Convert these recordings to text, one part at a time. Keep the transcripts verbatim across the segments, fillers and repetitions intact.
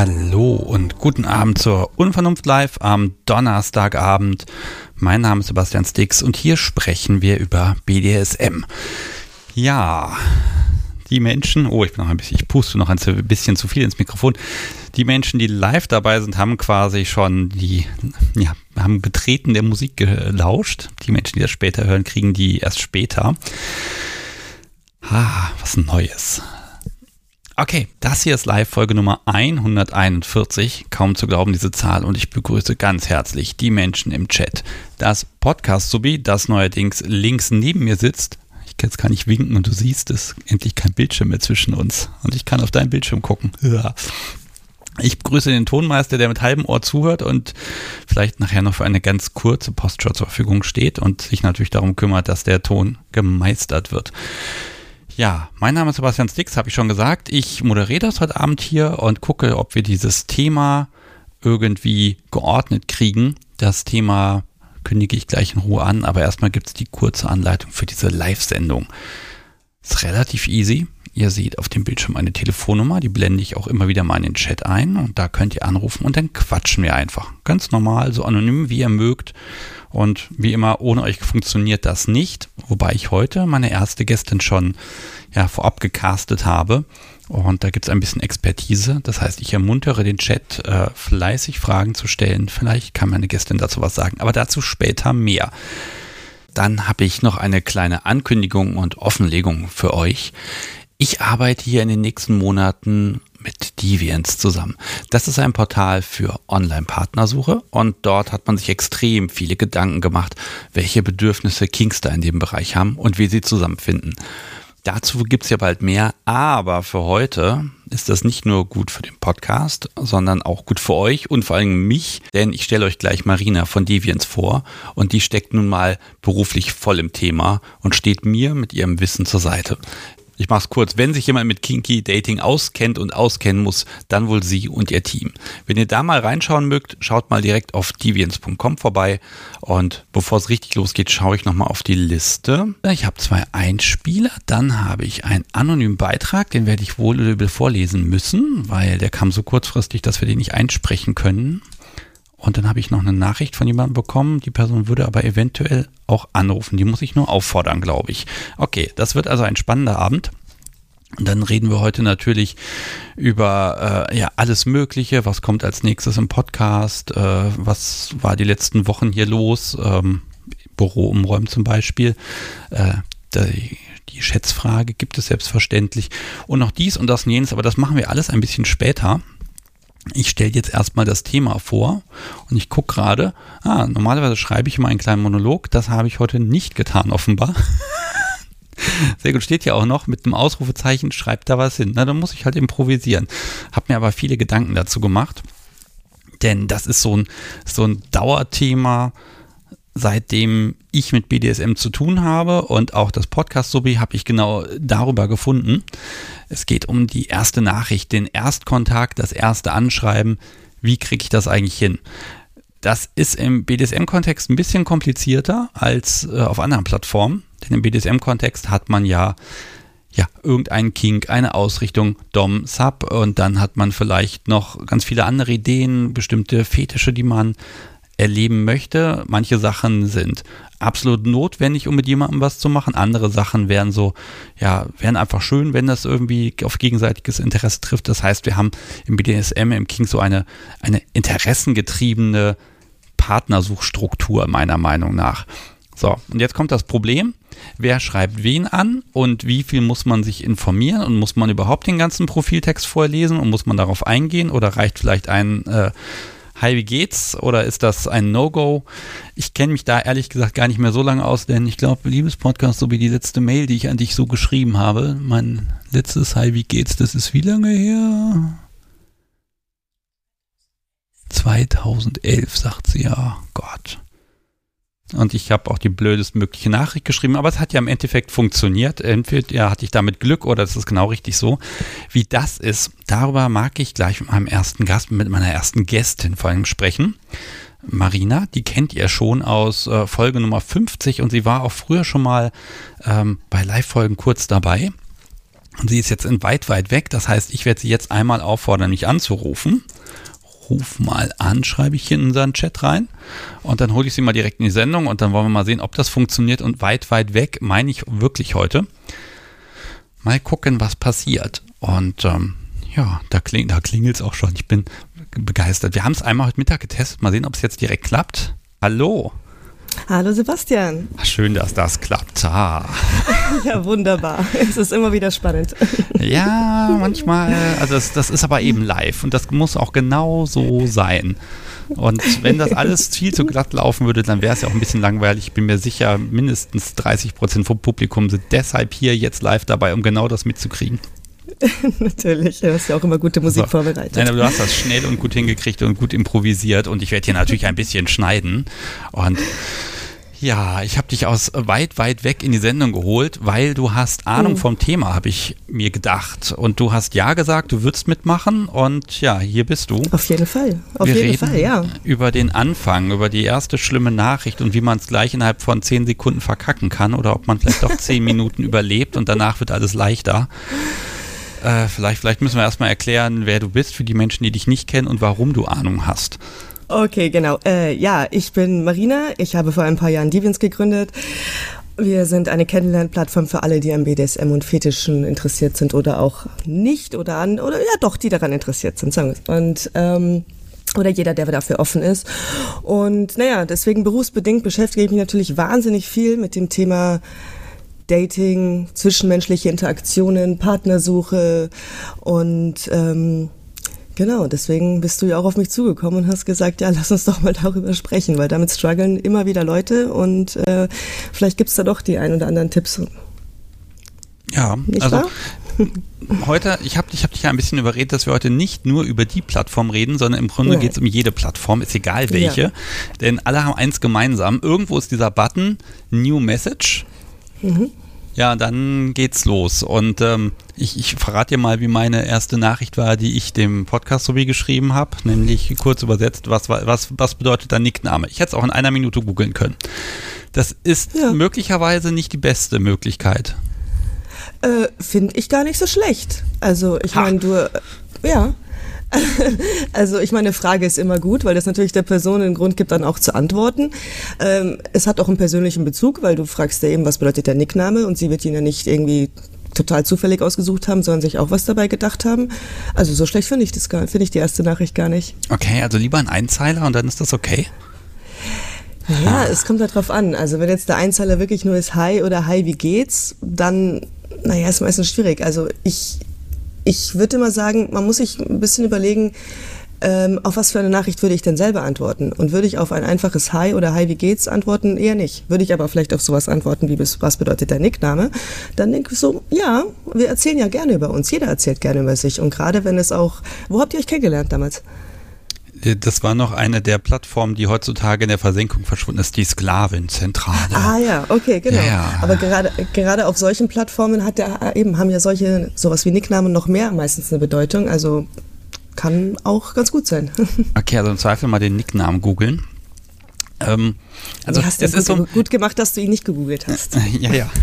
Hallo und guten Abend zur Unvernunft Live am Donnerstagabend. Mein Name ist Sebastian Stix und hier sprechen wir über B D S M. Ja, die Menschen, oh, ich bin noch ein bisschen, ich puste noch ein bisschen zu viel ins Mikrofon. Die Menschen, die live dabei sind, haben quasi schon die, ja, haben betreten der Musik gelauscht. Die Menschen, die das später hören, kriegen die erst später. Ah, was Neues. Okay, das hier ist Live-Folge Nummer hunderteinundvierzig, kaum zu glauben diese Zahl, und ich begrüße ganz herzlich die Menschen im Chat. Das Podcast-Subi, das neuerdings links neben mir sitzt, ich kann jetzt gar nicht winken und du siehst es, endlich kein Bildschirm mehr zwischen uns und ich kann auf deinen Bildschirm gucken. Ja. Ich begrüße den Tonmeister, der mit halbem Ohr zuhört und vielleicht nachher noch für eine ganz kurze Postshow zur Verfügung steht und sich natürlich darum kümmert, dass der Ton gemeistert wird. Ja, mein Name ist Sebastian Stix, habe ich schon gesagt. Ich moderiere das heute Abend hier und gucke, ob wir dieses Thema irgendwie geordnet kriegen. Das Thema kündige ich gleich in Ruhe an, aber erstmal gibt es die kurze Anleitung für diese Live-Sendung. Ist relativ easy. Ihr seht auf dem Bildschirm eine Telefonnummer, die blende ich auch immer wieder mal in den Chat ein und da könnt ihr anrufen und dann quatschen wir einfach. Ganz normal, so anonym wie ihr mögt. Und wie immer, ohne euch funktioniert das nicht, wobei ich heute meine erste Gästin schon ja, vorab gecastet habe. Und da gibt es ein bisschen Expertise. Das heißt, ich ermuntere den Chat, äh, fleißig Fragen zu stellen. Vielleicht kann meine Gästin dazu was sagen, aber dazu später mehr. Dann habe ich noch eine kleine Ankündigung und Offenlegung für euch. Ich arbeite hier in den nächsten Monaten mit Deviants zusammen. Das ist ein Portal für Online-Partnersuche und dort hat man sich extrem viele Gedanken gemacht, welche Bedürfnisse Kinkster in dem Bereich haben und wie sie zusammenfinden. Dazu gibt es ja bald mehr, aber für heute ist das nicht nur gut für den Podcast, sondern auch gut für euch und vor allem mich, denn ich stelle euch gleich Marina von Deviants vor und die steckt nun mal beruflich voll im Thema und steht mir mit ihrem Wissen zur Seite. Ich mache es kurz, wenn sich jemand mit Kinky Dating auskennt und auskennen muss, dann wohl sie und ihr Team. Wenn ihr da mal reinschauen mögt, schaut mal direkt auf deviants punkt com vorbei und bevor es richtig losgeht, schaue ich nochmal auf die Liste. Ich habe zwei Einspieler, dann habe ich einen anonymen Beitrag, den werde ich wohl oder übel vorlesen müssen, weil der kam so kurzfristig, dass wir den nicht einsprechen können. Und dann habe ich noch eine Nachricht von jemandem bekommen. Die Person würde aber eventuell auch anrufen. Die muss ich nur auffordern, glaube ich. Okay, das wird also ein spannender Abend. Und dann reden wir heute natürlich über äh, ja alles Mögliche. Was kommt als nächstes im Podcast? Äh, was war die letzten Wochen hier los? Ähm, Büro umräumen zum Beispiel. Äh, die, die Schätzfrage gibt es selbstverständlich. Und noch dies und das und jenes. Aber das machen wir alles ein bisschen später. Ich stelle jetzt erstmal das Thema vor und ich gucke gerade, ah, normalerweise schreibe ich immer einen kleinen Monolog, das habe ich heute nicht getan offenbar. Sehr gut, steht ja auch noch, mit einem Ausrufezeichen schreibt da was hin. Na, dann muss ich halt improvisieren. Habe mir aber viele Gedanken dazu gemacht, denn das ist so ein, so ein Dauerthema, seitdem ich mit B D S M zu tun habe und auch das Podcast-Subi habe ich genau darüber gefunden. Es geht um die erste Nachricht, den Erstkontakt, das erste Anschreiben. Wie kriege ich das eigentlich hin? Das ist im B D S M-Kontext ein bisschen komplizierter als äh, auf anderen Plattformen. Denn im B D S M-Kontext hat man ja, ja irgendeinen Kink, eine Ausrichtung, Dom, Sub und dann hat man vielleicht noch ganz viele andere Ideen, bestimmte Fetische, die man erleben möchte. Manche Sachen sind absolut notwendig, um mit jemandem was zu machen. Andere Sachen wären so, ja, wären einfach schön, wenn das irgendwie auf gegenseitiges Interesse trifft. Das heißt, wir haben im B D S M, im Kink so eine, eine interessengetriebene Partnersuchstruktur, meiner Meinung nach. So, und jetzt kommt das Problem. Wer schreibt wen an und wie viel muss man sich informieren und muss man überhaupt den ganzen Profiltext vorlesen und muss man darauf eingehen oder reicht vielleicht ein äh, Hi, wie geht's? Oder ist das ein No-Go? Ich kenne mich da ehrlich gesagt gar nicht mehr so lange aus, denn ich glaube, liebes Podcast, so wie die letzte Mail, die ich an dich so geschrieben habe, mein letztes Hi, wie geht's, das ist wie lange her? zweitausendelf, sagt sie, ja, Gott. Und ich habe auch die blödestmögliche Nachricht geschrieben, aber es hat ja im Endeffekt funktioniert. Entweder ja, hatte ich damit Glück oder es ist genau richtig so. Wie das ist, darüber mag ich gleich mit meinem ersten Gast, mit meiner ersten Gästin vor allem sprechen. Marina, die kennt ihr schon aus äh, Folge Nummer fünfzig und sie war auch früher schon mal ähm, bei Live-Folgen kurz dabei. Und sie ist jetzt in weit, weit weg. Das heißt, ich werde sie jetzt einmal auffordern, mich anzurufen. Ruf mal an, schreibe ich hier in unseren Chat rein. Und dann hole ich sie mal direkt in die Sendung und dann wollen wir mal sehen, ob das funktioniert. Und weit, weit weg meine ich wirklich heute. Mal gucken, was passiert. Und ähm, ja, da, kling, da klingelt es auch schon. Ich bin begeistert. Wir haben es einmal heute Mittag getestet. Mal sehen, ob es jetzt direkt klappt. Hallo. Hallo Sebastian. Schön, dass das klappt. Ah. Ja, wunderbar. Es ist immer wieder spannend. Ja, manchmal, also das, das ist aber eben live und das muss auch genau so sein. Und wenn das alles viel zu glatt laufen würde, dann wäre es ja auch ein bisschen langweilig. Ich bin mir sicher, mindestens dreißig Prozent vom Publikum sind deshalb hier jetzt live dabei, um genau das mitzukriegen. Natürlich, du hast ja auch immer gute Musik so. vorbereitet. Nein, aber du hast das schnell und gut hingekriegt und gut improvisiert und ich werde hier natürlich ein bisschen schneiden und ja, ich habe dich aus weit, weit weg in die Sendung geholt, weil du hast Ahnung mhm. vom Thema, habe ich mir gedacht. Und du hast ja gesagt, du würdest mitmachen und ja, hier bist du. Auf jeden Fall, auf Wir jeden reden Fall, ja. über den Anfang, über die erste schlimme Nachricht und wie man es gleich innerhalb von zehn Sekunden verkacken kann oder ob man vielleicht doch zehn Minuten überlebt und danach wird alles leichter. Äh, vielleicht, vielleicht müssen wir erstmal erklären, wer du bist für die Menschen, die dich nicht kennen und warum du Ahnung hast. Okay, genau. Äh, ja, ich bin Marina. Ich habe vor ein paar Jahren Deviants gegründet. Wir sind eine Kennenlernplattform für alle, die am B D S M und Fetischen interessiert sind oder auch nicht oder an, oder ja doch, die daran interessiert sind, sagen wir es. Und, ähm, oder jeder, der dafür offen ist. Und naja, deswegen berufsbedingt beschäftige ich mich natürlich wahnsinnig viel mit dem Thema Dating, zwischenmenschliche Interaktionen, Partnersuche und ähm, genau, deswegen bist du ja auch auf mich zugekommen und hast gesagt, ja, lass uns doch mal darüber sprechen, weil damit strugglen immer wieder Leute und äh, vielleicht gibt es da doch die ein oder anderen Tipps. Ja, nicht also wahr? heute, ich habe ich hab dich ja ein bisschen überredet, dass wir heute nicht nur über die Plattform reden, sondern im Grunde geht es um jede Plattform, ist egal welche, ja. Denn alle haben eins gemeinsam, irgendwo ist dieser Button New Message. Mhm. Ja, dann geht's los. Und ähm, ich, ich verrate dir mal, wie meine erste Nachricht war, die ich dem Podcast sowie geschrieben habe, nämlich kurz übersetzt, was, was, was bedeutet der Nickname? Ich hätte es auch in einer Minute googeln können. Das ist ja. möglicherweise nicht die beste Möglichkeit. Äh, finde ich gar nicht so schlecht. Also ich meine, du, äh, ja. Also ich meine, eine Frage ist immer gut, weil das natürlich der Person einen Grund gibt, dann auch zu antworten. Ähm, es hat auch einen persönlichen Bezug, weil du fragst ja eben, was bedeutet der Nickname und sie wird ihn ja nicht irgendwie total zufällig ausgesucht haben, sondern sich auch was dabei gedacht haben. Also so schlecht finde ich das gar, finde ich die erste Nachricht gar nicht. Okay, also lieber ein Einzeiler und dann ist das okay? Ja, ah. es kommt halt drauf an. Also wenn jetzt der Einzeiler wirklich nur ist Hi oder Hi, wie geht's, dann, naja, ist meistens schwierig. Also ich Ich würde immer sagen, man muss sich ein bisschen überlegen, ähm, auf was für eine Nachricht würde ich denn selber antworten? Und würde ich auf ein einfaches Hi oder Hi, wie geht's antworten? Eher nicht. Würde ich aber vielleicht auf sowas antworten wie, was bedeutet der Nickname? Dann denke ich so, ja, wir erzählen ja gerne über uns. Jeder erzählt gerne über sich. Und gerade wenn es auch, wo habt ihr euch kennengelernt damals? Das war noch eine der Plattformen, die heutzutage in der Versenkung verschwunden ist, die Sklavin-Zentrale. Ah ja, okay, genau. Ja, ja. Aber gerade, gerade auf solchen Plattformen hat der, eben, haben ja solche, sowas wie Nicknamen noch mehr meistens eine Bedeutung. Also kann auch ganz gut sein. Okay, also im Zweifel mal den Nicknamen googeln. Ähm, also du hast es ist gut, so, gut gemacht, dass du ihn nicht gegoogelt hast. Ja, ja.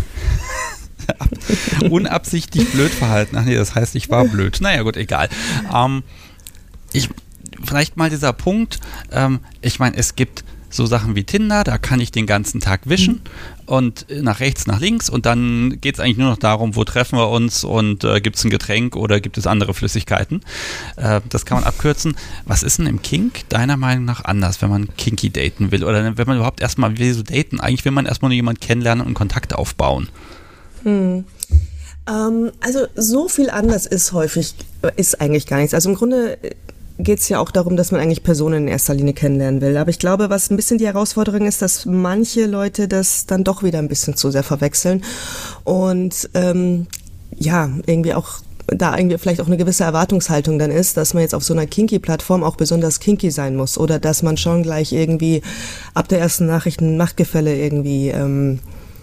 Unabsichtlich blöd verhalten. Ach nee, das heißt, ich war blöd. Naja, gut, egal. Ähm, ich Vielleicht mal dieser Punkt, ähm, ich meine, es gibt so Sachen wie Tinder, da kann ich den ganzen Tag wischen mhm. und nach rechts, nach links und dann geht es eigentlich nur noch darum, wo treffen wir uns und äh, gibt es ein Getränk oder gibt es andere Flüssigkeiten. Äh, das kann man abkürzen. Was ist denn im Kink deiner Meinung nach anders, wenn man kinky daten will oder wenn man überhaupt erstmal will so daten? Eigentlich will man erstmal nur jemanden kennenlernen und Kontakt aufbauen. Mhm. Ähm, also so viel anders ist häufig, ist eigentlich gar nichts. Also im Grunde geht es ja auch darum, dass man eigentlich Personen in erster Linie kennenlernen will. Aber ich glaube, was ein bisschen die Herausforderung ist, dass manche Leute das dann doch wieder ein bisschen zu sehr verwechseln und ähm, ja, irgendwie auch da irgendwie vielleicht auch eine gewisse Erwartungshaltung dann ist, dass man jetzt auf so einer Kinky-Plattform auch besonders kinky sein muss oder dass man schon gleich irgendwie ab der ersten Nachricht ein Machtgefälle irgendwie ähm,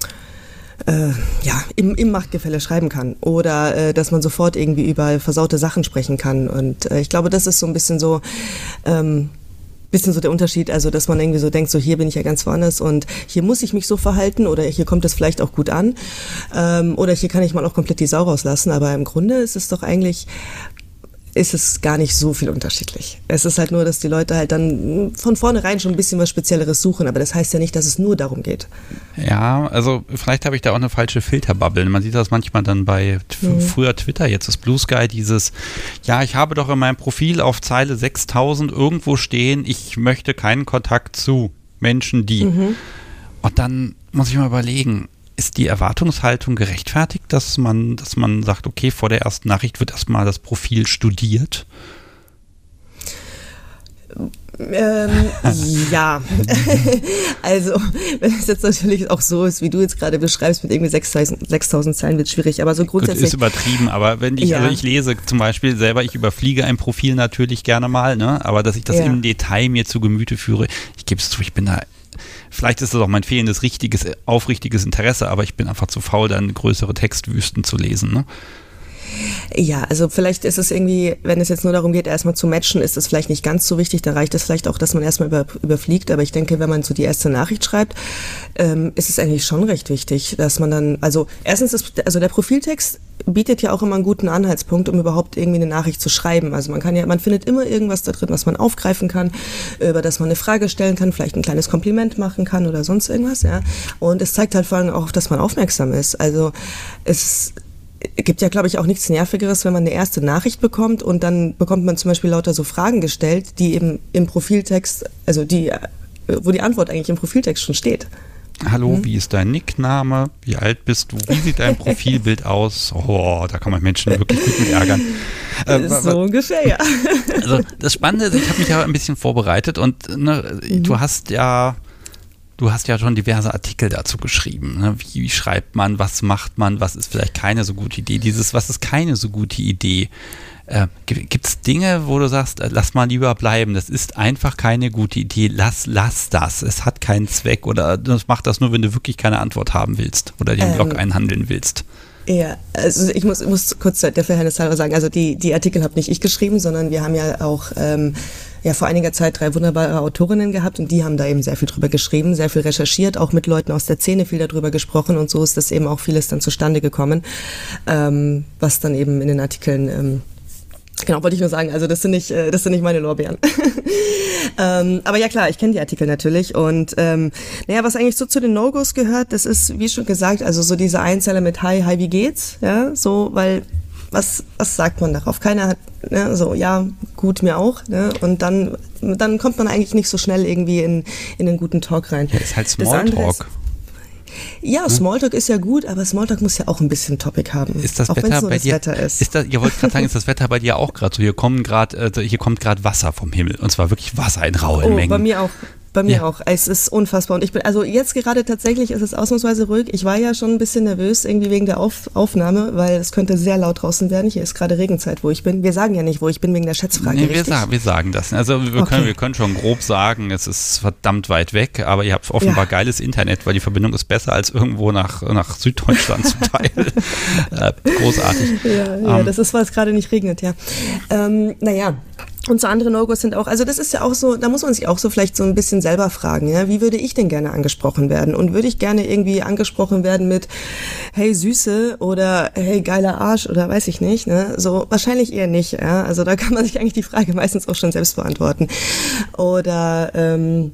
Äh, ja, im, im Machtgefälle schreiben kann oder äh, dass man sofort irgendwie über versaute Sachen sprechen kann und äh, ich glaube, das ist so ein bisschen so, ähm, bisschen so der Unterschied, also dass man irgendwie so denkt, so hier bin ich ja ganz woanders und hier muss ich mich so verhalten oder hier kommt es vielleicht auch gut an ähm, oder hier kann ich mal auch komplett die Sau rauslassen, aber im Grunde ist es doch eigentlich, ist es gar nicht so viel unterschiedlich. Es ist halt nur, dass die Leute halt dann von vornherein schon ein bisschen was Spezielleres suchen, aber das heißt ja nicht, dass es nur darum geht. Ja, also vielleicht habe ich da auch eine falsche Filterbubble. Man sieht das manchmal dann bei mhm. früher Twitter, jetzt ist Blue Sky dieses, ja, ich habe doch in meinem Profil auf Zeile sechstausend irgendwo stehen, ich möchte keinen Kontakt zu Menschen, die. Mhm. Und dann muss ich mal überlegen, ist die Erwartungshaltung gerechtfertigt, dass man, dass man sagt, okay, vor der ersten Nachricht wird erstmal das Profil studiert? Ähm, ja, also wenn es jetzt natürlich auch so ist, wie du jetzt gerade beschreibst, mit irgendwie sechstausend Zeilen wird es schwierig, aber so grundsätzlich... Gut, ist übertrieben, aber wenn ich, ja. also ich lese zum Beispiel selber, ich überfliege ein Profil natürlich gerne mal, ne, aber dass ich das ja. im Detail mir zu Gemüte führe, ich gebe es zu, ich bin da, vielleicht ist das auch mein fehlendes, richtiges, aufrichtiges Interesse, aber ich bin einfach zu faul, dann größere Textwüsten zu lesen, ne? Ja, also vielleicht ist es irgendwie, wenn es jetzt nur darum geht, erstmal zu matchen, ist es vielleicht nicht ganz so wichtig. Da reicht es vielleicht auch, dass man erstmal über, überfliegt. Aber ich denke, wenn man so die erste Nachricht schreibt, ähm, ist es eigentlich schon recht wichtig, dass man dann, also erstens, ist, also der Profiltext bietet ja auch immer einen guten Anhaltspunkt, um überhaupt irgendwie eine Nachricht zu schreiben. Also man kann ja, man findet immer irgendwas da drin, was man aufgreifen kann, über das man eine Frage stellen kann, vielleicht ein kleines Kompliment machen kann oder sonst irgendwas, ja. Und es zeigt halt vor allem auch, dass man aufmerksam ist. Also es gibt ja, glaube ich, auch nichts Nervigeres, wenn man eine erste Nachricht bekommt und dann bekommt man zum Beispiel lauter so Fragen gestellt, die eben im Profiltext, also die, wo die Antwort eigentlich im Profiltext schon steht. Hallo, hm? Wie ist dein Nickname? Wie alt bist du? Wie sieht dein Profilbild aus? Oh, da kann man Menschen wirklich gut mit ärgern. Äh, so ungefähr, ja. Also das Spannende ist, ich habe mich ja ein bisschen vorbereitet und ne, mhm. du hast ja Du hast ja schon diverse Artikel dazu geschrieben. Ne? Wie, wie schreibt man, was macht man, was ist vielleicht keine so gute Idee? Dieses, was ist keine so gute Idee? Äh, Gibt es Dinge, wo du sagst, äh, lass mal lieber bleiben, das ist einfach keine gute Idee, lass, lass das, es hat keinen Zweck oder das macht das nur, wenn du wirklich keine Antwort haben willst oder den ähm. Blog einhandeln willst? Ja, also ich muss, muss kurz der Fairness halber sagen, also die, die Artikel habe nicht ich geschrieben, sondern wir haben ja auch ähm, ja vor einiger Zeit drei wunderbare Autorinnen gehabt und die haben da eben sehr viel drüber geschrieben, sehr viel recherchiert, auch mit Leuten aus der Szene viel darüber gesprochen und so ist das eben auch vieles dann zustande gekommen, ähm, was dann eben in den Artikeln ähm, Genau, wollte ich nur sagen, also das sind nicht, das sind nicht meine Lorbeeren. ähm, aber ja klar, ich kenne die Artikel natürlich und ähm, naja, was eigentlich so zu den No-Gos gehört, das ist, wie schon gesagt, also so diese Einzeller mit Hi, hi, wie geht's? Ja, so, weil was, was sagt man darauf? Keiner hat, ne, so, ja, gut, mir auch, ne? Und dann, dann kommt man eigentlich nicht so schnell irgendwie in, in einen guten Talk rein. Ja, ist halt Smalltalk. Ja, Smalltalk ist ja gut, aber Smalltalk muss ja auch ein bisschen Topic haben. Ist das auch Wetter nur bei das dir? Wetter ist. Ist das, ihr wollt gerade sagen, ist das Wetter bei dir auch gerade so? Hier kommen gerade, äh, hier kommt gerade Wasser vom Himmel und zwar wirklich Wasser in rauen oh, Mengen. Bei mir auch. Bei mir ja. auch. Es ist unfassbar. Und ich bin, also jetzt gerade tatsächlich ist es ausnahmsweise ruhig. Ich war ja schon ein bisschen nervös irgendwie wegen der Auf, Aufnahme, weil es könnte sehr laut draußen werden. Hier ist gerade Regenzeit, wo ich bin. Wir sagen ja nicht, wo ich bin, wegen der Schätzfrage. Nee, wir, sagen, wir sagen das. Also wir, okay. können, wir können schon grob sagen, es ist verdammt weit weg, aber ihr habt offenbar ja. geiles Internet, weil die Verbindung ist besser als irgendwo nach, nach Süddeutschland zum Teil. äh, großartig. Ja, ja um, das ist, weil es gerade nicht regnet, ja. Ähm, naja. Und so andere No-Gos sind auch, also das ist ja auch so, da muss man sich auch so vielleicht so ein bisschen selber fragen, ja, wie würde ich denn gerne angesprochen werden? Und würde ich gerne irgendwie angesprochen werden mit hey Süße oder hey geiler Arsch oder weiß ich nicht, ne? So wahrscheinlich eher nicht, ja. Also da kann man sich eigentlich die Frage meistens auch schon selbst beantworten. Oder ähm,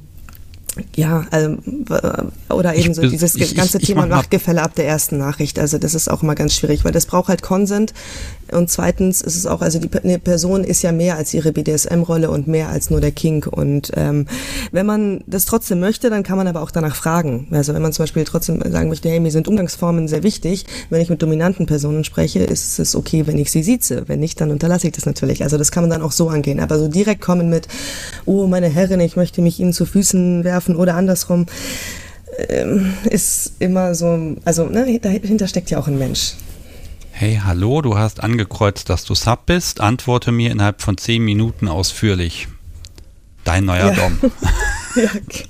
ja, also, oder eben so ich, dieses ich, ganze ich, Thema Machtgefälle ab der ersten Nachricht. Also das ist auch immer ganz schwierig, weil das braucht halt Consent. Und zweitens ist es auch, also die eine Person ist ja mehr als ihre B D S M-Rolle und mehr als nur der Kink. Und ähm, wenn man das trotzdem möchte, dann kann man aber auch danach fragen. Also wenn man zum Beispiel trotzdem sagen möchte, hey, mir sind Umgangsformen sehr wichtig. Wenn ich mit dominanten Personen spreche, ist es okay, wenn ich sie sieze. Wenn nicht, dann unterlasse ich das natürlich. Also das kann man dann auch so angehen. Aber so direkt kommen mit, oh, meine Herrin, ich möchte mich Ihnen zu Füßen werfen oder andersrum, ähm, ist immer so, also ne, dahinter steckt ja auch ein Mensch. Hey, hallo, du hast angekreuzt, dass du Sub bist. Antworte mir innerhalb von zehn Minuten ausführlich. Dein neuer ja. Dom. Ja, okay.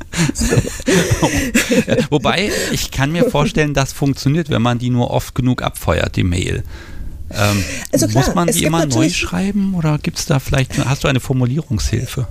Wobei, ich kann mir vorstellen, das funktioniert, wenn man die nur oft genug abfeuert, die Mail. Ähm, also klar, muss man die immer neu schreiben oder gibt es da vielleicht, hast du eine Formulierungshilfe?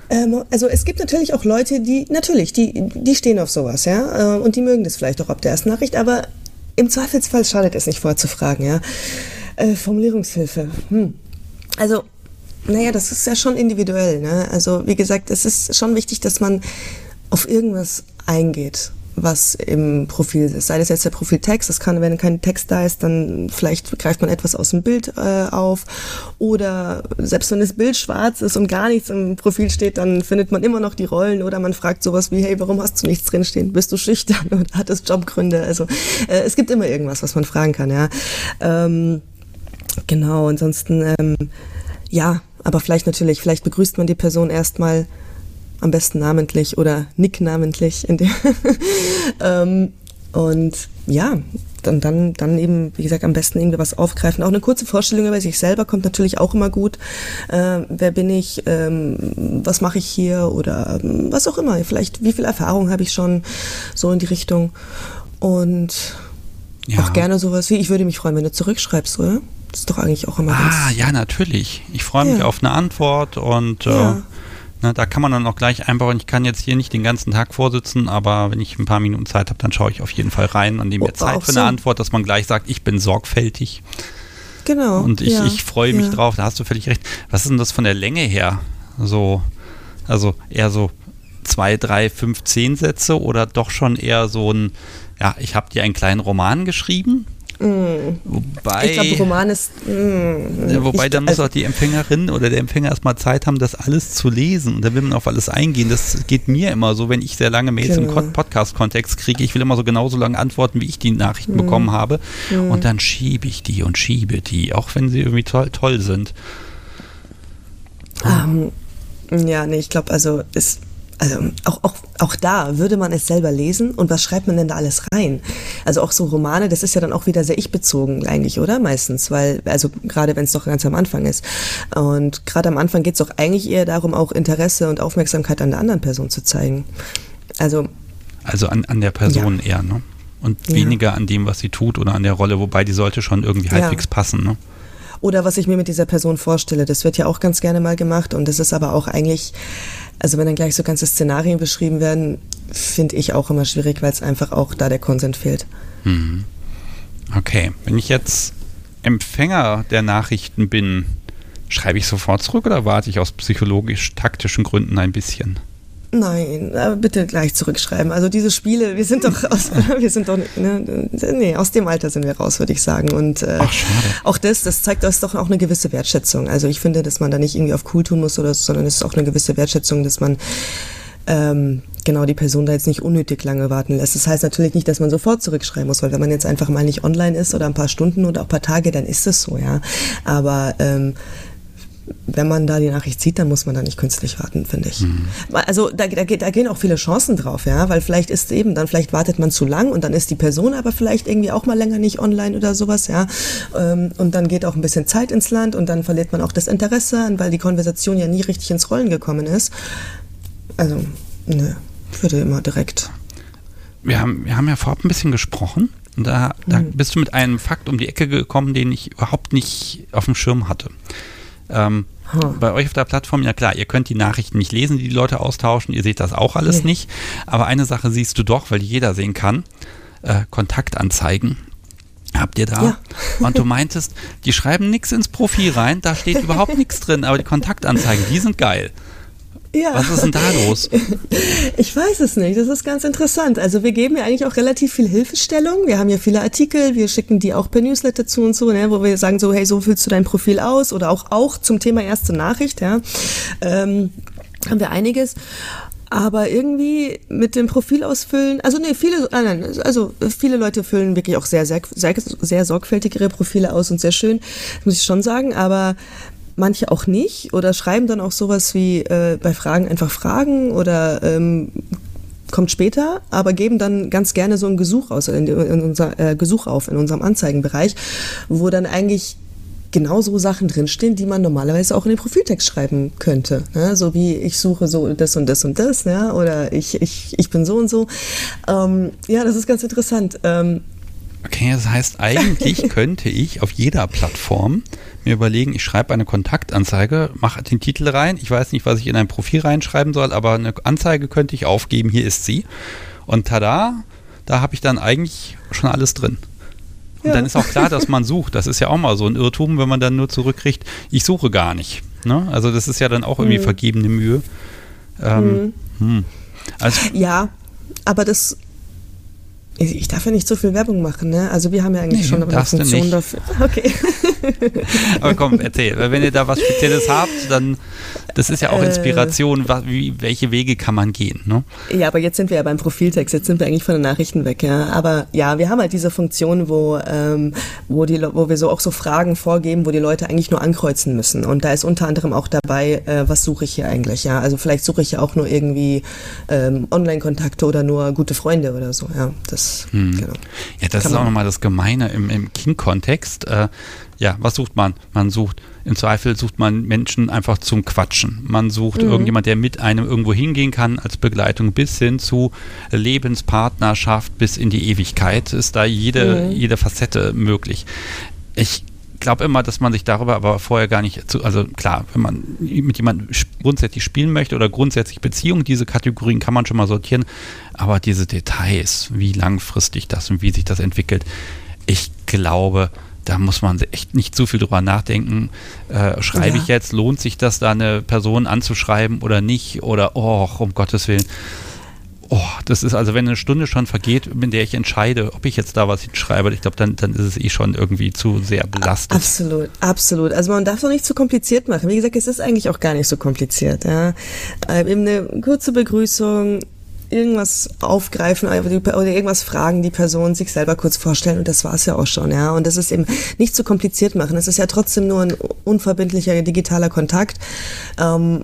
Ähm, also es gibt natürlich auch Leute, die, natürlich, die, die stehen auf sowas, ja, äh, und die mögen das vielleicht auch ab der ersten Nachricht, aber im Zweifelsfall schadet es nicht, vorher zu fragen, ja. Äh, Formulierungshilfe, hm. Also, naja, das ist ja schon individuell, ne? Also, wie gesagt, es ist schon wichtig, dass man auf irgendwas eingeht, was im Profil ist. Sei das jetzt der Profiltext, das kann, wenn kein Text da ist, dann vielleicht greift man etwas aus dem Bild äh, auf. Oder selbst wenn das Bild schwarz ist und gar nichts im Profil steht, dann findet man immer noch die Rollen. Oder man fragt sowas wie, hey, warum hast du nichts drinstehen? Bist du schüchtern oder hattest Jobgründe? Also äh, es gibt immer irgendwas, was man fragen kann, ja. Ähm, genau, ansonsten, ähm, ja, aber vielleicht natürlich, vielleicht begrüßt man die Person erstmal am besten namentlich oder nicknamentlich. In dem ähm, und ja, dann, dann, dann eben, wie gesagt, am besten irgendwie was aufgreifen. Auch eine kurze Vorstellung über sich selber kommt natürlich auch immer gut. Äh, wer bin ich? Ähm, was mache ich hier? Oder ähm, was auch immer. Vielleicht, wie viel Erfahrung habe ich schon? So in die Richtung. Und ja. Auch gerne sowas wie, ich würde mich freuen, wenn du zurückschreibst, oder? Das ist doch eigentlich auch immer Ah, ganz... ja, natürlich. Ich freue mich ja. auf eine Antwort und... Ja. Äh, Na, da kann man dann auch gleich einbauen, ich kann jetzt hier nicht den ganzen Tag vorsitzen, aber wenn ich ein paar Minuten Zeit habe, dann schaue ich auf jeden Fall rein und nehme mir Zeit für eine so. Antwort, dass man gleich sagt, ich bin sorgfältig. Genau. Und ich, ja, ich freue mich ja. drauf, da hast du völlig recht. Was ist denn das von der Länge her? So, also eher so zwei, drei, fünf, zehn Sätze oder doch schon eher so ein, ja, ich habe dir einen kleinen Roman geschrieben? Mm. Wobei, ich glaube, Roman ist... Mm, wobei, ich, dann muss also, auch die Empfängerin oder der Empfänger erstmal Zeit haben, das alles zu lesen. Und da will man auf alles eingehen. Das geht mir immer so, wenn ich sehr lange Mails genau. im Podcast-Kontext kriege. Ich will immer so genauso lange antworten, wie ich die Nachrichten mm. bekommen habe. Mm. Und dann schiebe ich die und schiebe die, auch wenn sie irgendwie toll, toll sind. Um, ja, nee, ich glaube, also ist... Also auch, auch, auch da würde man es selber lesen und was schreibt man denn da alles rein? Also auch so Romane, das ist ja dann auch wieder sehr ich-bezogen eigentlich, oder? Meistens, weil, also gerade wenn es doch ganz am Anfang ist. Und gerade am Anfang geht es doch eigentlich eher darum, auch Interesse und Aufmerksamkeit an der anderen Person zu zeigen. Also, also an, an der Person ja. eher, ne? Und weniger ja. an dem, was sie tut oder an der Rolle, wobei die sollte schon irgendwie halbwegs ja. passen, ne? Oder was ich mir mit dieser Person vorstelle, das wird ja auch ganz gerne mal gemacht und das ist aber auch eigentlich, also wenn dann gleich so ganze Szenarien beschrieben werden, finde ich auch immer schwierig, weil es einfach auch da der Konsent fehlt. Mhm. Okay, wenn ich jetzt Empfänger der Nachrichten bin, schreibe ich sofort zurück oder warte ich aus psychologisch-taktischen Gründen ein bisschen? Nein, aber bitte gleich zurückschreiben. Also diese Spiele, wir sind doch aus, wir sind doch, ne, nee, aus dem Alter sind wir raus, würde ich sagen. Und äh, Ach, schade. auch das, das zeigt uns doch auch eine gewisse Wertschätzung. Also ich finde, dass man da nicht irgendwie auf cool tun muss oder so, sondern es ist auch eine gewisse Wertschätzung, dass man ähm, genau die Person da jetzt nicht unnötig lange warten lässt. Das heißt natürlich nicht, dass man sofort zurückschreiben muss, weil wenn man jetzt einfach mal nicht online ist oder ein paar Stunden oder auch ein paar Tage, dann ist es so, ja. Aber ähm, wenn man da die Nachricht sieht, dann muss man da nicht künstlich warten, finde ich. Mhm. Also da, da, da gehen auch viele Chancen drauf, ja, weil vielleicht ist eben, dann vielleicht wartet man zu lang und dann ist die Person aber vielleicht irgendwie auch mal länger nicht online oder sowas, ja, und dann geht auch ein bisschen Zeit ins Land und dann verliert man auch das Interesse, weil die Konversation ja nie richtig ins Rollen gekommen ist. Also, nö, ich würde immer direkt. Wir haben, wir haben ja vorab ein bisschen gesprochen und da, da mhm. bist du mit einem Fakt um die Ecke gekommen, den ich überhaupt nicht auf dem Schirm hatte. Ähm, hm. Bei euch auf der Plattform, ja klar, ihr könnt die Nachrichten nicht lesen, die die Leute austauschen, ihr seht das auch alles nee. nicht, aber eine Sache siehst du doch, weil jeder sehen kann, äh, Kontaktanzeigen habt ihr da ja. und du meintest, die schreiben nichts ins Profil rein, da steht überhaupt nichts drin, aber die Kontaktanzeigen, die sind geil. Ja. Was ist denn da los? Ich weiß es nicht, das ist ganz interessant. Also wir geben ja eigentlich auch relativ viel Hilfestellung. Wir haben ja viele Artikel, wir schicken die auch per Newsletter zu und so, ne, wo wir sagen so, hey, so füllst du dein Profil aus oder auch, auch zum Thema erste Nachricht, ja, ähm, haben wir einiges. Aber irgendwie mit dem Profil ausfüllen, also nee, viele, nein, nein, also viele Leute füllen wirklich auch sehr, sehr, sehr, sehr sorgfältig ihre Profile aus und sehr schön, muss ich schon sagen, aber manche auch nicht oder schreiben dann auch sowas wie äh, bei Fragen einfach Fragen oder ähm, kommt später, aber geben dann ganz gerne so ein Gesuch aus, in, in unser äh, Gesuch auf in unserem Anzeigenbereich, wo dann eigentlich genau so Sachen drinstehen, die man normalerweise auch in den Profiltext schreiben könnte. Ne? So wie ich suche so das und das und das, ja? Oder ich, ich, ich bin so und so. Ähm, ja, das ist ganz interessant. Ähm, Okay, das heißt, eigentlich könnte ich auf jeder Plattform mir überlegen, ich schreibe eine Kontaktanzeige, mache den Titel rein, ich weiß nicht, was ich in ein Profil reinschreiben soll, aber eine Anzeige könnte ich aufgeben, hier ist sie. Und tada, da habe ich dann eigentlich schon alles drin. Und ja. Dann ist auch klar, dass man sucht. Das ist ja auch mal so ein Irrtum, wenn man dann nur zurückkriegt, ich suche gar nicht. Ne? Also das ist ja dann auch irgendwie mhm. vergebene Mühe. Ähm, mhm. hm. also, ja, aber das... Ich darf ja nicht so viel Werbung machen, ne? Also wir haben ja eigentlich nee, schon eine Funktion dafür. Okay. Aber komm, erzähl. Wenn ihr da was Spezielles habt, dann, das ist ja auch Inspiration, äh, wie, welche Wege kann man gehen, ne? Ja, aber jetzt sind wir ja beim Profiltext, jetzt sind wir eigentlich von den Nachrichten weg, ja. Aber ja, wir haben halt diese Funktion, wo, ähm, wo, die, wo wir so auch so Fragen vorgeben, wo die Leute eigentlich nur ankreuzen müssen. Und da ist unter anderem auch dabei, äh, was suche ich hier eigentlich, ja. Also vielleicht suche ich ja auch nur irgendwie ähm, Online-Kontakte oder nur gute Freunde oder so, ja. Das Hm. Genau. Ja, das Kann ist auch nochmal das Gemeine im, im King-Kontext. Äh, ja, was sucht man? Man sucht, im Zweifel sucht man Menschen einfach zum Quatschen. Man sucht mhm. irgendjemand, der mit einem irgendwo hingehen kann als Begleitung bis hin zu Lebenspartnerschaft bis in die Ewigkeit. Ist da jede, mhm. jede Facette möglich. Ich glaube immer, dass man sich darüber aber vorher gar nicht, zu, also klar, wenn man mit jemandem grundsätzlich spielen möchte oder grundsätzlich Beziehungen, diese Kategorien kann man schon mal sortieren, aber diese Details, wie langfristig das und wie sich das entwickelt, ich glaube, da muss man echt nicht zu viel drüber nachdenken. Äh, schreibe ja. ich jetzt, lohnt sich das, da eine Person anzuschreiben oder nicht? Oder, oh, um Gottes Willen. Oh, das ist also, wenn eine Stunde schon vergeht, in der ich entscheide, ob ich jetzt da was hinschreibe, ich glaube, dann, dann ist es eh schon irgendwie zu sehr belastet. Absolut, absolut. Also man darf es auch nicht zu kompliziert machen. Wie gesagt, es ist eigentlich auch gar nicht so kompliziert. Ja. Äh, eben eine kurze Begrüßung, irgendwas aufgreifen oder irgendwas fragen, die Person sich selber kurz vorstellen und das war es ja auch schon, ja. Und das ist eben nicht zu kompliziert machen. Es ist ja trotzdem nur ein unverbindlicher digitaler Kontakt. Ähm,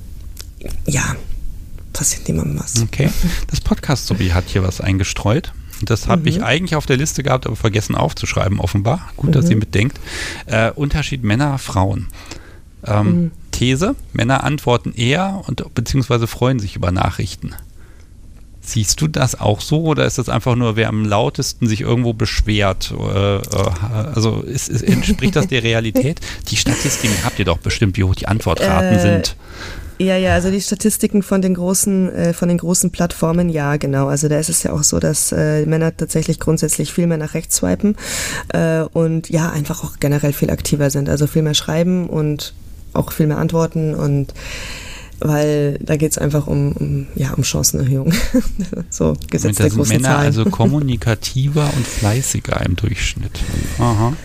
ja. Passiert niemandem was. Okay. Das Podcast-Sobi hat hier was eingestreut. Das habe mhm. ich eigentlich auf der Liste gehabt, aber vergessen aufzuschreiben, offenbar. Gut, mhm. dass ihr mitdenkt. Äh, Unterschied Männer, Frauen. Ähm, mhm. These, Männer antworten eher und beziehungsweise freuen sich über Nachrichten. Siehst du das auch so oder ist das einfach nur, wer am lautesten sich irgendwo beschwert? Äh, also ist, ist, entspricht das der Realität? Die Statistiken habt ihr doch bestimmt, wie hoch die Antwortraten äh. sind. Ja, ja, also die Statistiken von den großen, äh, von den großen Plattformen, ja, genau. Also da ist es ja auch so, dass äh, Männer tatsächlich grundsätzlich viel mehr nach rechts swipen äh, und ja, einfach auch generell viel aktiver sind. Also viel mehr schreiben und auch viel mehr antworten und weil da geht es einfach um, um, ja, um Chancenerhöhung. So Gesetz der großen Männer Zahlen. Also kommunikativer und fleißiger im Durchschnitt. Aha.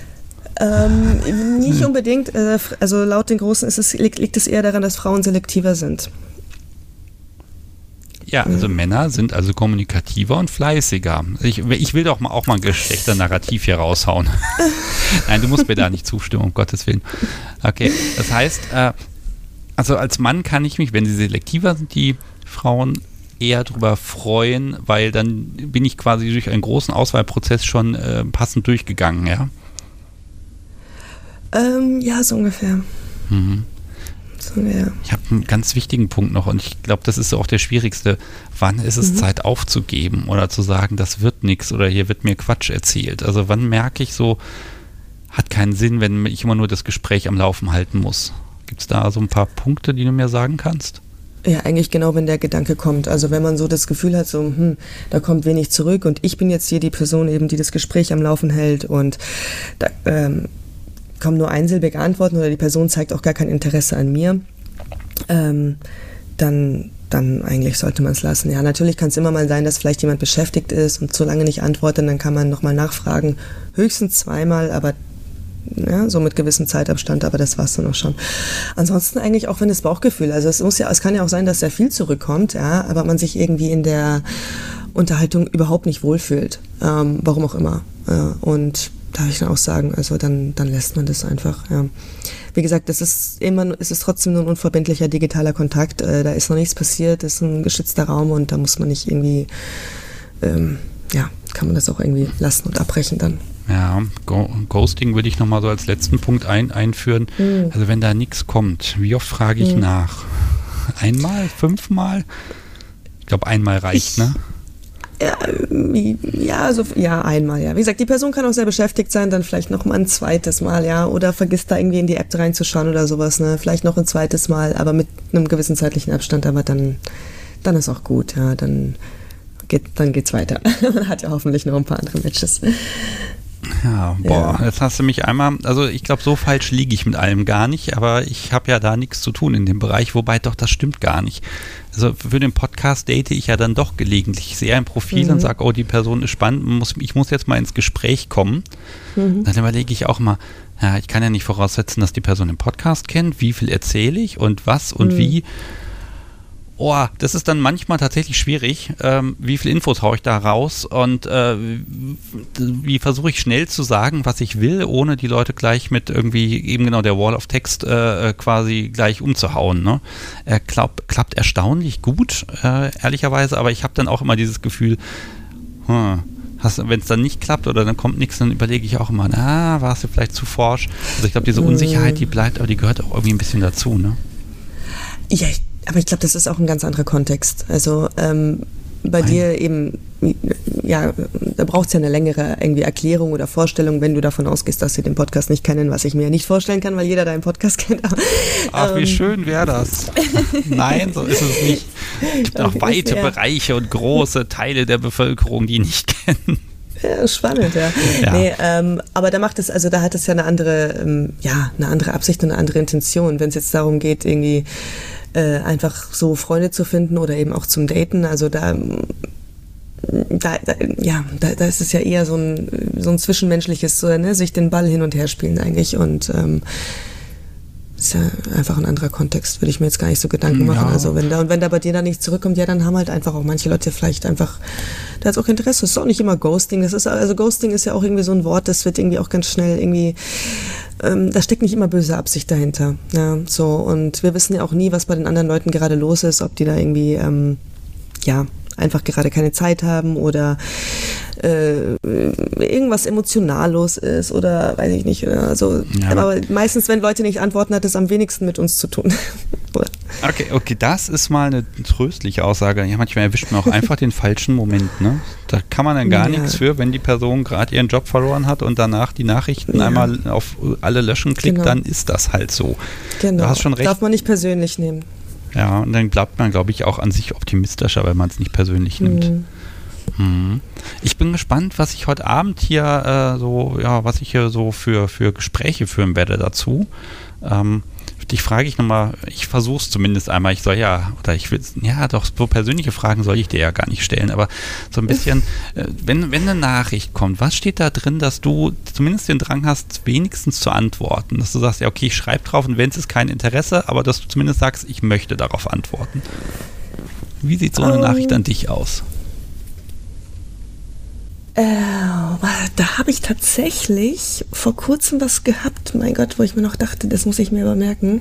Ähm, nicht unbedingt, äh, also laut den Großen ist es, liegt, liegt es eher daran, dass Frauen selektiver sind. Ja, also mhm. Männer sind also kommunikativer und fleißiger. Ich, ich will doch mal auch mal ein Geschlechternarrativ hier raushauen. Nein, du musst mir da nicht zustimmen, um Gottes Willen. Okay, das heißt, äh, also als Mann kann ich mich, wenn sie selektiver sind, die Frauen eher darüber freuen, weil dann bin ich quasi durch einen großen Auswahlprozess schon äh, passend durchgegangen, ja? Ähm, ja, so ungefähr. Mhm. So, ja. Ich habe einen ganz wichtigen Punkt noch und ich glaube, das ist auch der schwierigste. Wann ist es mhm. Zeit aufzugeben oder zu sagen, das wird nichts oder hier wird mir Quatsch erzählt? Also wann merke ich so, hat keinen Sinn, wenn ich immer nur das Gespräch am Laufen halten muss? Gibt es da so ein paar Punkte, die du mir sagen kannst? Ja, eigentlich genau, wenn der Gedanke kommt. Also wenn man so das Gefühl hat, so, hm, da kommt wenig zurück und ich bin jetzt hier die Person eben, die das Gespräch am Laufen hält und da, ähm, kommen nur einsilbige Antworten oder die Person zeigt auch gar kein Interesse an mir, ähm, dann, dann eigentlich sollte man es lassen. Ja, natürlich kann es immer mal sein, dass vielleicht jemand beschäftigt ist und so lange nicht antwortet, dann kann man nochmal nachfragen, höchstens zweimal, aber ja, so mit gewissem Zeitabstand, aber das war's dann auch schon. Ansonsten eigentlich auch wenn das Bauchgefühl, also es muss ja, es kann ja auch sein, dass sehr viel zurückkommt, ja, aber man sich irgendwie in der Unterhaltung überhaupt nicht wohlfühlt, ähm, warum auch immer. Ja, und darf ich dann auch sagen, also dann, dann lässt man das einfach. Ja. Wie gesagt, das ist immer, es ist trotzdem nur ein unverbindlicher digitaler Kontakt. Äh, da ist noch nichts passiert, das ist ein geschützter Raum und da muss man nicht irgendwie, ähm, ja, kann man das auch irgendwie lassen und abbrechen dann. Ja, Go- Ghosting würde ich nochmal so als letzten Punkt ein- einführen. Mhm. Also wenn da nichts kommt, wie oft frage ich mhm. nach? Einmal? Fünfmal? Ich glaube, einmal reicht, ich, ne? Ja, ja, also, ja, einmal, ja. Wie gesagt, die Person kann auch sehr beschäftigt sein, dann vielleicht noch mal ein zweites Mal, ja, oder vergisst da irgendwie in die App reinzuschauen oder sowas, ne, vielleicht noch ein zweites Mal, aber mit einem gewissen zeitlichen Abstand, aber dann, dann ist auch gut, ja, dann geht, dann geht's weiter. Man hat ja hoffentlich noch ein paar andere Matches. Ja, boah, Ja. jetzt hast du mich einmal, also ich glaube, so falsch liege ich mit allem gar nicht, aber ich habe ja da nichts zu tun in dem Bereich, wobei doch, das stimmt gar nicht. Also für den Podcast date ich ja dann doch gelegentlich sehr ein Profil Mhm. und sage, oh, die Person ist spannend, muss, ich muss jetzt mal ins Gespräch kommen. Mhm. Dann überlege ich auch mal, ja, ich kann ja nicht voraussetzen, dass die Person den Podcast kennt, wie viel erzähle ich und was und Mhm. wie. Oh, das ist dann manchmal tatsächlich schwierig. Ähm, wie viel Infos haue ich da raus und äh, wie versuche ich schnell zu sagen, was ich will, ohne die Leute gleich mit irgendwie eben genau der Wall of Text äh, quasi gleich umzuhauen. Ne? Er glaub, klappt erstaunlich gut, äh, ehrlicherweise, aber ich habe dann auch immer dieses Gefühl, hm, wenn es dann nicht klappt oder dann kommt nichts, dann überlege ich auch immer, na, warst du vielleicht zu forsch? Also ich glaube, diese Unsicherheit, die bleibt, aber die gehört auch irgendwie ein bisschen dazu, ne? Ja, ich, aber ich glaube, das ist auch ein ganz anderer Kontext. Also ähm, bei Nein. dir eben, ja, da braucht es ja eine längere irgendwie Erklärung oder Vorstellung, wenn du davon ausgehst, dass sie den Podcast nicht kennen, was ich mir ja nicht vorstellen kann, weil jeder deinen Podcast kennt. Aber, Ach, wie ähm, schön wäre das. Nein, so ist es nicht. Es gibt auch Okay, weite ja. Bereiche und große Teile der Bevölkerung, die ihn nicht kennen. Ja, spannend, ja. Ja. Nee, ähm, aber da macht es, also da hat es ja eine andere, ähm, ja, eine andere Absicht und eine andere Intention, wenn es jetzt darum geht, irgendwie äh, einfach so Freunde zu finden oder eben auch zum Daten. Also da, da, da ja, da, da ist es ja eher so ein, so ein zwischenmenschliches, so, ne, sich den Ball hin und her spielen eigentlich und ähm, ist ja einfach ein anderer Kontext, würde ich mir jetzt gar nicht so Gedanken machen. Ja. Also wenn da und wenn da bei dir dann nicht zurückkommt, ja, dann haben halt einfach auch manche Leute vielleicht einfach, da ist auch Interesse. Das ist auch nicht immer Ghosting. Das ist also Ghosting ist ja auch irgendwie so ein Wort, das wird irgendwie auch ganz schnell irgendwie, ähm, da steckt nicht immer böse Absicht dahinter. Ja, so und wir wissen ja auch nie, was bei den anderen Leuten gerade los ist, ob die da irgendwie, ähm, ja, einfach gerade keine Zeit haben oder äh, irgendwas emotional los ist oder weiß ich nicht. Also, Ja, aber aber- meistens, wenn Leute nicht antworten, hat es am wenigsten mit uns zu tun. Okay, okay, das ist mal eine tröstliche Aussage. Ja, manchmal erwischt man auch einfach den falschen Moment, ne? Da kann man dann gar Ja. nichts für, wenn die Person gerade ihren Job verloren hat und danach die Nachrichten Ja. einmal auf alle löschen klickt, Genau. dann ist das halt so. Genau. Du hast schon recht. Darf man nicht persönlich nehmen. Ja, und dann bleibt man, glaube ich, auch an sich optimistischer, wenn man es nicht persönlich nimmt. Mhm. Mhm. Ich bin gespannt, was ich heute Abend hier äh, so, ja, was ich hier so für, für Gespräche führen werde dazu. Ähm, dich frage ich nochmal, ich versuche es zumindest einmal, ich soll ja, oder ich will, ja doch, so persönliche Fragen soll ich dir ja gar nicht stellen, aber so ein bisschen, äh, wenn, wenn eine Nachricht kommt, was steht da drin, dass du zumindest den Drang hast, wenigstens zu antworten, dass du sagst, ja okay, ich schreibe drauf und wenn es ist kein Interesse, aber dass du zumindest sagst, ich möchte darauf antworten. Wie sieht so eine Um. Nachricht an dich aus? Äh, da habe ich tatsächlich vor kurzem was gehabt, mein Gott, wo ich mir noch dachte, das muss ich mir aber merken.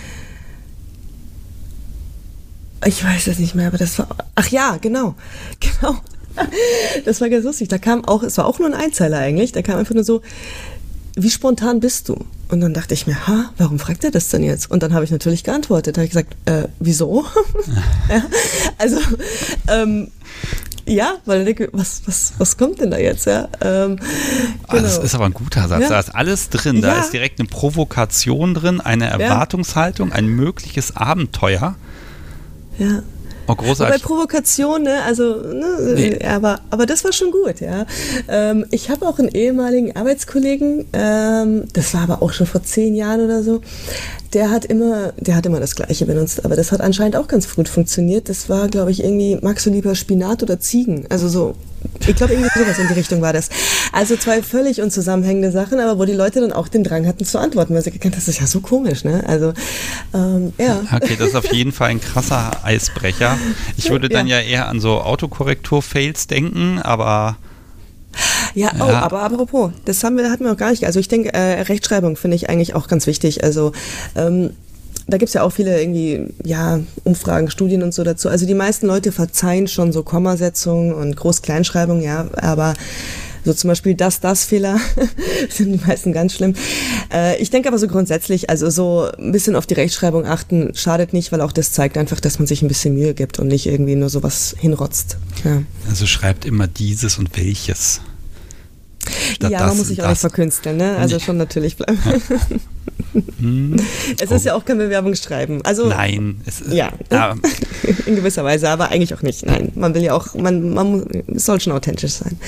Ich weiß es nicht mehr, aber das war, ach ja, genau, genau. Das war ganz lustig. Da kam auch, es war auch nur ein Einzeiler eigentlich, da kam einfach nur so, wie spontan bist du? Und dann dachte ich mir, ha, warum fragt er das denn jetzt? Und dann habe ich natürlich geantwortet. Da habe ich gesagt, äh, wieso? Ja, also, ähm, ja, weil ich denke, was, was, was kommt denn da jetzt? Ja, ähm, Ah, das genau. ist aber ein guter Satz. Ja. Da ist alles drin. Da Ja. ist direkt eine Provokation drin, eine Erwartungshaltung, ein mögliches Abenteuer. Ja. Oh, Wobei großartig. Provokation, ne, also, ne, Nee. aber, aber das war schon gut, ja. Ähm, ich habe auch einen ehemaligen Arbeitskollegen, ähm, das war aber auch schon vor zehn Jahren oder so, der hat immer, der hat immer das Gleiche benutzt, aber das hat anscheinend auch ganz gut funktioniert. Das war, glaube ich, irgendwie, magst du lieber Spinat oder Ziegen? Also so, ich glaube, irgendwie sowas in die Richtung war das. Also zwei völlig unzusammenhängende Sachen, aber wo die Leute dann auch den Drang hatten zu antworten, weil sie gekannt, das ist ja so komisch, ne? Also, ähm, ja. Okay, das ist auf jeden Fall ein krasser Eisbrecher. Ich würde dann ja, Ja. eher an so Autokorrektur-Fails denken, aber Ja, oh, Ja. aber apropos, das haben wir, hatten wir noch gar nicht. Also ich denke, äh, Rechtschreibung finde ich eigentlich auch ganz wichtig. Also ähm, da gibt es ja auch viele irgendwie, ja, Umfragen, Studien und so dazu. Also die meisten Leute verzeihen schon so Kommasetzungen und Groß-Kleinschreibung, ja, aber So zum Beispiel das, das Fehler sind die meisten ganz schlimm. Äh, ich denke aber so grundsätzlich, also so ein bisschen auf die Rechtschreibung achten, schadet nicht, weil auch das zeigt einfach, dass man sich ein bisschen Mühe gibt und nicht irgendwie nur sowas hinrotzt. Ja. Also schreibt immer dieses und welches. Statt ja, man muss sich auch nicht verkünsteln, ne? Also schon natürlich bleiben. Hm. Es ist oh. ja auch kein Bewerbungsschreiben. Also, nein. Es ist, ja, ah. in gewisser Weise, aber eigentlich auch nicht. Nein, man will ja auch, man, man es soll schon authentisch sein.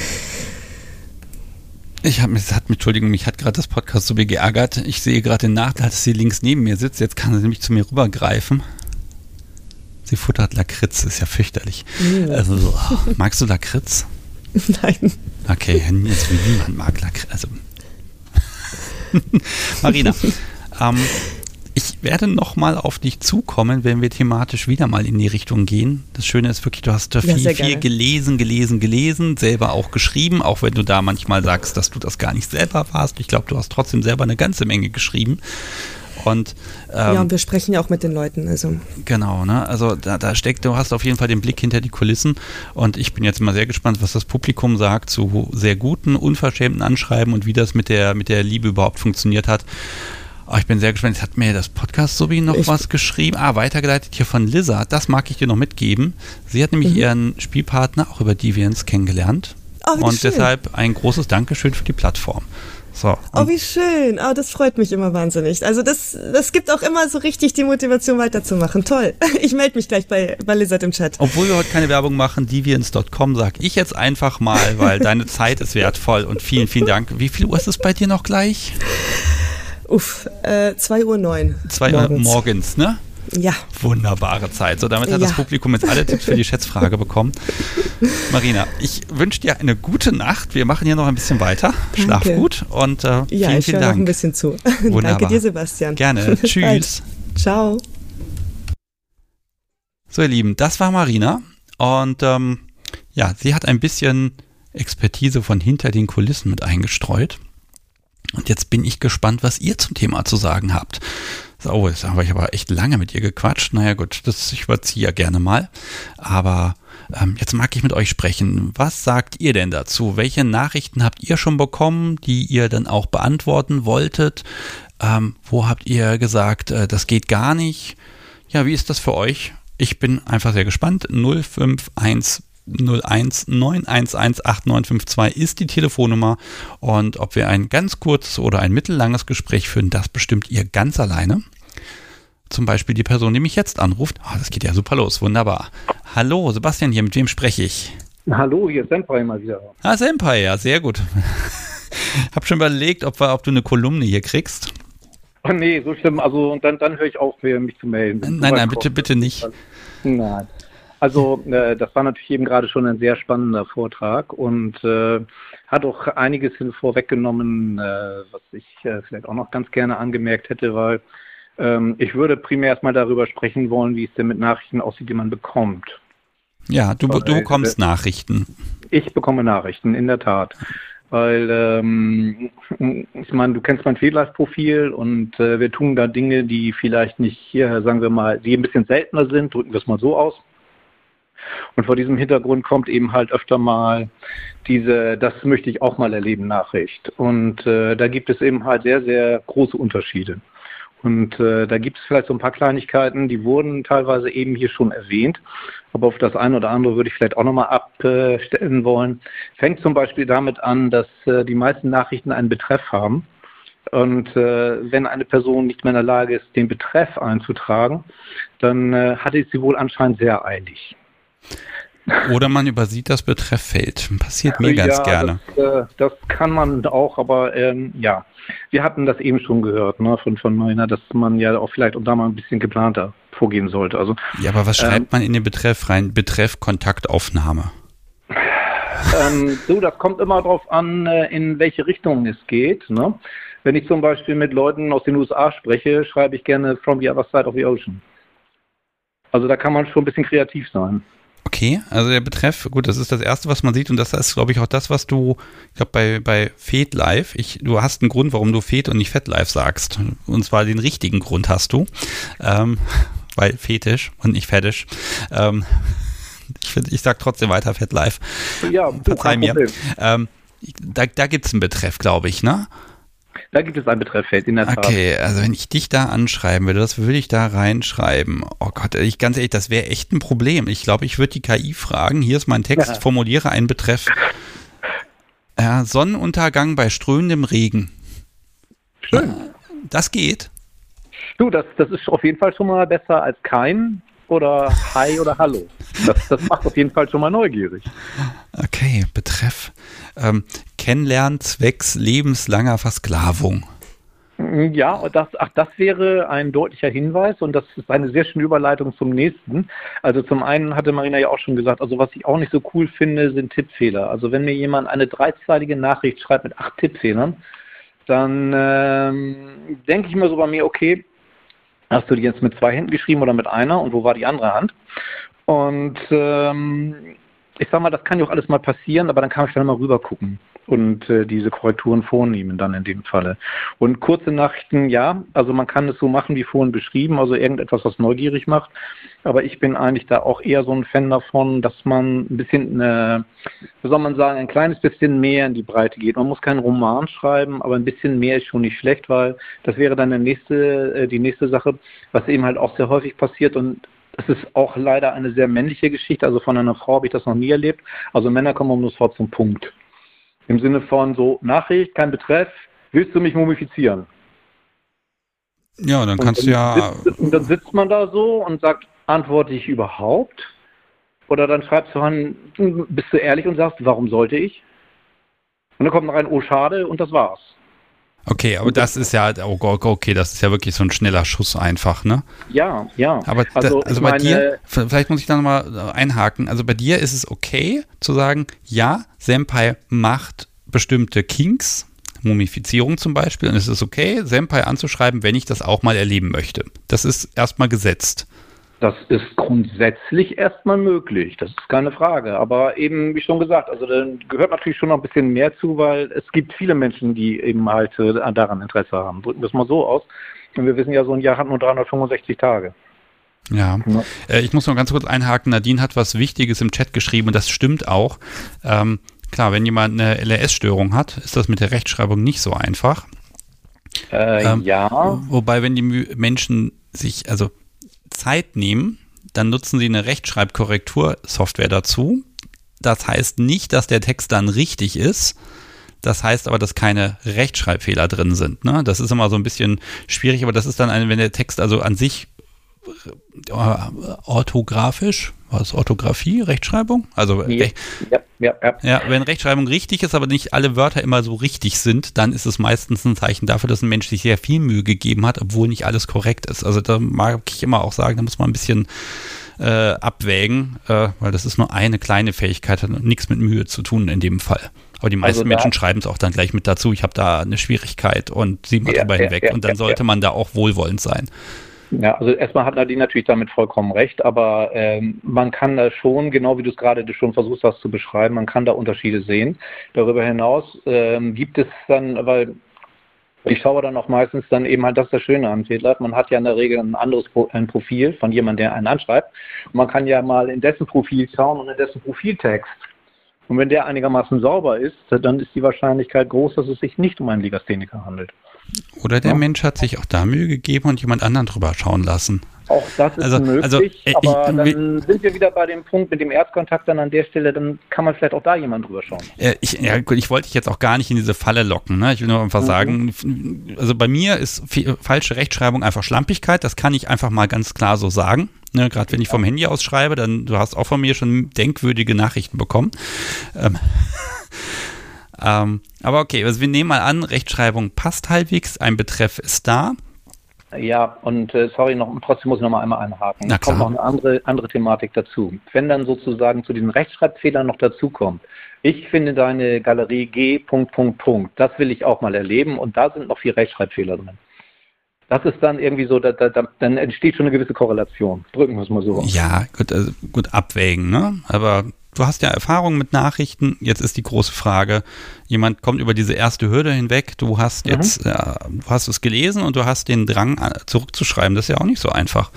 Ich habe mich, hat, Entschuldigung, mich hat gerade das Podcast so geärgert. Ich sehe gerade den Nachteil, dass sie links neben mir sitzt. Jetzt kann sie nämlich zu mir rübergreifen. Sie futtert Lakritz, ist ja fürchterlich. Mhm. Also, magst du Lakritz? Nein. Okay, jetzt wie niemand mag Lakritz. Also. Marina, ähm, ich werde nochmal auf dich zukommen, wenn wir thematisch wieder mal in die Richtung gehen. Das Schöne ist wirklich, du hast da viel, ja, viel gelesen, gelesen, gelesen, selber auch geschrieben, auch wenn du da manchmal sagst, dass du das gar nicht selber warst. Ich glaube, du hast trotzdem selber eine ganze Menge geschrieben. Und, ähm, ja, und wir sprechen ja auch mit den Leuten. Also. Genau, ne? Also da, da steckt, du hast auf jeden Fall den Blick hinter die Kulissen und ich bin jetzt mal sehr gespannt, was das Publikum sagt zu sehr guten, unverschämten Anschreiben und wie das mit der, mit der Liebe überhaupt funktioniert hat. Oh, ich bin sehr gespannt. Jetzt hat mir das Podcast-Sobi noch ich was geschrieben. Ah, weitergeleitet hier von Lizard. Das mag ich dir noch mitgeben. Sie hat nämlich mhm. ihren Spielpartner auch über Deviants kennengelernt. Oh, und schön. Deshalb ein großes Dankeschön für die Plattform. So, oh, wie schön. Oh, das freut mich immer wahnsinnig. Also das, das gibt auch immer so richtig die Motivation weiterzumachen. Toll. Ich melde mich gleich bei, bei Lizard im Chat. Obwohl wir heute keine Werbung machen, deviants Punkt com, sag ich jetzt einfach mal, weil deine Zeit ist wertvoll und vielen, vielen Dank. Wie viel Uhr ist es bei dir noch gleich? Uff, äh, zwei Uhr neun. zwei Uhr morgens, ne? Ja. Wunderbare Zeit. So, damit hat ja. das Publikum jetzt alle Tipps für die Schätzfrage bekommen. Marina, ich wünsche dir eine gute Nacht. Wir machen hier noch ein bisschen weiter. Danke. Schlaf gut und äh, ja, vielen, ich vielen Dank. Noch ein bisschen zu. Wunderbar. Danke dir, Sebastian. Gerne. Tschüss. Ciao. So, ihr Lieben, das war Marina und ähm, ja, sie hat ein bisschen Expertise von hinter den Kulissen mit eingestreut. Und jetzt bin ich gespannt, was ihr zum Thema zu sagen habt. Oh, jetzt habe ich aber echt lange mit ihr gequatscht. Naja gut, das, ich überziehe ja gerne mal. Aber ähm, jetzt mag ich mit euch sprechen. Was sagt ihr denn dazu? Welche Nachrichten habt ihr schon bekommen, die ihr dann auch beantworten wolltet? Ähm, wo habt ihr gesagt, äh, das geht gar nicht? Ja, wie ist das für euch? Ich bin einfach sehr gespannt. null fünf eins null eins neun eins eins acht neun fünf zwei ist die Telefonnummer und ob wir ein ganz kurzes oder ein mittellanges Gespräch führen, das bestimmt ihr ganz alleine. Zum Beispiel die Person, die mich jetzt anruft. Oh, das geht ja super los, wunderbar. Hallo, Sebastian hier, mit wem spreche ich? Hallo, hier ist Senpai mal wieder. Ah, Senpai, ja, sehr gut. Hab schon überlegt, ob, wir, ob du eine Kolumne hier kriegst. Oh nee, so schlimm, also dann, dann höre ich auf, mich zu melden. Nein, nein, bitte, bitte nicht. Nein. Also äh, das war natürlich eben gerade schon ein sehr spannender Vortrag und äh, hat auch einiges vorweggenommen, äh, was ich äh, vielleicht auch noch ganz gerne angemerkt hätte, weil ähm, ich würde primär erstmal darüber sprechen wollen, wie es denn mit Nachrichten aussieht, die man bekommt. Ja, du, weil, du bekommst äh, Nachrichten. Ich bekomme Nachrichten, in der Tat. Weil, ähm, ich meine, du kennst mein FeedLife-Profil und äh, wir tun da Dinge, die vielleicht nicht hier, sagen wir mal, die ein bisschen seltener sind, drücken wir es mal so aus. Und vor diesem Hintergrund kommt eben halt öfter mal diese, das möchte ich auch mal erleben, Nachricht. Und äh, da gibt es eben halt sehr, sehr große Unterschiede. Und äh, da gibt es vielleicht so ein paar Kleinigkeiten, die wurden teilweise eben hier schon erwähnt. Aber auf das eine oder andere würde ich vielleicht auch nochmal abstellen wollen. Fängt zum Beispiel damit an, dass äh, die meisten Nachrichten einen Betreff haben. Und äh, wenn eine Person nicht mehr in der Lage ist, den Betreff einzutragen, dann äh, hatte sie wohl anscheinend sehr eilig. Oder man übersieht das Betrefffeld. Passiert mir ganz ja, gerne. Das, äh, das kann man auch, aber ähm, ja, wir hatten das eben schon gehört, ne, von, von Marina, dass man ja auch vielleicht und da mal ein bisschen geplanter vorgehen sollte. Also, ja, aber was schreibt ähm, man in den Betreff rein? Betreff Kontaktaufnahme. Ähm, so, das kommt immer darauf an, in welche Richtung es geht. Ne? Wenn ich zum Beispiel mit Leuten aus den U S A spreche, schreibe ich gerne from the other side of the ocean. Also da kann man schon ein bisschen kreativ sein. Okay, also der Betreff, gut, das ist das Erste, was man sieht und das ist, glaube ich, auch das, was du, ich glaube, bei, bei FeedLife, ich, du hast einen Grund, warum du Fed und nicht FetLife sagst. Und zwar den richtigen Grund hast du, ähm, weil Fetisch und nicht Fetisch. Ähm, ich, ich sag trotzdem weiter FetLife. Ja, verzeih mir. Ähm, Da, da gibt es einen Betreff, glaube ich, ne? Da gibt es ein Betrefffeld, in der Tat. Okay, also wenn ich dich da anschreiben würde, das würde ich da reinschreiben. Oh Gott, ich ganz ehrlich, das wäre echt ein Problem. Ich glaube, ich würde die K I fragen, hier ist mein Text, ja. Formuliere einen Betreff. Ja, Sonnenuntergang bei strömendem Regen. Schön. Das geht. Du, das, das ist auf jeden Fall schon mal besser als kein oder Hi oder Hallo. Das, das macht auf jeden Fall schon mal neugierig. Okay, Betreff. Ähm, Kennenlernen zwecks lebenslanger Versklavung. Ja, und das, ach, das wäre ein deutlicher Hinweis und das ist eine sehr schöne Überleitung zum nächsten. Also zum einen hatte Marina ja auch schon gesagt, also was ich auch nicht so cool finde, sind Tippfehler. Also wenn mir jemand eine dreizeilige Nachricht schreibt mit acht Tippfehlern, dann ähm, denke ich mir so bei mir, okay, hast du die jetzt mit zwei Händen geschrieben oder mit einer und wo war die andere Hand? Und ähm, ich sag mal, das kann ja auch alles mal passieren, aber dann kann ich dann mal rüber gucken und äh, diese Korrekturen vornehmen dann in dem Falle. Und kurze Nachrichten, ja, also man kann es so machen wie vorhin beschrieben, also irgendetwas, was neugierig macht, aber ich bin eigentlich da auch eher so ein Fan davon, dass man ein bisschen, äh, wie soll man sagen, ein kleines bisschen mehr in die Breite geht. Man muss keinen Roman schreiben, aber ein bisschen mehr ist schon nicht schlecht, weil das wäre dann der nächste, äh, die nächste Sache, was eben halt auch sehr häufig passiert und es ist auch leider eine sehr männliche Geschichte, also von einer Frau habe ich das noch nie erlebt. Also Männer kommen um sofort zum Punkt. Im Sinne von so, Nachricht, kein Betreff, willst du mich mumifizieren? Ja, dann kannst und du ja... Sitzt, und dann sitzt man da so und sagt, antworte ich überhaupt? Oder dann schreibst du an, bist du ehrlich und sagst, warum sollte ich? Und dann kommt noch ein, oh schade, und das war's. Okay, aber das ist ja, oh Gott, okay, das ist ja wirklich so ein schneller Schuss einfach, ne? Ja, ja. Aber also, da, also bei meine, dir, vielleicht muss ich da nochmal einhaken, also bei dir ist es okay zu sagen, ja, Senpai macht bestimmte Kinks, Mumifizierung zum Beispiel, und es ist okay, Senpai anzuschreiben, wenn ich das auch mal erleben möchte. Das ist erstmal gesetzt. Das ist grundsätzlich erstmal möglich, das ist keine Frage. Aber eben, wie schon gesagt, also da gehört natürlich schon noch ein bisschen mehr zu, weil es gibt viele Menschen, die eben halt äh, daran Interesse haben. Drücken wir es mal so aus. Und wir wissen ja, so ein Jahr hat nur dreihundertfünfundsechzig Tage. Ja, ja. Äh, ich muss noch ganz kurz einhaken. Nadine hat was Wichtiges im Chat geschrieben und das stimmt auch. Ähm, klar, wenn jemand eine L R S-Störung hat, ist das mit der Rechtschreibung nicht so einfach. Äh, ähm, ja. Wobei, wenn die Menschen sich, also Zeit nehmen, dann nutzen sie eine Rechtschreibkorrektursoftware dazu. Das heißt nicht, dass der Text dann richtig ist. Das heißt aber, dass keine Rechtschreibfehler drin sind. Ne? Das ist immer so ein bisschen schwierig, aber das ist dann, ein, wenn der Text also an sich äh, orthografisch, was Orthographie, Rechtschreibung? Also ja, ja, ja, ja. ja, wenn Rechtschreibung richtig ist, aber nicht alle Wörter immer so richtig sind, dann ist es meistens ein Zeichen dafür, dass ein Mensch sich sehr viel Mühe gegeben hat, obwohl nicht alles korrekt ist. Also da mag ich immer auch sagen, da muss man ein bisschen äh, abwägen, äh, weil das ist nur eine kleine Fähigkeit, hat nichts mit Mühe zu tun in dem Fall. Aber die meisten also Menschen schreiben es auch dann gleich mit dazu, ich habe da eine Schwierigkeit und sieht man ja, drüber ja, hinweg ja, und dann ja, sollte ja. man da auch wohlwollend sein. Ja, also erstmal hat Nadine natürlich damit vollkommen recht, aber ähm, man kann da schon, genau wie du es gerade schon versucht hast zu beschreiben, man kann da Unterschiede sehen. Darüber hinaus ähm, gibt es dann, weil ich schaue dann auch meistens dann eben halt, das ist das Schöne am Fehler, man hat ja in der Regel ein anderes Pro- ein Profil von jemandem, der einen anschreibt. Und man kann ja mal in dessen Profil schauen und in dessen Profiltext. Und wenn der einigermaßen sauber ist, dann ist die Wahrscheinlichkeit groß, dass es sich nicht um einen Legastheniker handelt. Oder der ja. Mensch hat sich auch da Mühe gegeben und jemand anderen drüber schauen lassen. Auch das ist also, möglich, also, äh, aber ich, dann sind wir wieder bei dem Punkt mit dem Erstkontakt dann an der Stelle, dann kann man vielleicht auch da jemand drüber schauen. Äh, ich, ja, gut, ich wollte dich jetzt auch gar nicht in diese Falle locken. Ne? Ich will nur einfach mhm. sagen, also bei mir ist f- falsche Rechtschreibung einfach Schlampigkeit, das kann ich einfach mal ganz klar so sagen. Ne, gerade wenn ich vom Handy aus schreibe, dann, du hast auch von mir schon denkwürdige Nachrichten bekommen. Ähm, ähm, aber okay, also wir nehmen mal an, Rechtschreibung passt halbwegs, ein Betreff ist da. Ja, und äh, sorry, noch, trotzdem muss ich noch mal einmal einhaken. Na klar. Kommt noch eine andere, andere Thematik dazu. Wenn dann sozusagen zu diesen Rechtschreibfehlern noch dazukommt, ich finde deine Galerie G, Punkt, Punkt, Punkt, das will ich auch mal erleben und da sind noch vier Rechtschreibfehler drin. Das ist dann irgendwie so, da, da, dann entsteht schon eine gewisse Korrelation. Drücken wir es mal so. Ja, gut, also gut abwägen, ne? Aber du hast ja Erfahrung mit Nachrichten. Jetzt ist die große Frage, jemand kommt über diese erste Hürde hinweg. Du hast jetzt, mhm. ja, du hast es gelesen und du hast den Drang zurückzuschreiben. Das ist ja auch nicht so einfach.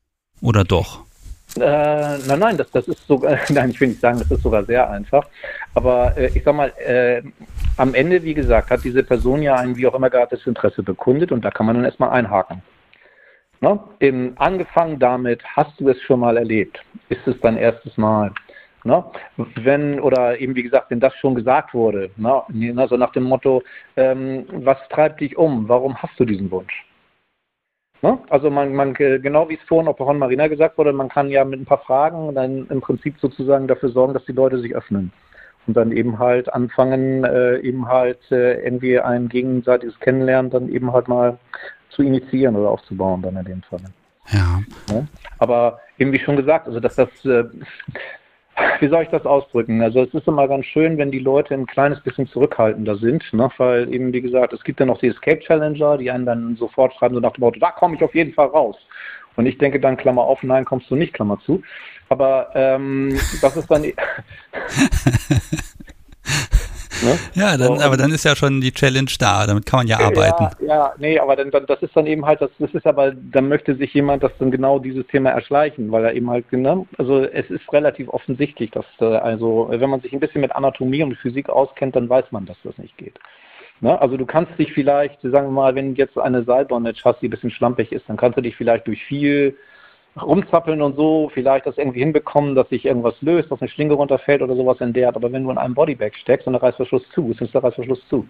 Oder doch? Äh, nein, nein, das, das ist sogar, nein, ich will nicht sagen, das ist sogar sehr einfach. Aber äh, ich sag mal, äh, am Ende, wie gesagt, hat diese Person ja ein wie auch immer geartetes Interesse bekundet und da kann man dann erstmal einhaken. Ne? Im, angefangen damit, hast du es schon mal erlebt? Ist es dein erstes Mal? Ne? Wenn, oder eben wie gesagt, wenn das schon gesagt wurde, ne? Also nach dem Motto, ähm, was treibt dich um? Warum hast du diesen Wunsch? Ne? Also man, man, genau wie es vorhin auch von Marina gesagt wurde, man kann ja mit ein paar Fragen dann im Prinzip sozusagen dafür sorgen, dass die Leute sich öffnen und dann eben halt anfangen, äh, eben halt äh, irgendwie ein gegenseitiges Kennenlernen dann eben halt mal zu initiieren oder aufzubauen dann in dem Fall. Ja. Ja? Aber eben wie schon gesagt, also dass das, äh, wie soll ich das ausdrücken? Also es ist immer ganz schön, wenn die Leute ein kleines bisschen zurückhaltender sind, ne? Weil eben wie gesagt, es gibt ja noch die Escape Challenger, die einen dann sofort schreiben, so nach dem Motto, da komme ich auf jeden Fall raus. Und ich denke dann, Klammer auf, nein, kommst du nicht, Klammer zu. Aber ähm, das ist dann... Ne? Ja, dann, so, aber dann ist ja schon die Challenge da, damit kann man ja arbeiten. Ja, ja, nee, aber dann, dann, das ist dann eben halt, das, das ist aber, dann möchte sich jemand das dann genau dieses Thema erschleichen, weil er eben halt, ne, also es ist relativ offensichtlich, dass, also wenn man sich ein bisschen mit Anatomie und Physik auskennt, dann weiß man, dass das nicht geht. Ne? Also du kannst dich vielleicht, sagen wir mal, wenn du jetzt eine Seilbondage hast, die ein bisschen schlampig ist, dann kannst du dich vielleicht durch viel rumzappeln und so, vielleicht das irgendwie hinbekommen, dass sich irgendwas löst, dass eine Schlinge runterfällt oder sowas in der Art. Aber wenn du in einem Bodybag steckst und der Reißverschluss zu ist, ist der Reißverschluss zu.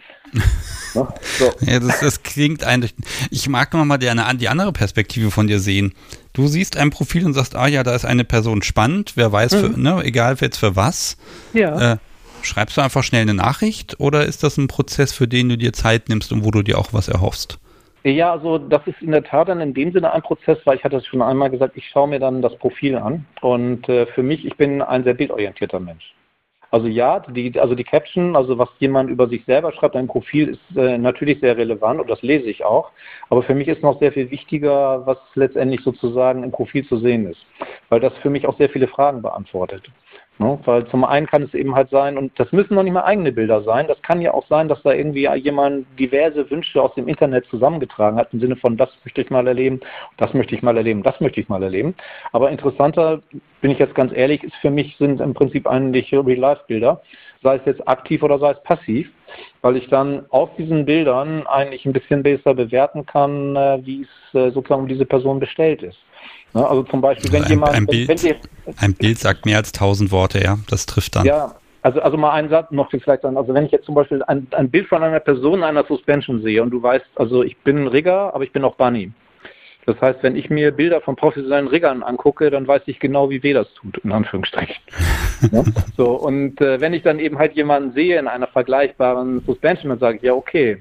Ne? So. Ja, das, das klingt eigentlich. Ich mag noch mal die, die andere Perspektive von dir sehen. Du siehst ein Profil und sagst, ah ja, da ist eine Person spannend, wer weiß, mhm. für, ne, egal jetzt für was. Ja. Äh, schreibst du einfach schnell eine Nachricht oder ist das ein Prozess, für den du dir Zeit nimmst und wo du dir auch was erhoffst? Ja, also das ist in der Tat dann in dem Sinne ein Prozess, weil ich hatte es schon einmal gesagt, ich schaue mir dann das Profil an und äh, für mich, ich bin ein sehr bildorientierter Mensch. Also ja, die, also die Caption, also was jemand über sich selber schreibt, ein Profil ist äh, natürlich sehr relevant und das lese ich auch, aber für mich ist noch sehr viel wichtiger, was letztendlich sozusagen im Profil zu sehen ist, weil das für mich auch sehr viele Fragen beantwortet. Ne? Weil zum einen kann es eben halt sein, und das müssen noch nicht mal eigene Bilder sein, das kann ja auch sein, dass da irgendwie jemand diverse Wünsche aus dem Internet zusammengetragen hat, im Sinne von, das möchte ich mal erleben, das möchte ich mal erleben, das möchte ich mal erleben. Aber interessanter, bin ich jetzt ganz ehrlich, ist für mich, sind im Prinzip eigentlich Real-Life-Bilder, sei es jetzt aktiv oder sei es passiv, weil ich dann auf diesen Bildern eigentlich ein bisschen besser bewerten kann, wie es sozusagen um diese Person bestellt ist. Also zum Beispiel, wenn ein, jemand... Ein Bild, wenn, wenn die, ein Bild sagt mehr als tausend Worte, ja, das trifft dann. Ja, also, also mal einen Satz noch vielleicht dann, also wenn ich jetzt zum Beispiel ein, ein Bild von einer Person in einer Suspension sehe und du weißt, also ich bin Rigger, aber ich bin auch Bunny. Das heißt, wenn ich mir Bilder von professionellen Riggern angucke, dann weiß ich genau, wie weh das tut, in Anführungsstrichen. Ja? So, und äh, wenn ich dann eben halt jemanden sehe in einer vergleichbaren Suspension, dann sage ich, ja okay,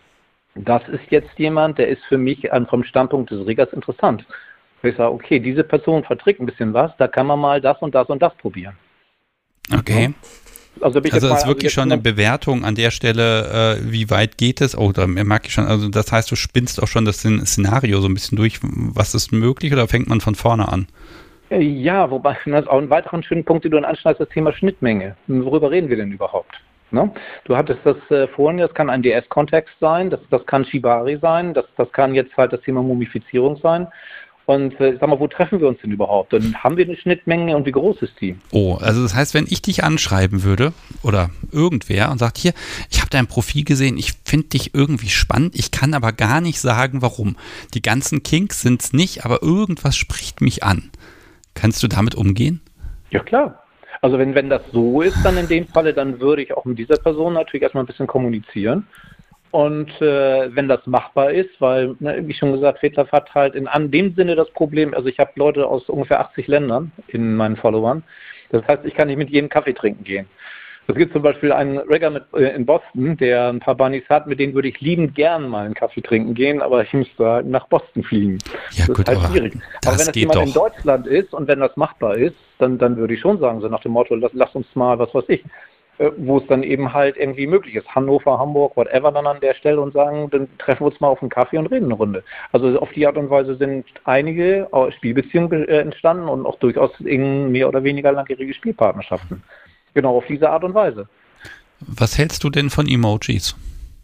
das ist jetzt jemand, der ist für mich an, vom Standpunkt des Riggers interessant. Ich sage, okay, diese Person verträgt ein bisschen was, da kann man mal das und das und das probieren. Okay. Also, bin ich also jetzt es ist mal, wirklich also schon eine Bewertung an der Stelle, äh, wie weit geht es? Oh, da merke ich schon, also das heißt, du spinnst auch schon das Szenario so ein bisschen durch, was ist möglich oder fängt man von vorne an? Ja, wobei, das ist auch ein weiterer schöner Punkt, den du anschneidest, das Thema Schnittmenge. Worüber reden wir denn überhaupt? Ne? Du hattest das äh, vorhin, das kann ein D S-Kontext sein, das, das kann Shibari sein, das, das kann jetzt halt das Thema Mumifizierung sein. Und äh, sag mal, wo treffen wir uns denn überhaupt? Dann haben wir eine Schnittmenge und wie groß ist die? Oh, also das heißt, wenn ich dich anschreiben würde oder irgendwer und sagt, hier, ich habe dein Profil gesehen, ich finde dich irgendwie spannend, ich kann aber gar nicht sagen, warum. Die ganzen Kinks sind es nicht, aber irgendwas spricht mich an. Kannst du damit umgehen? Ja, klar. Also wenn, wenn das so ist, dann in dem Falle, dann würde ich auch mit dieser Person natürlich erstmal ein bisschen kommunizieren. Und äh, wenn das machbar ist, weil, ne, wie schon gesagt, FetLife hat halt in an dem Sinne das Problem, also ich habe Leute aus ungefähr achtzig Ländern in meinen Followern. Das heißt, ich kann nicht mit jedem Kaffee trinken gehen. Es gibt zum Beispiel einen Rigger mit, äh, in Boston, der ein paar Bunnies hat, mit denen würde ich liebend gern mal einen Kaffee trinken gehen, aber ich müsste nach Boston fliegen. Ja, das gut, ist halt aber schwierig. das Aber wenn das geht jemand doch. in Deutschland ist und wenn das machbar ist, dann, dann würde ich schon sagen, so nach dem Motto, lass, lass uns mal, was weiß ich, wo es dann eben halt irgendwie möglich ist. Hannover, Hamburg, whatever dann an der Stelle und sagen, dann treffen wir uns mal auf einen Kaffee und reden eine Runde. Also auf die Art und Weise sind einige Spielbeziehungen entstanden und auch durchaus in mehr oder weniger langjährige Spielpartnerschaften. Genau, auf diese Art und Weise. Was hältst du denn von Emojis?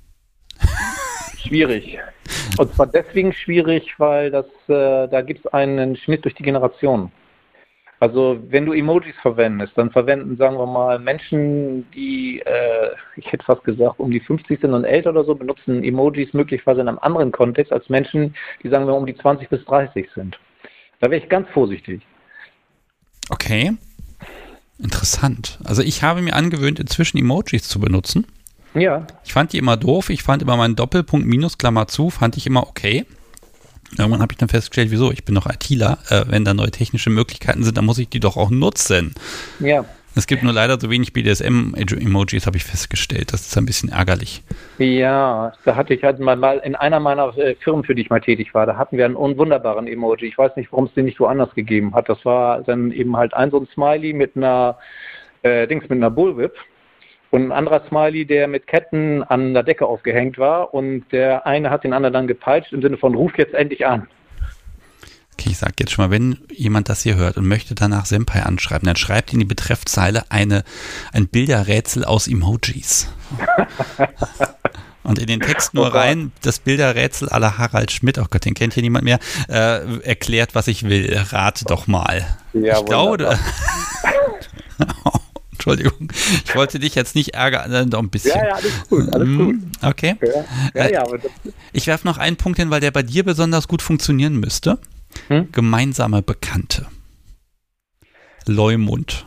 Schwierig. Und zwar deswegen schwierig, weil das, äh, da gibt es einen Schnitt durch die Generationen. Also wenn du Emojis verwendest, dann verwenden, sagen wir mal, Menschen, die, äh, ich hätte fast gesagt, um die fünfzig sind und älter oder so, benutzen Emojis möglicherweise in einem anderen Kontext als Menschen, die, sagen wir, um die zwanzig bis dreißig sind. Da wäre ich ganz vorsichtig. Okay, interessant. Also ich habe mir angewöhnt, inzwischen Emojis zu benutzen. Ja. Ich fand die immer doof. Ich fand immer meinen Doppelpunkt Minus Klammer zu, fand ich immer okay. Irgendwann habe ich dann festgestellt, wieso, ich bin doch ITler, äh, wenn da neue technische Möglichkeiten sind, dann muss ich die doch auch nutzen. Ja. Es gibt nur leider so wenig B D S M-Emojis, habe ich festgestellt. Das ist ein bisschen ärgerlich. Ja, da hatte ich halt mal, mal in einer meiner äh, Firmen, für die ich mal tätig war, da hatten wir einen wunderbaren Emoji. Ich weiß nicht, warum es den nicht woanders gegeben hat. Das war dann eben halt ein so ein Smiley mit einer äh, Dings, mit einer Bullwhip. Und ein anderer Smiley, der mit Ketten an der Decke aufgehängt war, und der eine hat den anderen dann gepeitscht im Sinne von, ruf jetzt endlich an. Okay, ich sage jetzt schon mal, wenn jemand das hier hört und möchte danach Senpai anschreiben, dann schreibt in die Betreffzeile eine, ein Bilderrätsel aus Emojis. Und in den Text nur oh rein, das Bilderrätsel à la Harald Schmidt, oh Gott, den kennt hier niemand mehr, äh, erklärt, was ich will. Rate doch mal. Ja, ich glaube... Entschuldigung, ich wollte dich jetzt nicht ärgern, doch ein bisschen. Ja, ja, alles gut, alles gut. Okay. Ja, ja, ja, aber das ich werfe noch einen Punkt hin, weil der bei dir besonders gut funktionieren müsste. Hm? Gemeinsame Bekannte. Leumund.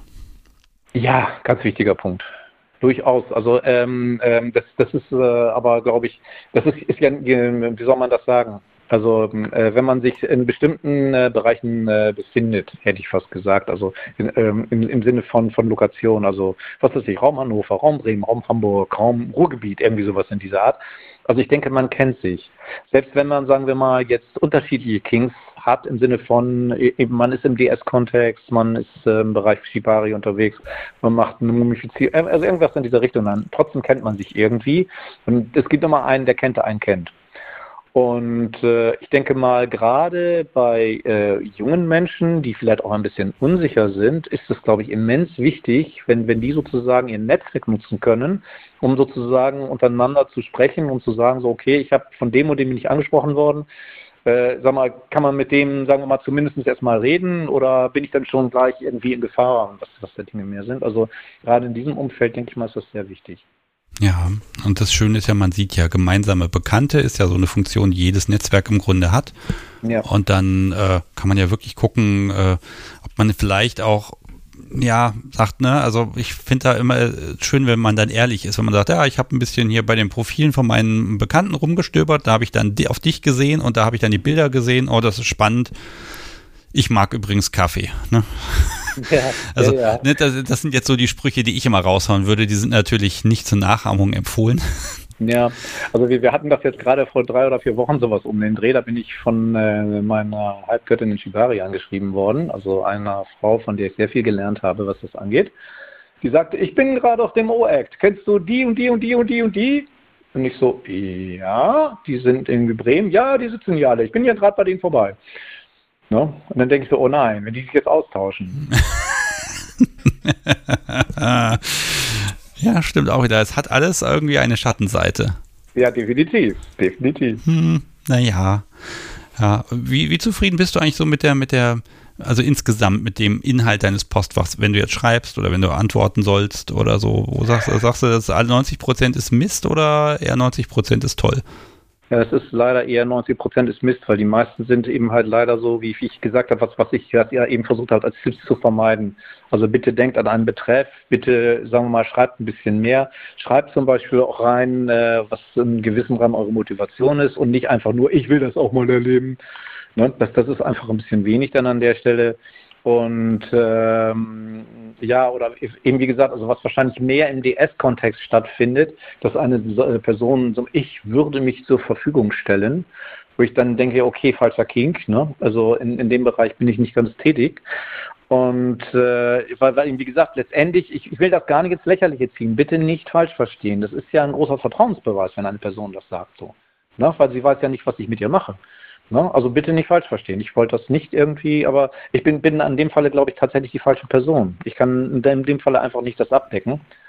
Ja, ganz wichtiger Punkt. Durchaus. Also ähm, ähm, das, das ist äh, aber, glaube ich, das ist, ist ja, wie soll man das sagen? Also äh, wenn man sich in bestimmten äh, Bereichen äh, befindet, hätte ich fast gesagt, also in, ähm, im, im Sinne von, von Lokation, also was weiß ich, Raum Hannover, Raum Bremen, Raum Hamburg, Raum Ruhrgebiet, irgendwie sowas in dieser Art. Also ich denke, man kennt sich. Selbst wenn man, sagen wir mal, jetzt unterschiedliche Kings hat, im Sinne von, eben man ist im D S-Kontext, man ist äh, im Bereich Shibari unterwegs, man macht eine Mumifizierung, also irgendwas in dieser Richtung, dann trotzdem kennt man sich irgendwie. Und es gibt immer einen, der kennt, der einen kennt. Und äh, ich denke mal, gerade bei äh, jungen Menschen, die vielleicht auch ein bisschen unsicher sind, ist es, glaube ich, immens wichtig, wenn, wenn die sozusagen ihr Netzwerk nutzen können, um sozusagen untereinander zu sprechen und zu sagen, so okay, ich habe von dem und dem bin ich angesprochen worden. Äh, sag mal, kann man mit dem, sagen wir mal, zumindest erstmal reden, oder bin ich dann schon gleich irgendwie in Gefahr, was, was da Dinge mehr sind? Also gerade in diesem Umfeld, denke ich mal, ist das sehr wichtig. Ja, und das Schöne ist ja, man sieht ja, gemeinsame Bekannte ist ja so eine Funktion, die jedes Netzwerk im Grunde hat. Ja. Und dann äh, kann man ja wirklich gucken, äh, ob man vielleicht auch, ja, sagt, ne, also ich finde da immer schön, wenn man dann ehrlich ist, wenn man sagt, ja, ich habe ein bisschen hier bei den Profilen von meinen Bekannten rumgestöbert, da habe ich dann auf dich gesehen und da habe ich dann die Bilder gesehen, oh, das ist spannend. Ich mag übrigens Kaffee, ne? Ja, also ja, ja. Ne, das, das sind jetzt so die Sprüche, die ich immer raushauen würde. Die sind natürlich nicht zur Nachahmung empfohlen. Ja, also wir, wir hatten das jetzt gerade vor drei oder vier Wochen sowas um den Dreh. Da bin ich von äh, meiner Halbgöttin in Shibari angeschrieben worden. Also einer Frau, von der ich sehr viel gelernt habe, was das angeht. Die sagte, ich bin gerade auf dem O-Act. Kennst du die und die und die und die und die? Und ich so, ja, die sind in Bremen. Ja, die sitzen ja alle. Ich bin ja gerade bei denen vorbei. No? Und dann denke ich so, oh nein, wenn die sich jetzt austauschen. Ja, stimmt auch wieder. Es hat alles irgendwie eine Schattenseite. Ja, definitiv, definitiv. Hm, naja, ja. Wie, wie zufrieden bist du eigentlich so mit der, mit der, also insgesamt mit dem Inhalt deines Postfachs, wenn du jetzt schreibst oder wenn du antworten sollst oder so? Wo sagst, sagst du, dass neunzig Prozent ist Mist oder eher neunzig Prozent ist toll? Ja, es ist leider eher neunzig Prozent ist Mist, weil die meisten sind eben halt leider so, wie ich gesagt habe, was, was ich ja eben versucht habe, als Tipps zu vermeiden. Also bitte denkt an einen Betreff, bitte, sagen wir mal, schreibt ein bisschen mehr. Schreibt zum Beispiel auch rein, äh, was in gewissem Rahmen eure Motivation ist und nicht einfach nur, ich will das auch mal erleben. Ne? Das, das ist einfach ein bisschen wenig dann an der Stelle. Und ähm, ja, oder eben wie gesagt, also was wahrscheinlich mehr im D S-Kontext stattfindet, dass eine Person so, ich würde mich zur Verfügung stellen, wo ich dann denke, okay, falscher King, ne? Also in, in dem Bereich bin ich nicht ganz tätig. Und äh, weil, weil, wie gesagt, letztendlich, ich, ich will das gar nicht ins Lächerliche ziehen, bitte nicht falsch verstehen. Das ist ja ein großer Vertrauensbeweis, wenn eine Person das sagt, so. Ne? Weil sie weiß ja nicht, was ich mit ihr mache. Ne? Also bitte nicht falsch verstehen. Ich wollte das nicht irgendwie, aber ich bin, bin an dem Falle, glaube ich, tatsächlich die falsche Person. Ich kann in dem, in dem Falle einfach nicht das abdecken.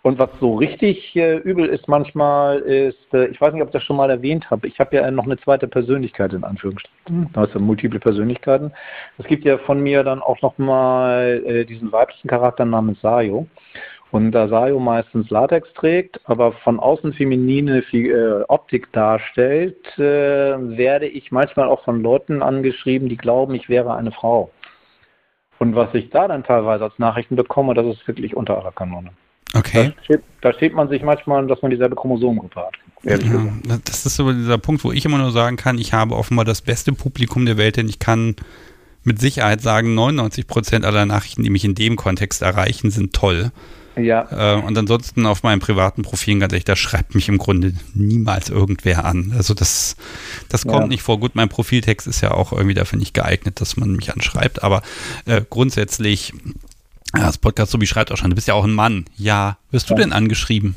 Und was so richtig äh, übel ist manchmal, ist, äh, ich weiß nicht, ob ich das schon mal erwähnt habe, ich habe ja noch eine zweite Persönlichkeit in Anführungsstrichen, also multiple Persönlichkeiten. Es gibt ja von mir dann auch nochmal äh, diesen weiblichen Charakter namens Sayo. Und da Sayo meistens Latex trägt, aber von außen feminine äh, Optik darstellt, äh, werde ich manchmal auch von Leuten angeschrieben, die glauben, ich wäre eine Frau. Und was ich da dann teilweise als Nachrichten bekomme, das ist wirklich unter aller Kanone. Okay. Da steht, da steht man sich manchmal, dass man dieselbe Chromosomengruppe hat. Ehrlich Ja, gesagt. das ist so dieser Punkt, wo ich immer nur sagen kann, ich habe offenbar das beste Publikum der Welt, denn ich kann mit Sicherheit sagen, neunundneunzig Prozent aller Nachrichten, die mich in dem Kontext erreichen, sind toll. Ja. Äh, und ansonsten auf meinen privaten Profilen, ganz ehrlich, da schreibt mich im Grunde niemals irgendwer an. Also das, das kommt Ja. nicht vor. Gut, mein Profiltext ist ja auch irgendwie dafür nicht geeignet, dass man mich anschreibt, aber äh, grundsätzlich, ja, das Podcast Subi schreibt auch schon, du bist ja auch ein Mann. Ja, wirst du Ja. denn angeschrieben?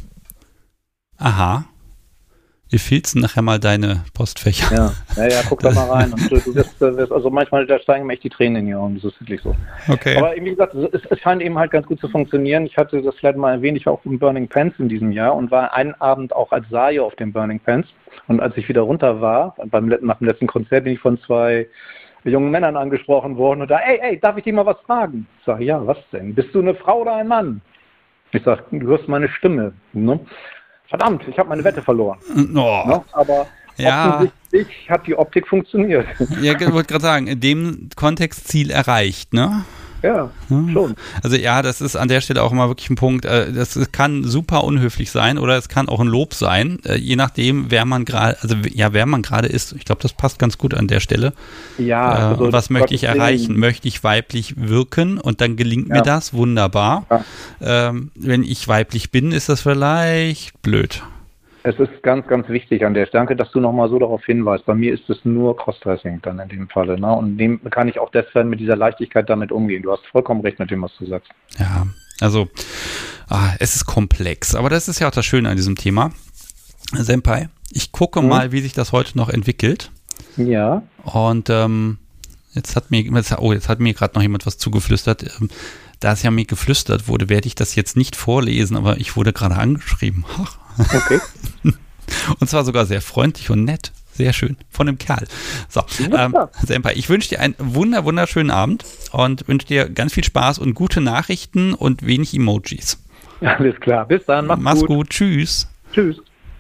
Aha. Wir filzen nachher mal deine Postfächer. Ja, ja, ja, guck da mal rein. Und du, du wirst, wirst, also manchmal, da steigen mir echt die Tränen in die Augen, das ist wirklich so. Okay. Aber wie gesagt, es, es scheint eben halt ganz gut zu funktionieren. Ich hatte das vielleicht mal erwähnt, ich war auch im Burning Pants in diesem Jahr und war einen Abend auch als Sayo auf dem Burning Pants. Und als ich wieder runter war, beim, nach dem letzten Konzert, bin ich von zwei jungen Männern angesprochen worden und da, ey, ey, darf ich dich mal was fragen? Ich sage, ja, was denn? Bist du eine Frau oder ein Mann? Ich sage, du hörst meine Stimme. Ne? Verdammt, ich habe meine Wette verloren. Oh. Ne? Aber Ja. offensichtlich hat die Optik funktioniert. Ja, ich wollte gerade sagen, in dem Kontext Ziel erreicht, ne? Ja, Hm. schon. Also ja, das ist an der Stelle auch immer wirklich ein Punkt, äh, das kann super unhöflich sein oder es kann auch ein Lob sein, äh, je nachdem, wer man gerade, also ja, wer man gerade ist. Ich glaube, das passt ganz gut an der Stelle. Ja, Äh, also und was möchte ich Gottes erreichen? Willen. Möchte ich weiblich wirken und dann gelingt mir Ja. das? Wunderbar. Ja. Ähm, wenn ich weiblich bin, ist das vielleicht blöd. Es ist ganz, ganz wichtig an der Stelle. Danke, dass du nochmal so darauf hinweist. Bei mir ist es nur Crossdressing dann in dem Falle. Ne? Und dem kann ich auch deswegen mit dieser Leichtigkeit damit umgehen. Du hast vollkommen recht mit dem, was du sagst. Ja, also ah, es ist komplex, aber das ist ja auch das Schöne an diesem Thema. Senpai, ich gucke Mhm. mal, wie sich das heute noch entwickelt. Ja. Und ähm, jetzt hat mir, jetzt, oh, jetzt hat mir gerade noch jemand was zugeflüstert. Ähm, da es ja mir geflüstert wurde, werde ich das jetzt nicht vorlesen, aber ich wurde gerade angeschrieben. Ach. Okay. Und zwar sogar sehr freundlich und nett. Sehr schön. Von dem Kerl. So, Ja, ähm, klar. Senpai, ich wünsche dir einen wunder, wunderschönen Abend und wünsche dir ganz viel Spaß und gute Nachrichten und wenig Emojis. Alles klar. Bis dann. Mach's, Mach's gut. gut. Tschüss. Tschüss.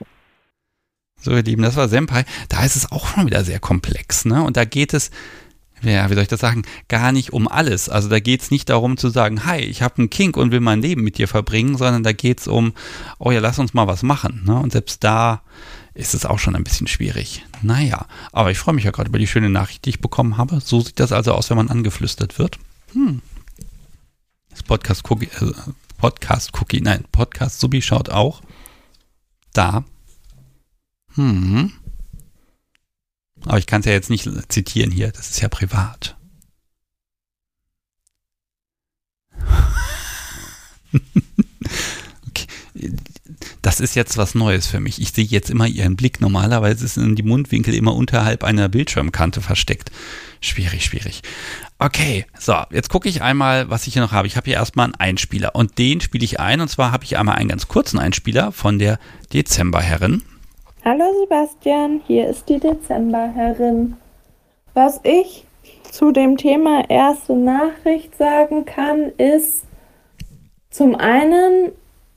So, ihr Lieben, das war Senpai. Da ist es auch schon wieder sehr komplex, ne? Und da geht es, ja, wie soll ich das sagen, gar nicht um alles. Also da geht es nicht darum zu sagen, hi, ich habe einen Kink und will mein Leben mit dir verbringen, sondern da geht es um, oh ja, lass uns mal was machen, ne? Und selbst da ist es auch schon ein bisschen schwierig. Naja, aber ich freue mich ja gerade über die schöne Nachricht, die ich bekommen habe. So sieht das also aus, wenn man angeflüstert wird. Hm. Das Podcast-Cookie, äh, Podcast-Cookie, nein, Podcast-Subi schaut auch da. Hm. Aber ich kann es ja jetzt nicht zitieren hier, das ist ja privat. Okay. Das ist jetzt was Neues für mich. Ich sehe jetzt immer ihren Blick. Normalerweise sind die Mundwinkel immer unterhalb einer Bildschirmkante versteckt. Schwierig, schwierig. Okay, so, jetzt gucke ich einmal, was ich hier noch habe. Ich habe hier erstmal einen Einspieler und den spiele ich ein. Und zwar habe ich einmal einen ganz kurzen Einspieler von der Dezemberherrin. Hallo Sebastian, hier ist die Dezemberherrin. Was ich zu dem Thema erste Nachricht sagen kann, ist zum einen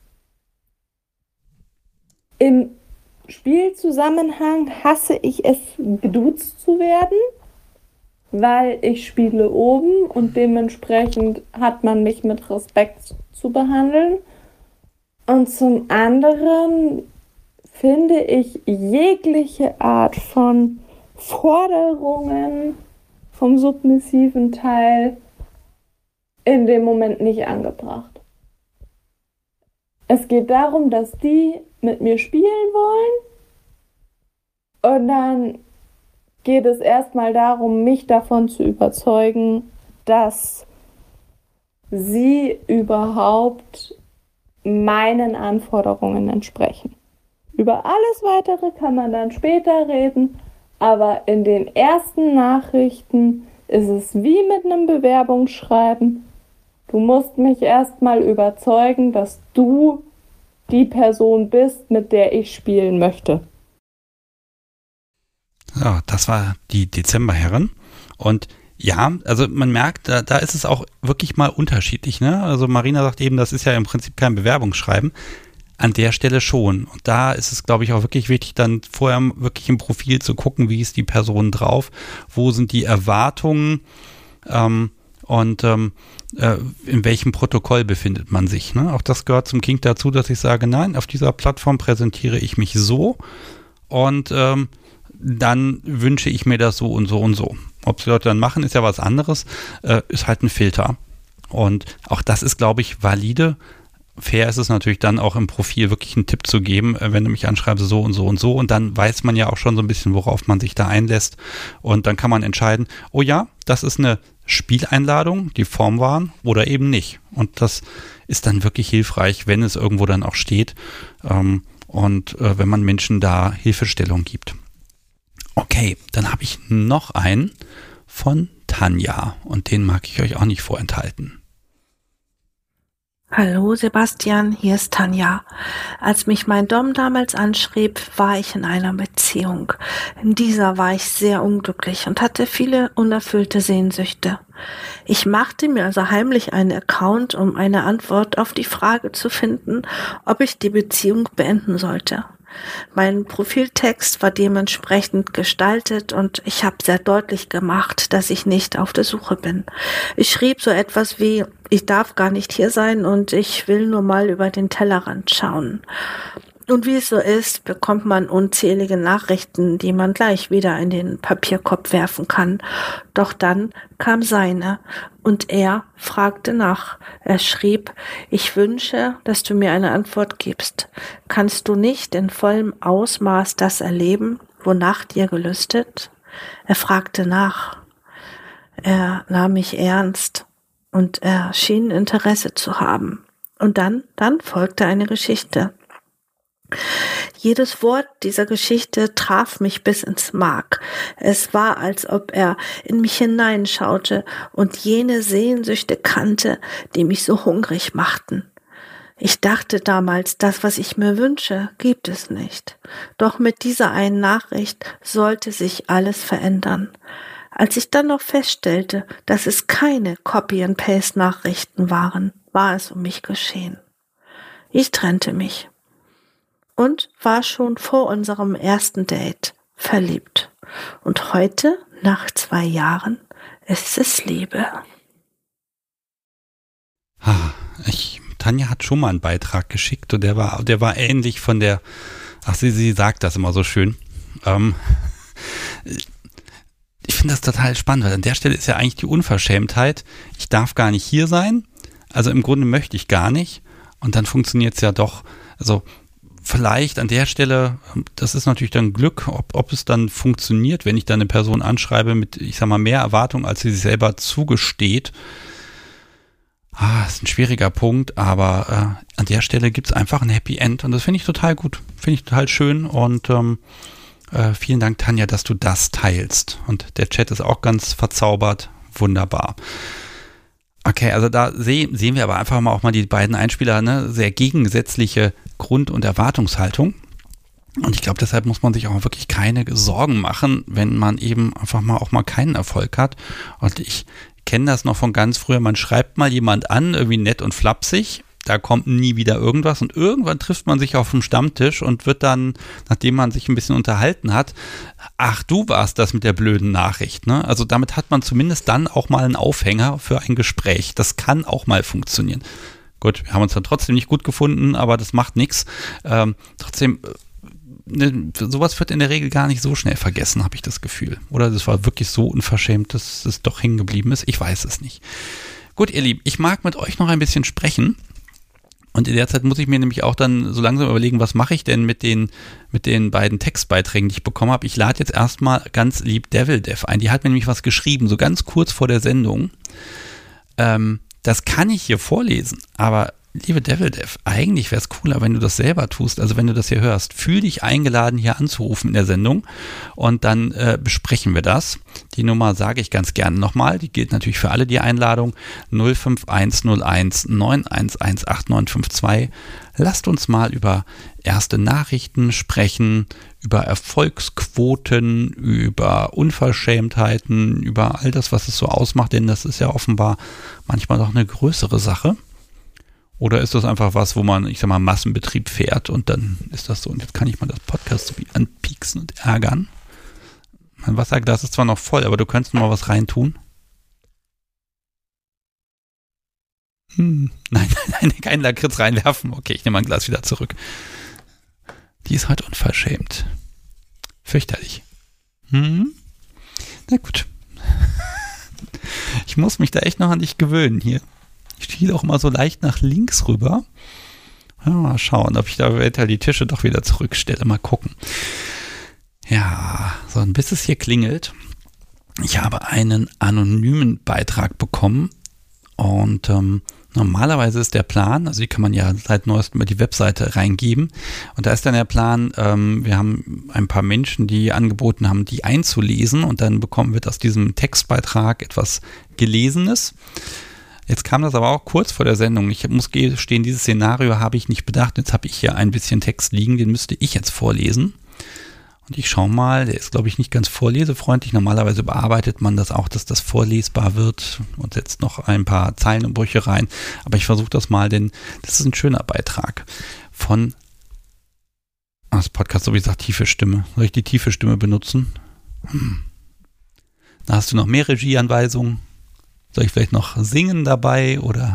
im Spielzusammenhang hasse ich es, geduzt zu werden, weil ich spiele oben und dementsprechend hat man mich mit Respekt zu behandeln. Und zum anderen finde ich jegliche Art von Forderungen vom submissiven Teil in dem Moment nicht angebracht. Es geht darum, dass die mit mir spielen wollen und dann geht es erstmal darum, mich davon zu überzeugen, dass sie überhaupt meinen Anforderungen entsprechen. Über alles Weitere kann man dann später reden, aber in den ersten Nachrichten ist es wie mit einem Bewerbungsschreiben. Du musst mich erstmal überzeugen, dass du die Person bist, mit der ich spielen möchte. Ja, das war die Dezemberherren. Und ja, also man merkt, da, da ist es auch wirklich mal unterschiedlich, ne? Also Marina sagt eben, das ist ja im Prinzip kein Bewerbungsschreiben. An der Stelle schon. Und da ist es, glaube ich, auch wirklich wichtig, dann vorher wirklich im Profil zu gucken, wie ist die Person drauf, wo sind die Erwartungen ähm, und ähm, äh, in welchem Protokoll befindet man sich. Ne? Auch das gehört zum Kink dazu, dass ich sage, nein, auf dieser Plattform präsentiere ich mich so und ähm, dann wünsche ich mir das so und so und so. Ob die Leute dann machen, ist ja was anderes, äh, ist halt ein Filter. Und auch das ist, glaube ich, valide. Fair ist es natürlich dann auch im Profil wirklich einen Tipp zu geben, wenn du mich anschreibst, so und so und so, und dann weiß man ja auch schon so ein bisschen, worauf man sich da einlässt, und dann kann man entscheiden, oh ja, das ist eine Spieleinladung, die Formwaren, oder eben nicht, und das ist dann wirklich hilfreich, wenn es irgendwo dann auch steht ähm, und äh, wenn man Menschen da Hilfestellung gibt. Okay, dann habe ich noch einen von Tanja, und den mag ich euch auch nicht vorenthalten. Hallo Sebastian, hier ist Tanja. Als mich mein Dom damals anschrieb, war ich in einer Beziehung. In dieser war ich sehr unglücklich und hatte viele unerfüllte Sehnsüchte. Ich machte mir also heimlich einen Account, um eine Antwort auf die Frage zu finden, ob ich die Beziehung beenden sollte. Mein Profiltext war dementsprechend gestaltet und ich habe sehr deutlich gemacht, dass ich nicht auf der Suche bin. Ich schrieb so etwas wie, ich darf gar nicht hier sein und ich will nur mal über den Tellerrand schauen. Und wie es so ist, bekommt man unzählige Nachrichten, die man gleich wieder in den Papierkorb werfen kann. Doch dann kam seine und er fragte nach. Er schrieb, ich wünsche, dass du mir eine Antwort gibst. Kannst du nicht in vollem Ausmaß das erleben, wonach dir gelüstet? Er fragte nach. Er nahm mich ernst und er schien Interesse zu haben. Und dann, dann folgte eine Geschichte. Jedes Wort dieser Geschichte traf mich bis ins Mark. Es war, als ob er in mich hineinschaute und jene Sehnsüchte kannte, die mich so hungrig machten. Ich dachte damals, das, was ich mir wünsche, gibt es nicht. Doch mit dieser einen Nachricht sollte sich alles verändern. Als ich dann noch feststellte, dass es keine Copy-and-Paste-Nachrichten waren, war es um mich geschehen. Ich trennte mich. Und war schon vor unserem ersten Date verliebt. Und heute, nach zwei Jahren, ist es Liebe. Ich, Tanja hat schon mal einen Beitrag geschickt und der war, der war ähnlich von der, ach sie, sie sagt das immer so schön. Ähm, ich finde das total spannend, weil an der Stelle ist ja eigentlich die Unverschämtheit, ich darf gar nicht hier sein, also im Grunde möchte ich gar nicht, und dann funktioniert es ja doch, also vielleicht an der Stelle, das ist natürlich dann Glück, ob, ob es dann funktioniert, wenn ich dann eine Person anschreibe mit, ich sag mal, mehr Erwartung, als sie sich selber zugesteht. Ah, ist ein schwieriger Punkt, aber äh, an der Stelle gibt es einfach ein Happy End und das finde ich total gut, finde ich total schön, und ähm, äh, vielen Dank, Tanja, dass du das teilst, und der Chat ist auch ganz verzaubert, wunderbar. Okay, also da seh, sehen wir aber einfach mal auch mal die beiden Einspieler, ne, sehr gegensätzliche Grund- und Erwartungshaltung. Und ich glaube, deshalb muss man sich auch wirklich keine Sorgen machen, wenn man eben einfach mal auch mal keinen Erfolg hat. Und ich kenne das noch von ganz früher, man schreibt mal jemand an, irgendwie nett und flapsig, da kommt nie wieder irgendwas und irgendwann trifft man sich auf dem Stammtisch und wird dann, nachdem man sich ein bisschen unterhalten hat, ach, du warst das mit der blöden Nachricht, ne? Also damit hat man zumindest dann auch mal einen Aufhänger für ein Gespräch. Das kann auch mal funktionieren. Gut, wir haben uns dann trotzdem nicht gut gefunden, aber das macht nichts. Ähm, trotzdem, ne, sowas wird in der Regel gar nicht so schnell vergessen, habe ich das Gefühl. Oder das war wirklich so unverschämt, dass es doch hängen geblieben ist. Ich weiß es nicht. Gut, ihr Lieben, ich mag mit euch noch ein bisschen sprechen. Und in der Zeit muss ich mir nämlich auch dann so langsam überlegen, was mache ich denn mit den, mit den beiden Textbeiträgen, die ich bekommen habe. Ich lade jetzt erstmal ganz lieb Devil Dev ein. Die hat mir nämlich was geschrieben, so ganz kurz vor der Sendung. Ähm, das kann ich hier vorlesen, aber liebe Devil Dev, eigentlich wäre es cooler, wenn du das selber tust, also wenn du das hier hörst. Fühl dich eingeladen, hier anzurufen in der Sendung und dann äh, besprechen wir das. Die Nummer sage ich ganz gerne nochmal, die gilt natürlich für alle, die Einladung, null fünf eins null eins neun eins eins acht neun fünf zwei. Lasst uns mal über erste Nachrichten sprechen, über Erfolgsquoten, über Unverschämtheiten, über all das, was es so ausmacht, denn das ist ja offenbar manchmal doch eine größere Sache. Oder ist das einfach was, wo man, ich sag mal, Massenbetrieb fährt und dann ist das so und jetzt kann ich mal das Podcast so wie anpieksen und ärgern. Mein Wasserglas ist zwar noch voll, aber du könntest noch mal was reintun. Hm. Nein, nein, nein, kein Lakritz reinwerfen. Okay, ich nehme mein Glas wieder zurück. Die ist heute unverschämt. Fürchterlich. Hm? Na gut. Ich muss mich da echt noch an dich gewöhnen hier. Ich schiele auch immer so leicht nach links rüber. Ja, mal schauen, ob ich da eventuell die Tische doch wieder zurückstelle. Mal gucken. Ja, so ein bis es hier klingelt. Ich habe einen anonymen Beitrag bekommen und ähm, normalerweise ist der Plan, also die kann man ja seit neuestem über die Webseite reingeben und da ist dann der Plan, ähm, wir haben ein paar Menschen, die angeboten haben, die einzulesen und dann bekommen wir aus diesem Textbeitrag etwas Gelesenes. Jetzt kam das aber auch kurz vor der Sendung. Ich muss gestehen, dieses Szenario habe ich nicht bedacht. Jetzt habe ich hier ein bisschen Text liegen, den müsste ich jetzt vorlesen. Und ich schaue mal, der ist, glaube ich, nicht ganz vorlesefreundlich. Normalerweise bearbeitet man das auch, dass das vorlesbar wird und setzt noch ein paar Zeilenumbrüche rein. Aber ich versuche das mal, denn das ist ein schöner Beitrag von das Podcast, so wie gesagt, tiefe Stimme. Soll ich die tiefe Stimme benutzen? Hm. Da hast du noch mehr Regieanweisungen. Soll ich vielleicht noch singen dabei oder?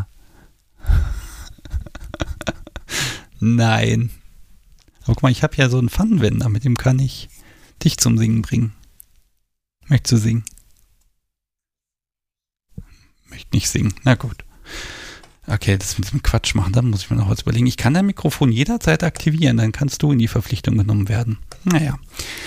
Nein. Aber guck mal, ich habe ja so einen Pfannenwender, mit dem kann ich dich zum Singen bringen. Möchtest du singen? Möchte nicht singen. Na gut. Okay, das mit dem Quatsch machen, dann muss ich mir noch was überlegen. Ich kann dein Mikrofon jederzeit aktivieren, dann kannst du in die Verpflichtung genommen werden. Naja.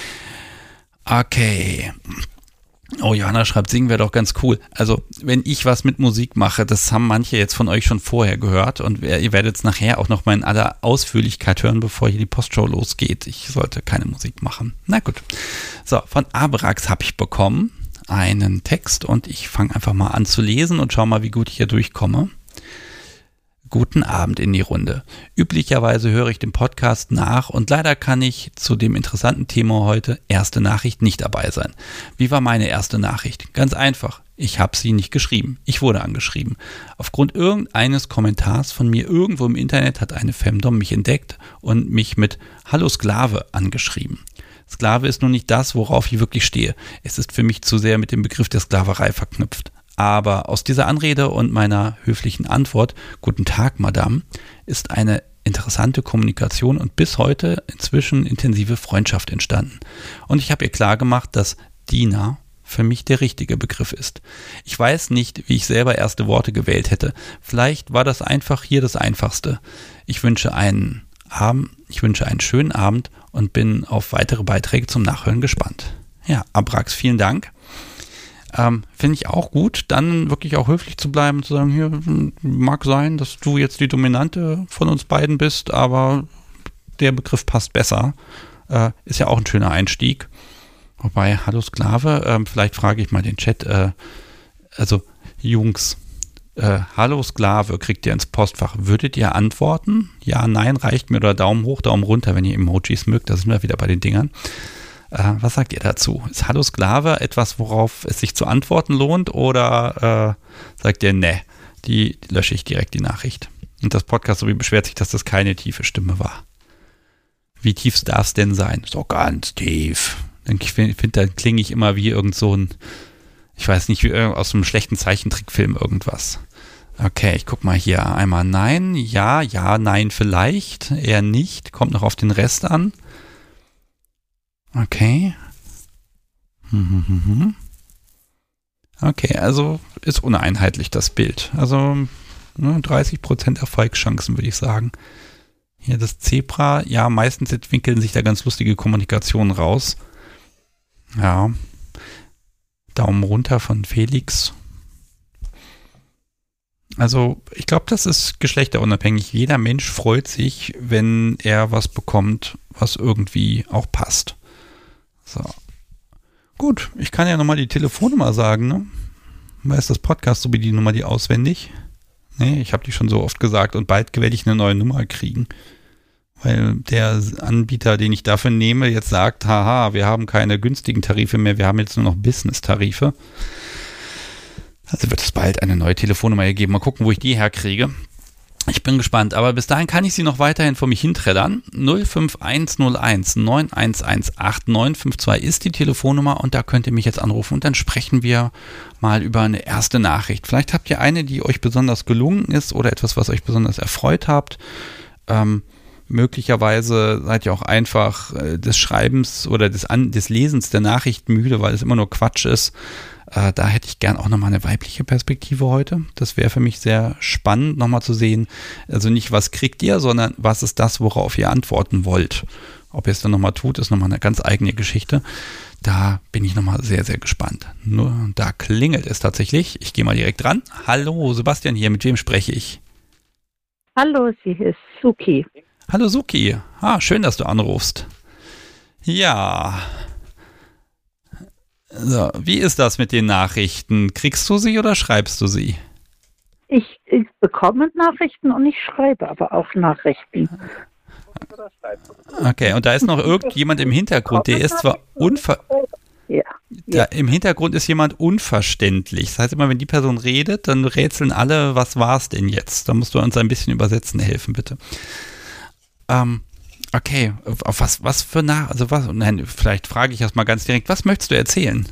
Okay. Oh, Johanna schreibt, singen wäre doch ganz cool. Also, wenn ich was mit Musik mache, das haben manche jetzt von euch schon vorher gehört und ihr werdet es nachher auch noch mal in aller Ausführlichkeit hören, bevor hier die Postshow losgeht. Ich sollte keine Musik machen. Na gut. So, von Abrax habe ich bekommen einen Text und ich fange einfach mal an zu lesen und schau mal, wie gut ich hier durchkomme. Guten Abend in die Runde. Üblicherweise höre ich den Podcast nach und leider kann ich zu dem interessanten Thema heute erste Nachricht nicht dabei sein. Wie war meine erste Nachricht? Ganz einfach. Ich habe sie nicht geschrieben. Ich wurde angeschrieben. Aufgrund irgendeines Kommentars von mir irgendwo im Internet hat eine Femdom mich entdeckt und mich mit Hallo Sklave angeschrieben. Sklave ist nun nicht das, worauf ich wirklich stehe. Es ist für mich zu sehr mit dem Begriff der Sklaverei verknüpft. Aber aus dieser Anrede und meiner höflichen Antwort, Guten Tag, Madame, ist eine interessante Kommunikation und bis heute inzwischen intensive Freundschaft entstanden. Und ich habe ihr klargemacht, dass Diener für mich der richtige Begriff ist. Ich weiß nicht, wie ich selber erste Worte gewählt hätte. Vielleicht war das einfach hier das Einfachste. Ich wünsche einen Abend, ich wünsche einen schönen Abend und bin auf weitere Beiträge zum Nachhören gespannt. Ja, Abrax, vielen Dank. Ähm, finde ich auch gut, dann wirklich auch höflich zu bleiben und zu sagen, hier mag sein, dass du jetzt die Dominante von uns beiden bist, aber der Begriff passt besser. Äh, ist ja auch ein schöner Einstieg. Wobei, hallo Sklave, äh, vielleicht frage ich mal den Chat, äh, also Jungs, äh, hallo Sklave, kriegt ihr ins Postfach, würdet ihr antworten? Ja, nein, reicht mir oder Daumen hoch, Daumen runter, wenn ihr Emojis mögt, da sind wir wieder bei den Dingern. Äh, was sagt ihr dazu? Ist Hallo Sklave etwas, worauf es sich zu antworten lohnt oder äh, sagt ihr, ne, die, die lösche ich direkt die Nachricht? Und das Podcast so wie beschwert sich, dass das keine tiefe Stimme war. Wie tief darf es denn sein? So ganz tief. Ich finde, find, da klinge ich immer wie irgend so ein, ich weiß nicht, wie aus einem schlechten Zeichentrickfilm irgendwas. Okay, ich guck mal hier. Einmal nein, ja, ja, nein, vielleicht, eher nicht. Kommt noch auf den Rest an. Okay. Okay, also ist uneinheitlich das Bild. Also ne, dreißig Prozent Erfolgschancen, würde ich sagen. Hier das Zebra, ja, meistens entwickeln sich da ganz lustige Kommunikationen raus. Ja. Daumen runter von Felix. Also ich glaube, das ist geschlechterunabhängig. Jeder Mensch freut sich, wenn er was bekommt, was irgendwie auch passt. So. Gut, ich kann ja nochmal die Telefonnummer sagen, ne? Weiß das Podcast so wie die Nummer die auswendig? Nee, ich habe die schon so oft gesagt und bald werde ich eine neue Nummer kriegen. Weil der Anbieter, den ich dafür nehme, jetzt sagt, haha, wir haben keine günstigen Tarife mehr, wir haben jetzt nur noch Business-Tarife. Also wird es bald eine neue Telefonnummer geben. Mal gucken, wo ich die herkriege. Ich bin gespannt, aber bis dahin kann ich sie noch weiterhin vor mich hinträllern. null fünf eins null eins neun eins eins acht neun fünf zwei ist die Telefonnummer und da könnt ihr mich jetzt anrufen und dann sprechen wir mal über eine erste Nachricht. Vielleicht habt ihr eine, die euch besonders gelungen ist oder etwas, was euch besonders erfreut habt. Ähm, möglicherweise seid ihr auch einfach äh, des Schreibens oder des, An- des Lesens der Nachrichten müde, weil es immer nur Quatsch ist. Äh, da hätte ich gern auch nochmal eine weibliche Perspektive heute. Das wäre für mich sehr spannend, nochmal zu sehen. Also nicht, was kriegt ihr, sondern was ist das, worauf ihr antworten wollt. Ob ihr es dann nochmal tut, ist nochmal eine ganz eigene Geschichte. Da bin ich nochmal sehr, sehr gespannt. Nur da klingelt es tatsächlich. Ich gehe mal direkt ran. Hallo, Sebastian hier. Mit wem spreche ich? Hallo, sie ist Suki. Hallo Suki. Ah, schön, dass du anrufst. Ja. So, wie ist das mit den Nachrichten? Kriegst du sie oder schreibst du sie? Ich, ich bekomme Nachrichten und ich schreibe aber auch Nachrichten. Okay, und da ist noch irgendjemand im Hintergrund, der ist zwar unver... Ja. Da im Hintergrund ist jemand unverständlich. Das heißt immer, wenn die Person redet, dann rätseln alle, was war es denn jetzt? Da musst du uns ein bisschen übersetzen helfen, bitte. Ähm, okay, auf was, was für nach, also was, nein, vielleicht frage ich erst mal ganz direkt, was möchtest du erzählen?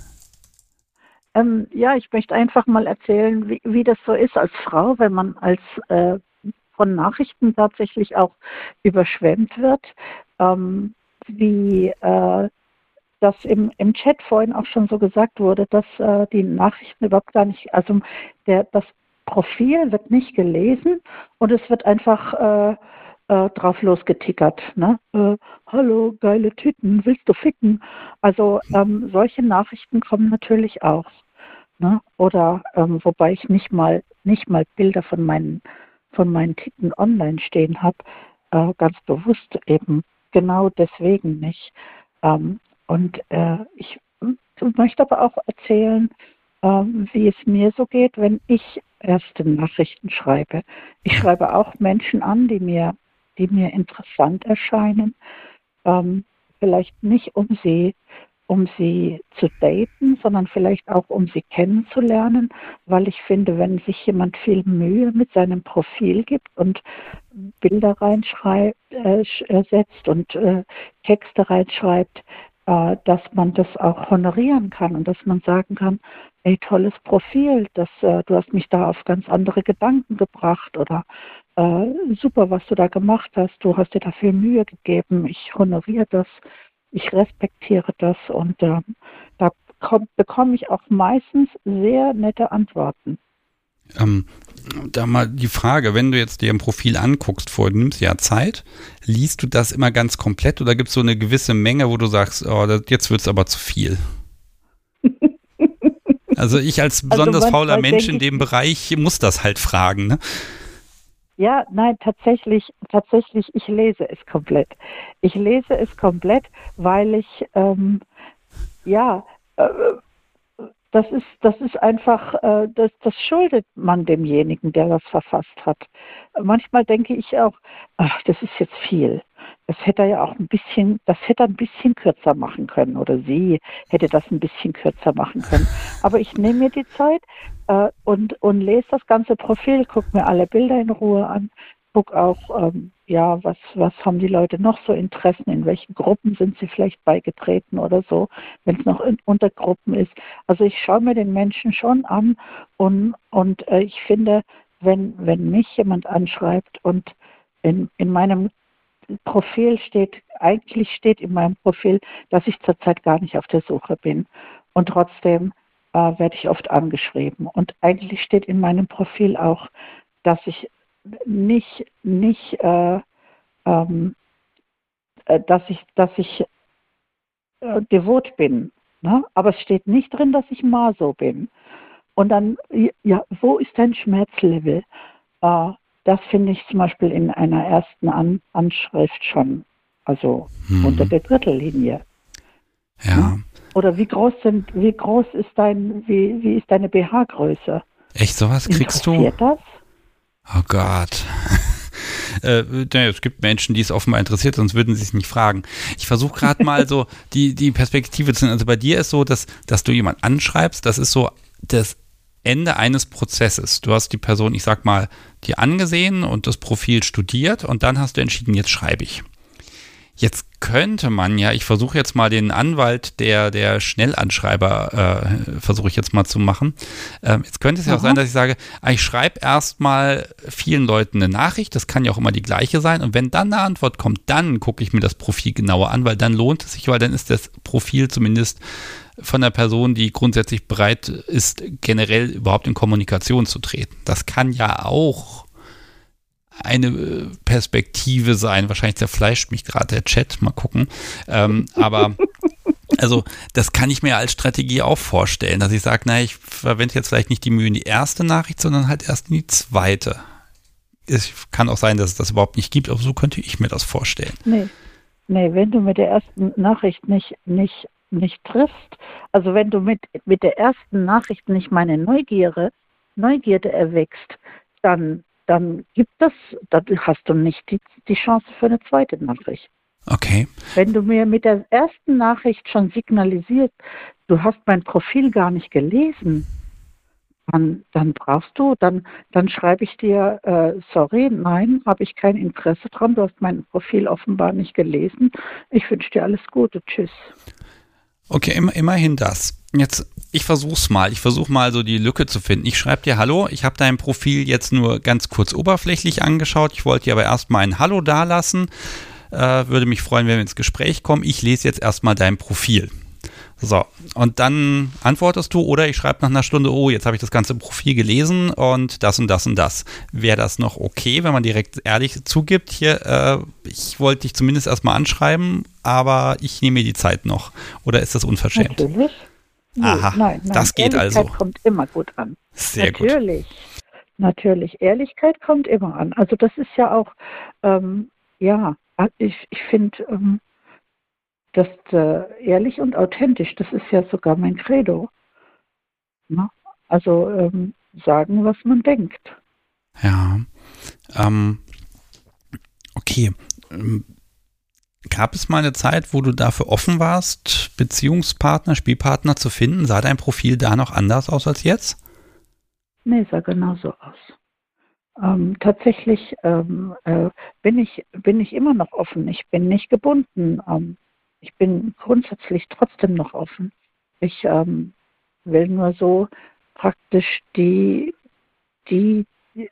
Ähm, ja, ich möchte einfach mal erzählen, wie, wie das so ist als Frau, wenn man als äh, von Nachrichten tatsächlich auch überschwemmt wird, ähm, wie äh, das im, im Chat vorhin auch schon so gesagt wurde, dass äh, die Nachrichten überhaupt gar nicht, also der, das Profil wird nicht gelesen und es wird einfach äh, äh, drauf losgetickert. Ne? Äh, Hallo, geile Tüten, willst du ficken? Also ähm, solche Nachrichten kommen natürlich auch. Ne? Oder ähm, wobei ich nicht mal nicht mal Bilder von meinen von meinen Titten online stehen habe, äh, ganz bewusst eben genau deswegen nicht. Ähm, und äh, ich möchte aber auch erzählen, ähm, wie es mir so geht, wenn ich erste Nachrichten schreibe. Ich schreibe auch Menschen an, die mir, die mir interessant erscheinen. Ähm, vielleicht nicht, um sie, um sie zu daten, sondern vielleicht auch, um sie kennenzulernen, weil ich finde, wenn sich jemand viel Mühe mit seinem Profil gibt und Bilder reinschreibt, äh, setzt und äh, Texte reinschreibt, äh, dass man das auch honorieren kann und dass man sagen kann, ey, tolles Profil, das, äh, du hast mich da auf ganz andere Gedanken gebracht oder äh, super, was du da gemacht hast, du hast dir da viel Mühe gegeben, ich honoriere das, ich respektiere das und äh, da komm, bekomme ich auch meistens sehr nette Antworten. Ähm, da mal die Frage, wenn du jetzt dir ein Profil anguckst, vorher du nimmst ja Zeit, liest du das immer ganz komplett oder gibt es so eine gewisse Menge, wo du sagst, oh, das, jetzt wird es aber zu viel? Also ich als besonders also fauler Mensch in dem Bereich muss das halt fragen, ne? Ja, nein, tatsächlich, tatsächlich, ich lese es komplett. Ich lese es komplett, weil ich, ähm, ja, äh, das ist, das ist einfach, äh, das, das schuldet man demjenigen, der das verfasst hat. Manchmal denke ich auch, ach, das ist jetzt viel. Das hätte er ja auch ein bisschen, das hätte er ein bisschen kürzer machen können oder sie hätte das ein bisschen kürzer machen können. Aber ich nehme mir die Zeit äh, und, und lese das ganze Profil, gucke mir alle Bilder in Ruhe an, gucke auch, ähm, ja, was, was haben die Leute noch so Interessen, in welchen Gruppen sind sie vielleicht beigetreten oder so, wenn es noch in Untergruppen ist. Also ich schaue mir den Menschen schon an und, und äh, ich finde, wenn, wenn mich jemand anschreibt und in, in meinem Profil steht, eigentlich steht in meinem Profil, dass ich zurzeit gar nicht auf der Suche bin. Und trotzdem äh, werde ich oft angeschrieben. Und eigentlich steht in meinem Profil auch, dass ich nicht, nicht äh, ähm, äh, dass ich, dass ich äh, devot bin. Ne? Aber es steht nicht drin, dass ich Maso bin. Und dann, ja, wo ist dein Schmerzlevel? Äh, das finde ich zum Beispiel in einer ersten An- Anschrift schon, also hm. unter der Drittellinie. Ja. ja. Oder wie groß sind, wie groß ist dein, wie, wie ist deine B H-Größe? Echt, sowas kriegst du? Interessiert das? Oh Gott. Äh, es gibt Menschen, die es offenbar interessiert, sonst würden sie es nicht fragen. Ich versuche gerade mal so die, die Perspektive zu nehmen. Also bei dir ist so, dass, dass du jemanden anschreibst, das ist so das Ende eines Prozesses. Du hast die Person, ich sag mal, dir angesehen und das Profil studiert und dann hast du entschieden, jetzt schreibe ich. Jetzt könnte man ja, ich versuche jetzt mal den Anwalt der, der Schnellanschreiber, äh, versuche ich jetzt mal zu machen. Ähm, jetzt könnte es ja Aha. auch sein, dass ich sage, ich schreibe erstmal vielen Leuten eine Nachricht, das kann ja auch immer die gleiche sein und wenn dann eine Antwort kommt, dann gucke ich mir das Profil genauer an, weil dann lohnt es sich, weil dann ist das Profil zumindest von der Person, die grundsätzlich bereit ist, generell überhaupt in Kommunikation zu treten. Das kann ja auch eine Perspektive sein. Wahrscheinlich zerfleischt mich gerade der Chat. Mal gucken. Ähm, aber also das kann ich mir als Strategie auch vorstellen, dass ich sage, naja, ich verwende jetzt vielleicht nicht die Mühe in die erste Nachricht, sondern halt erst in die zweite. Es kann auch sein, dass es das überhaupt nicht gibt, aber so könnte ich mir das vorstellen. Nee, nee, wenn du mit der ersten Nachricht nicht, nicht, nicht triffst, also wenn du mit, mit der ersten Nachricht nicht meine Neugierde, Neugierde erwächst, dann dann gibt das, dann hast du nicht die, die Chance für eine zweite Nachricht. Okay. Wenn du mir mit der ersten Nachricht schon signalisierst, du hast mein Profil gar nicht gelesen, dann, dann brauchst du, dann, dann schreibe ich dir, äh, sorry, nein, habe ich kein Interesse dran, du hast mein Profil offenbar nicht gelesen. Ich wünsche dir alles Gute, tschüss. Okay, im, immerhin das. Jetzt, ich versuch's mal. Ich versuche mal so die Lücke zu finden. Ich schreibe dir Hallo, ich habe dein Profil jetzt nur ganz kurz oberflächlich angeschaut. Ich wollte dir aber erstmal ein Hallo dalassen. Äh, würde mich freuen, wenn wir ins Gespräch kommen. Ich lese jetzt erstmal dein Profil. So, und dann antwortest du oder ich schreibe nach einer Stunde, oh, jetzt habe ich das ganze Profil gelesen und das und das und das. Wäre das noch okay, wenn man direkt ehrlich zugibt, hier, äh, ich wollte dich zumindest erstmal anschreiben, aber ich nehme mir die Zeit noch. Oder ist das unverschämt? Natürlich. Nee, Aha, nein, nein. das geht Ehrlichkeit also. Kommt immer gut an. Sehr Natürlich. gut. Natürlich. Natürlich. Ehrlichkeit kommt immer an. Also das ist ja auch, ähm, ja, ich, ich finde, ähm, das äh, ehrlich und authentisch, das ist ja sogar mein Credo. Na? Also ähm, sagen, was man denkt. Ja, ähm, okay. Ähm, gab es mal eine Zeit, wo du dafür offen warst, Beziehungspartner, Spielpartner zu finden? Sah dein Profil da noch anders aus als jetzt? Nee, sah genauso aus. Ähm, tatsächlich ähm, äh, bin ich, bin ich immer noch offen. Ich bin nicht gebunden. Ähm, Ich bin grundsätzlich trotzdem noch offen. Ich ähm, will nur so praktisch die, die, die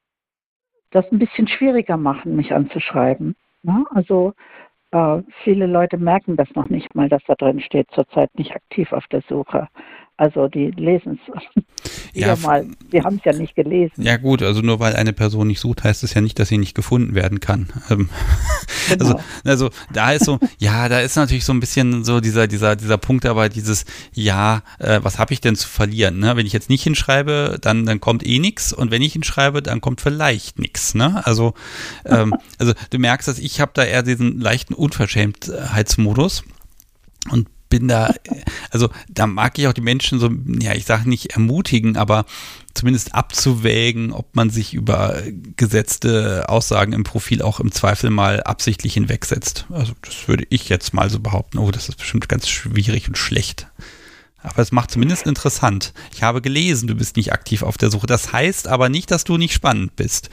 das ein bisschen schwieriger machen, mich anzuschreiben. Ne? Also äh, viele Leute merken das noch nicht mal, dass da drin steht, zurzeit nicht aktiv auf der Suche. Also die lesen es wieder Ja, mal. Sie haben es ja nicht gelesen. Ja gut, also nur weil eine Person nicht sucht, heißt es ja nicht, dass sie nicht gefunden werden kann. Ähm, Genau. Also, also da ist so, ja, da ist natürlich so ein bisschen so dieser, dieser, dieser Punkt, aber dieses, ja, äh, was habe ich denn zu verlieren? Ne? Wenn ich jetzt nicht hinschreibe, dann, dann kommt eh nichts und wenn ich hinschreibe, dann kommt vielleicht nichts. Ne? Also, ähm, also du merkst, dass ich habe da eher diesen leichten Unverschämtheitsmodus und bin da, also da mag ich auch die Menschen so, ja, ich sage nicht ermutigen, aber zumindest abzuwägen, ob man sich über gesetzte Aussagen im Profil auch im Zweifel mal absichtlich hinwegsetzt. Also das würde ich jetzt mal so behaupten. Oh, das ist bestimmt ganz schwierig und schlecht. Aber es macht zumindest interessant. Ich habe gelesen, du bist nicht aktiv auf der Suche. Das heißt aber nicht, dass du nicht spannend bist.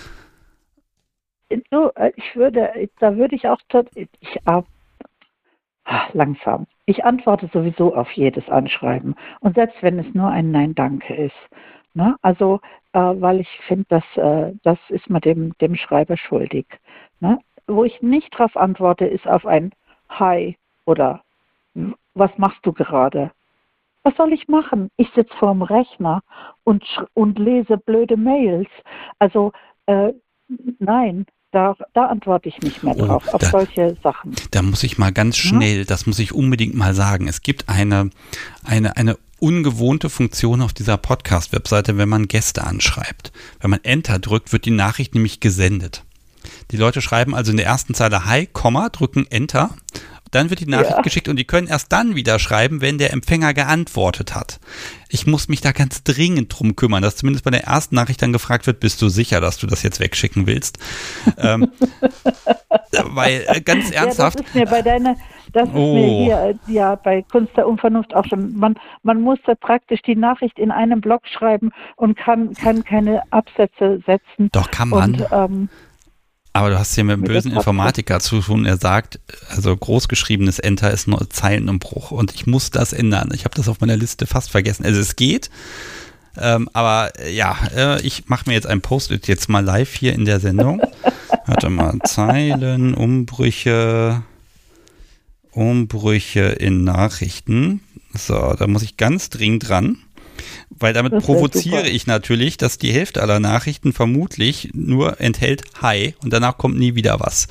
So, ich würde, da würde ich auch, ich, äh, langsam. Ich antworte sowieso auf jedes Anschreiben. Und selbst wenn es nur ein Nein, danke ist. Ne? Also, äh, weil ich finde, dass, äh, das ist man dem, dem Schreiber schuldig. Ne? Wo ich nicht drauf antworte, ist auf ein Hi oder was machst du gerade? Was soll ich machen? Ich sitze vorm Rechner und, und lese blöde Mails. Also, äh, nein. Da, da antworte ich nicht mehr drauf, oh, auf da, solche Sachen. Da muss ich mal ganz schnell, ja? Das muss ich unbedingt mal sagen. Es gibt eine, eine, eine ungewohnte Funktion auf dieser Podcast-Webseite, wenn man Gäste anschreibt. Wenn man Enter drückt, wird die Nachricht nämlich gesendet. Die Leute schreiben also in der ersten Zeile Hi, Komma, drücken Enter. Dann wird die Nachricht ja. geschickt und die können erst dann wieder schreiben, wenn der Empfänger geantwortet hat. Ich muss mich da ganz dringend drum kümmern, dass zumindest bei der ersten Nachricht dann gefragt wird, bist du sicher, dass du das jetzt wegschicken willst? ähm, weil, äh, ganz ernsthaft. Ja, das ist mir bei deiner, das ist oh. mir hier, ja, bei Kunst der Unvernunft auch schon. Man, man muss da praktisch die Nachricht in einem Block schreiben und kann, kann keine Absätze setzen. Doch, kann man. Und, ähm, Aber du hast hier mit einem bösen Informatiker zu tun. Er sagt, also großgeschriebenes Enter ist nur Zeilenumbruch und ich muss das ändern. Ich habe das auf meiner Liste fast vergessen. Also es geht, ähm, aber ja, äh, ich mache mir jetzt ein Post-it jetzt mal live hier in der Sendung. Warte mal, Zeilenumbrüche, Umbrüche in Nachrichten. So, da muss ich ganz dringend dran. Weil damit provoziere ich natürlich, dass die Hälfte aller Nachrichten vermutlich nur enthält Hi und danach kommt nie wieder was.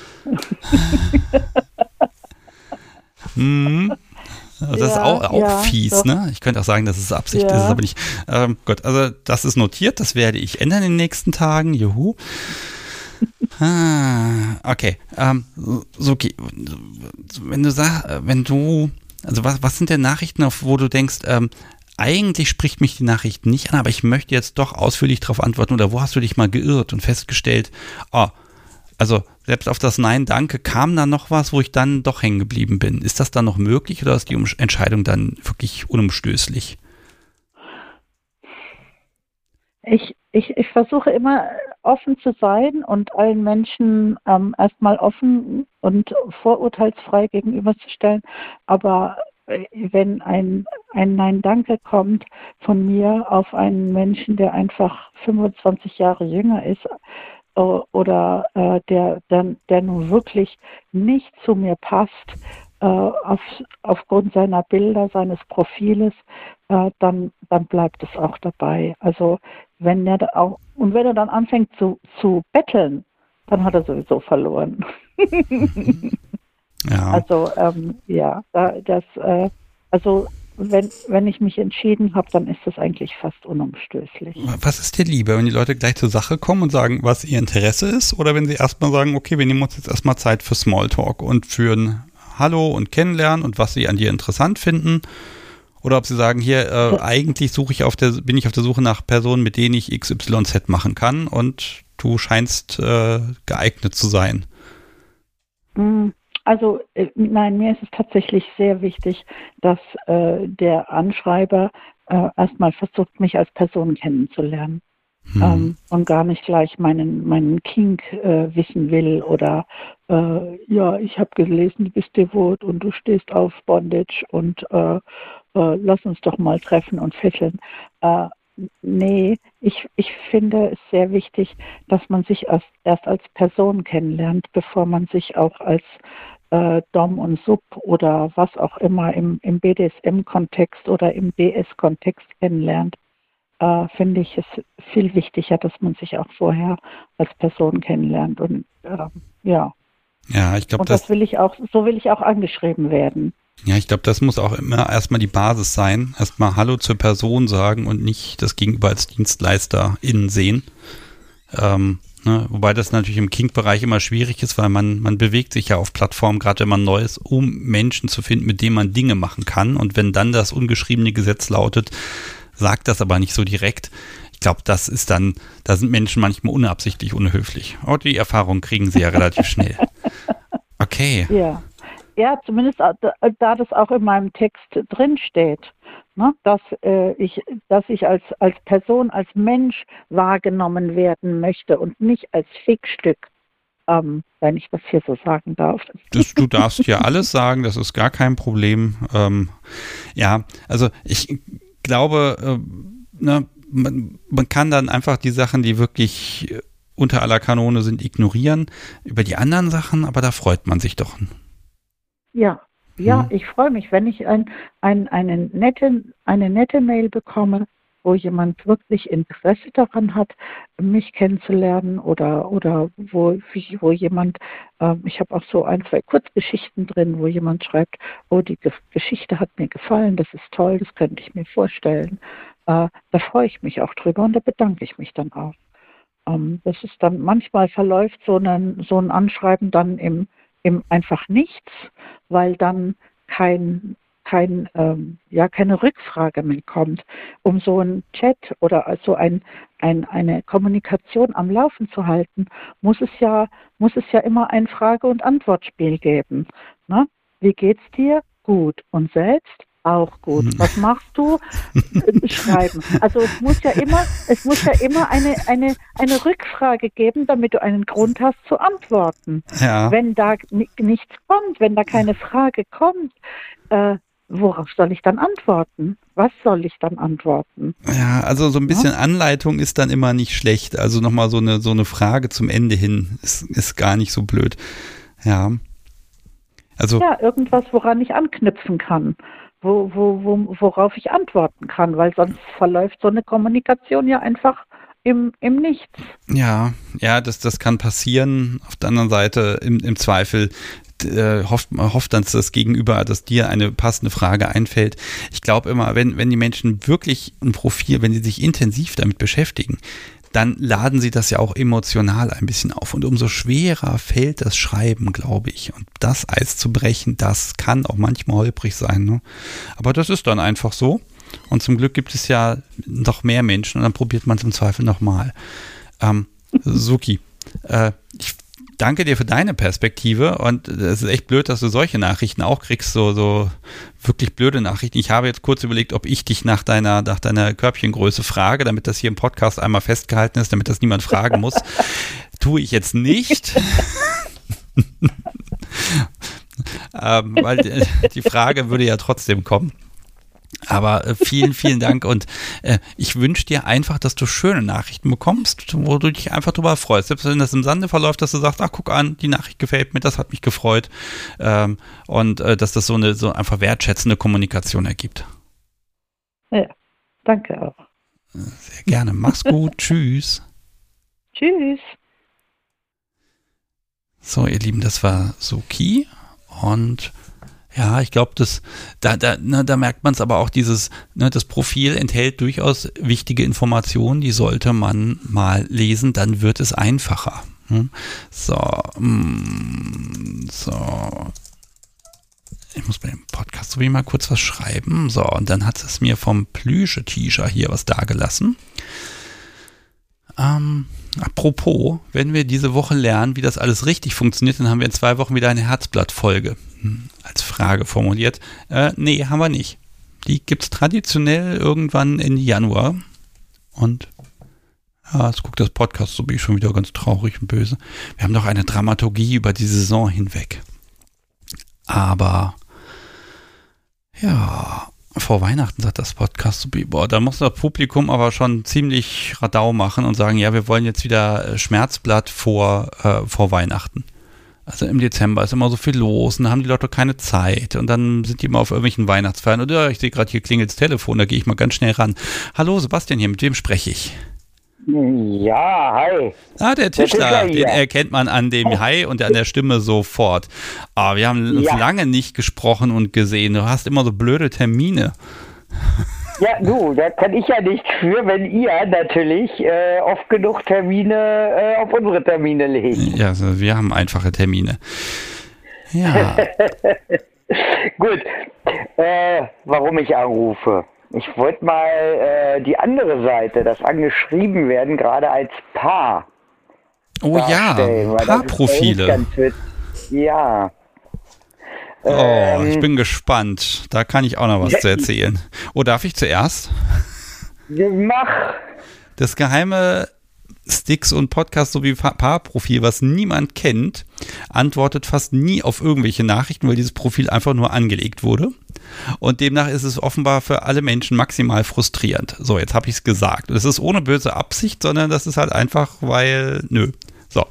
hm. Das ja, ist auch, auch ja, fies, doch. Ne? Ich könnte auch sagen, dass es Absicht ja. ist, aber nicht. Ähm, gut, also das ist notiert, das werde ich ändern in den nächsten Tagen. Juhu. ah, okay. Ähm, so, okay. Wenn du sagst, wenn du, also was, was sind denn Nachrichten, auf wo du denkst, ähm, eigentlich spricht mich die Nachricht nicht an, aber ich möchte jetzt doch ausführlich darauf antworten. Oder wo hast du dich mal geirrt und festgestellt, oh, also selbst auf das Nein, danke, kam da noch was, wo ich dann doch hängen geblieben bin. Ist das dann noch möglich oder ist die Entscheidung dann wirklich unumstößlich? Ich, ich, ich versuche immer offen zu sein und allen Menschen ähm, erstmal offen und vorurteilsfrei gegenüberzustellen, aber wenn ein, ein Nein-Danke kommt von mir auf einen Menschen, der einfach fünfundzwanzig Jahre jünger ist äh, oder äh, der, der, der nun wirklich nicht zu mir passt, äh, auf, aufgrund seiner Bilder, seines Profiles, äh, dann, dann bleibt es auch dabei. Also wenn er da auch, und wenn er dann anfängt zu, zu betteln, dann hat er sowieso verloren. Ja. Also ähm, ja, da, das, äh, also wenn, wenn ich mich entschieden habe, dann ist das eigentlich fast unumstößlich. Was ist dir lieber, wenn die Leute gleich zur Sache kommen und sagen, was ihr Interesse ist, oder wenn sie erstmal sagen, okay, wir nehmen uns jetzt erstmal Zeit für Smalltalk und für ein Hallo und Kennenlernen und was sie an dir interessant finden, oder ob sie sagen, hier, äh, ja. eigentlich suche ich auf der, bin ich auf der Suche nach Personen, mit denen ich X Y Z machen kann und du scheinst äh, geeignet zu sein. Mhm. Also äh, nein, mir ist es tatsächlich sehr wichtig, dass äh, der Anschreiber äh, erstmal versucht, mich als Person kennenzulernen hm. ähm, und gar nicht gleich meinen, meinen Kink äh, wissen will oder äh, ja, ich habe gelesen, du bist devot und du stehst auf Bondage und äh, äh, lass uns doch mal treffen und fesseln. Äh, nee, ich, ich finde es sehr wichtig, dass man sich erst, erst als Person kennenlernt, bevor man sich auch als äh, Dom und Sub oder was auch immer im, im B D S M-Kontext oder im B S-Kontext kennenlernt. Äh, finde ich es viel wichtiger, dass man sich auch vorher als Person kennenlernt. Und äh, ja. Ja, ich glaube, und das, das will ich auch, so will ich auch angeschrieben werden. Ja, ich glaube, das muss auch immer erstmal die Basis sein. Erstmal Hallo zur Person sagen und nicht das Gegenüber als Dienstleister innen sehen. Ähm, ne, wobei das natürlich im Kink-Bereich immer schwierig ist, weil man, man bewegt sich ja auf Plattformen, gerade wenn man neu ist, um Menschen zu finden, mit denen man Dinge machen kann. Und wenn dann das ungeschriebene Gesetz lautet, sagt das aber nicht so direkt. Ich glaube, das ist dann, da sind Menschen manchmal unabsichtlich unhöflich. Oh, die Erfahrung kriegen sie ja relativ schnell. Okay. Ja. Ja, zumindest da das auch in meinem Text drin steht, ne, dass äh, ich, dass ich als als Person, als Mensch wahrgenommen werden möchte und nicht als Fickstück, ähm, wenn ich das hier so sagen darf. Das, du darfst ja alles sagen, das ist gar kein Problem. Ähm, ja, also ich glaube, äh, ne, man, man kann dann einfach die Sachen, die wirklich unter aller Kanone sind, ignorieren. Über die anderen Sachen, aber da freut man sich doch. Ja, ja, hm. ich freue mich, wenn ich ein, ein, eine, nette, eine nette Mail bekomme, wo jemand wirklich Interesse daran hat, mich kennenzulernen oder oder wo wo jemand, äh, ich habe auch so ein, zwei Kurzgeschichten drin, wo jemand schreibt, oh, die Ge- Geschichte hat mir gefallen, das ist toll, das könnte ich mir vorstellen. Äh, da freue ich mich auch drüber und da bedanke ich mich dann auch. Ähm, das ist dann, manchmal verläuft so ein, so ein Anschreiben dann im, im einfach nichts, weil dann kein, kein, ähm, ja, keine Rückfrage mehr kommt. Um so einen Chat oder also ein, ein, eine Kommunikation am Laufen zu halten, muss es ja, muss es ja immer ein Frage- und Antwortspiel geben. Ne? Wie geht's dir? Gut. Und selbst? Auch gut. Was machst du? Schreiben. Also es muss ja immer, es muss ja immer eine, eine, eine Rückfrage geben, damit du einen Grund hast zu antworten. Ja. Wenn da ni- nichts kommt, wenn da keine Frage kommt, äh, worauf soll ich dann antworten? Was soll ich dann antworten? Ja, also so ein bisschen Anleitung ist dann immer nicht schlecht. Also nochmal so eine, so eine Frage zum Ende hin ist, ist gar nicht so blöd. Ja. Also. Ja, irgendwas, woran ich anknüpfen kann. Wo, wo, wo, worauf ich antworten kann, weil sonst verläuft so eine Kommunikation ja einfach im, im Nichts. Ja, ja, das, das kann passieren. Auf der anderen Seite im, im Zweifel äh, hofft, hofft dann das Gegenüber, dass dir eine passende Frage einfällt. Ich glaube immer, wenn, wenn die Menschen wirklich ein Profil, wenn sie sich intensiv damit beschäftigen, dann laden sie das ja auch emotional ein bisschen auf. Und umso schwerer fällt das Schreiben, glaube ich. Und das Eis zu brechen, das kann auch manchmal holprig sein. Ne? Aber das ist dann einfach so. Und zum Glück gibt es ja noch mehr Menschen und dann probiert man es im Zweifel nochmal. Ähm, Suki, äh, ich danke dir für deine Perspektive und es ist echt blöd, dass du solche Nachrichten auch kriegst, so, so wirklich blöde Nachrichten. Ich habe jetzt kurz überlegt, ob ich dich nach deiner, nach deiner Körbchengröße frage, damit das hier im Podcast einmal festgehalten ist, damit das niemand fragen muss. Tue ich jetzt nicht. ähm, weil die, die Frage würde ja trotzdem kommen. Aber äh, vielen, vielen Dank und äh, ich wünsche dir einfach, dass du schöne Nachrichten bekommst, wo du dich einfach drüber freust. Selbst wenn das im Sande verläuft, dass du sagst, ach guck an, die Nachricht gefällt mir, das hat mich gefreut ähm, und äh, dass das so eine so einfach wertschätzende Kommunikation ergibt. Ja, danke auch. Sehr gerne. Mach's gut. Tschüss. Tschüss. So, ihr Lieben, das war Suki und ja, ich glaube, das da, da, ne, da merkt man es aber auch, dieses, ne, das Profil enthält durchaus wichtige Informationen, die sollte man mal lesen, dann wird es einfacher. Hm? So, mm, so. Ich muss bei dem Podcast so wie mal kurz was schreiben. So, und dann hat es mir vom Plüsche-T-Shirt hier was dagelassen. Ähm, apropos, wenn wir diese Woche lernen, wie das alles richtig funktioniert, dann haben wir in zwei Wochen wieder eine Herzblatt-Folge. Hm, als Frage formuliert. Äh, nee, haben wir nicht. Die gibt es traditionell irgendwann Ende Januar. Und ja, jetzt guckt das Podcast so wie schon wieder ganz traurig und böse. Wir haben doch eine Dramaturgie über die Saison hinweg. Aber ja, vor Weihnachten sagt das Podcast so, boah, da muss das Publikum aber schon ziemlich Radau machen und sagen, ja, wir wollen jetzt wieder Schmerzblatt vor, äh, vor Weihnachten. Also im Dezember ist immer so viel los und dann haben die Leute keine Zeit und dann sind die immer auf irgendwelchen Weihnachtsfeiern und ja, ich sehe gerade, hier klingelt das Telefon, da gehe ich mal ganz schnell ran. Hallo Sebastian hier, mit wem spreche ich? Ja, hi. Ah, der Tischler, der Tischler den erkennt man an dem Hi und an der Stimme sofort. Aber wir haben uns ja. lange nicht gesprochen und gesehen. Du hast immer so blöde Termine. Ja, du, da kann ich ja nichts für, wenn ihr natürlich äh, oft genug Termine äh, auf unsere Termine legt. Ja, also wir haben einfache Termine. Ja. Gut, äh, warum ich anrufe? Ich wollte mal äh, die andere Seite, das angeschrieben werden, gerade als Paar. Oh ja, Paarprofile. Ja. Oh, ähm, ich bin gespannt. Da kann ich auch noch was zu erzählen. Oh, darf ich zuerst? Mach. Das geheime Sticks und Podcast sowie Paarprofil, was niemand kennt, antwortet fast nie auf irgendwelche Nachrichten, weil dieses Profil einfach nur angelegt wurde. Und demnach ist es offenbar für alle Menschen maximal frustrierend. So, jetzt habe ich es gesagt. Das ist ohne böse Absicht, sondern das ist halt einfach, weil, nö. So.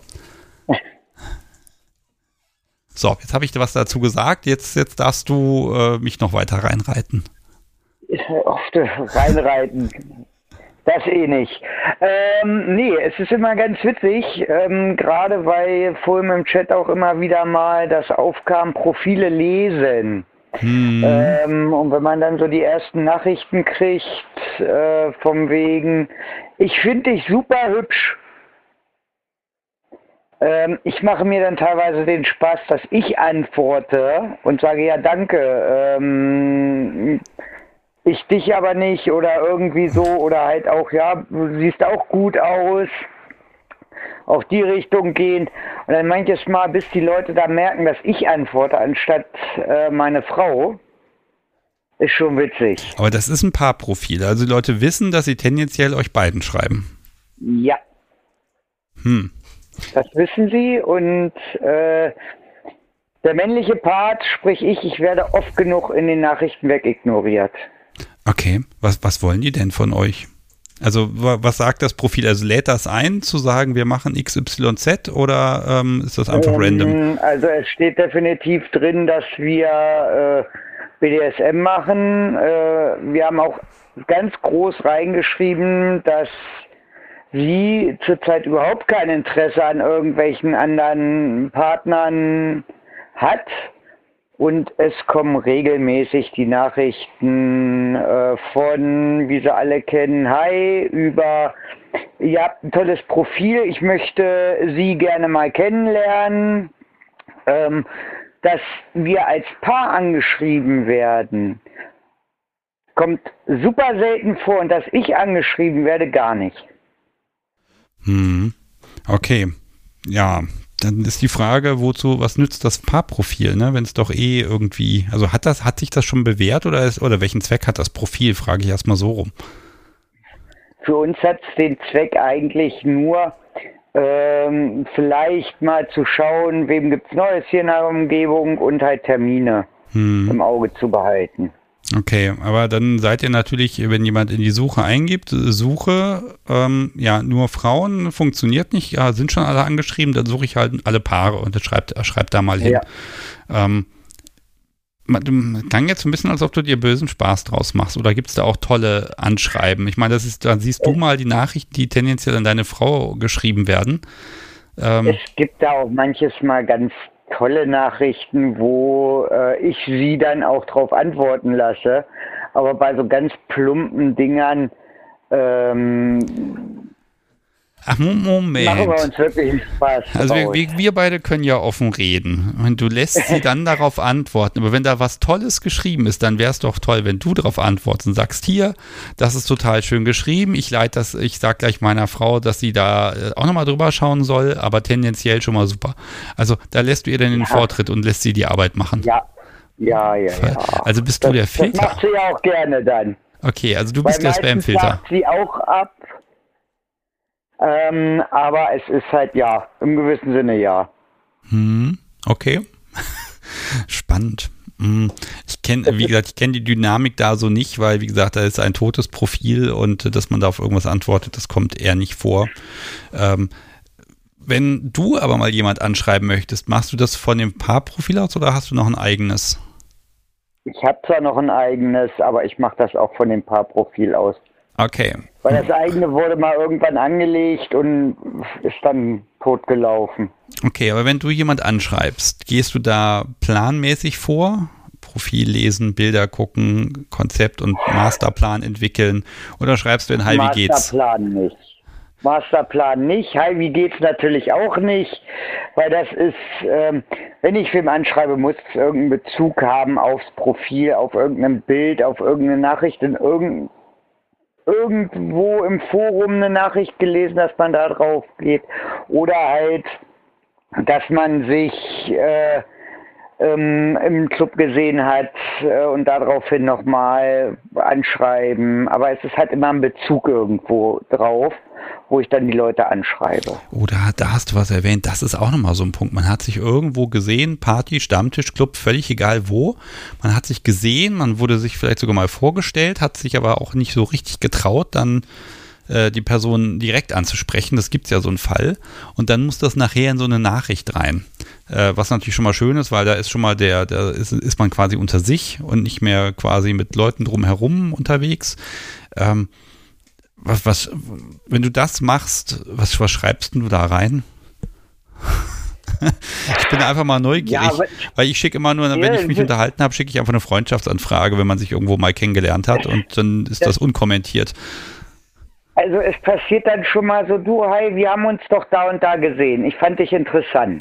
So, jetzt habe ich dir was dazu gesagt. Jetzt, jetzt darfst du äh, mich noch weiter reinreiten. Oft reinreiten. Das eh nicht. Ähm, nee, es ist immer ganz witzig, ähm, gerade weil vorhin im Chat auch immer wieder mal das aufkam, Profile lesen. Hm. Ähm, und wenn man dann so die ersten Nachrichten kriegt, äh, vom wegen, ich finde dich super hübsch. Ähm, ich mache mir dann teilweise den Spaß, dass ich antworte und sage, ja danke, ähm, ich dich aber nicht oder irgendwie so oder halt auch, ja, du siehst auch gut aus, auf die Richtung gehend. Und dann manches Mal, bis die Leute da merken, dass ich antworte, anstatt äh, meine Frau, ist schon witzig. Aber das ist ein Paarprofil, also die Leute wissen, dass sie tendenziell euch beiden schreiben. Ja. Hm. Das wissen sie und äh, der männliche Part, sprich ich, ich werde oft genug in den Nachrichten wegignoriert. Okay, was, was wollen die denn von euch? Also was sagt das Profil? Also lädt das ein, zu sagen, wir machen X Y Z oder ähm, ist das einfach ähm, random? Also es steht definitiv drin, dass wir äh, B D S M machen. Äh, wir haben auch ganz groß reingeschrieben, dass sie zurzeit überhaupt kein Interesse an irgendwelchen anderen Partnern hat. Und es kommen regelmäßig die Nachrichten äh, von, wie sie alle kennen, hi, über, ihr habt ein tolles Profil, ich möchte Sie gerne mal kennenlernen. Ähm, dass wir als Paar angeschrieben werden, kommt super selten vor und dass ich angeschrieben werde, gar nicht. Hm, okay, ja. Dann ist die Frage, wozu, was nützt das Paarprofil, ne? Wenn es doch eh irgendwie, also hat das, hat sich das schon bewährt oder ist, oder welchen Zweck hat das Profil, frage ich erstmal so rum. Für uns hat es den Zweck eigentlich nur, ähm, vielleicht mal zu schauen, wem gibt es Neues hier in der Umgebung und halt Termine hm. im Auge zu behalten. Okay, aber dann seid ihr natürlich, wenn jemand in die Suche eingibt, Suche, ähm, ja, nur Frauen, funktioniert nicht, ja, sind schon alle angeschrieben, dann suche ich halt alle Paare und das schreibt, schreibt da mal hin. Ja. Ähm, klang jetzt ein bisschen, als ob du dir bösen Spaß draus machst, oder gibt es da auch tolle Anschreiben? Ich meine, das ist, dann siehst du mal die Nachrichten, die tendenziell an deine Frau geschrieben werden. Ähm, es gibt da auch manches Mal ganz tolle Nachrichten, wo äh, ich sie dann auch drauf antworten lasse. Aber bei so ganz plumpen Dingern ähm, Ach, Moment. machen wir uns wirklich Spaß. Also wir, wir, wir beide können ja offen reden. Und du lässt sie dann darauf antworten. Aber wenn da was Tolles geschrieben ist, dann wäre es doch toll, wenn du darauf antwortest und sagst, hier, das ist total schön geschrieben. Ich leite das, ich sag gleich meiner Frau, dass sie da auch nochmal drüber schauen soll, aber tendenziell schon mal super. Also da lässt du ihr dann den ja. Vortritt und lässt sie die Arbeit machen. Ja, ja, ja. ja. Also bist das, du der Filter. Das macht sie auch gerne dann. Okay, also du bist der Spam-Filter. Sie auch ab. Ähm, aber es ist halt ja, im gewissen Sinne ja. Hm, okay. Spannend. Ich kenne, wie gesagt, ich kenne die Dynamik da so nicht, weil, wie gesagt, da ist ein totes Profil und dass man da auf irgendwas antwortet, das kommt eher nicht vor. Ähm, wenn du aber mal jemand anschreiben möchtest, machst du das von dem Paarprofil aus oder hast du noch ein eigenes? Ich habe zwar noch ein eigenes, aber ich mache das auch von dem Paarprofil aus. Okay. Weil das eigene wurde mal irgendwann angelegt und ist dann totgelaufen. Okay, aber wenn du jemand anschreibst, gehst du da planmäßig vor? Profil lesen, Bilder gucken, Konzept und Masterplan entwickeln? Oder schreibst du in Hi, wie geht's? Masterplan nicht. Masterplan nicht. Hi, wie geht's natürlich auch nicht. Weil das ist, ähm, wenn ich Film anschreibe, muss es irgendeinen Bezug haben aufs Profil, auf irgendein Bild, auf irgendeine Nachricht, in irgendein irgendwo im Forum eine Nachricht gelesen, dass man da drauf geht. Oder halt, dass man sich äh, ähm, im Club gesehen hat äh, und daraufhin nochmal anschreiben. Aber es ist halt immer ein Bezug irgendwo drauf, wo ich dann die Leute anschreibe. Oh, da, da hast du was erwähnt. Das ist auch nochmal so ein Punkt. Man hat sich irgendwo gesehen, Party, Stammtisch, Club, völlig egal wo. Man hat sich gesehen, man wurde sich vielleicht sogar mal vorgestellt, hat sich aber auch nicht so richtig getraut, dann äh, die Person direkt anzusprechen. Das gibt es ja so einen Fall. Und dann muss das nachher in so eine Nachricht rein. Äh, was natürlich schon mal schön ist, weil da ist schon mal der, da ist, ist man quasi unter sich und nicht mehr quasi mit Leuten drumherum unterwegs. Ähm, Was, was, wenn du das machst, was, was schreibst du da rein? Ich bin einfach mal neugierig, ja, weil ich schicke immer nur, wenn ich mich unterhalten habe, schicke ich einfach eine Freundschaftsanfrage, wenn man sich irgendwo mal kennengelernt hat und dann ist das unkommentiert. Also es passiert dann schon mal so, du, hi, wir haben uns doch da und da gesehen. Ich fand dich interessant.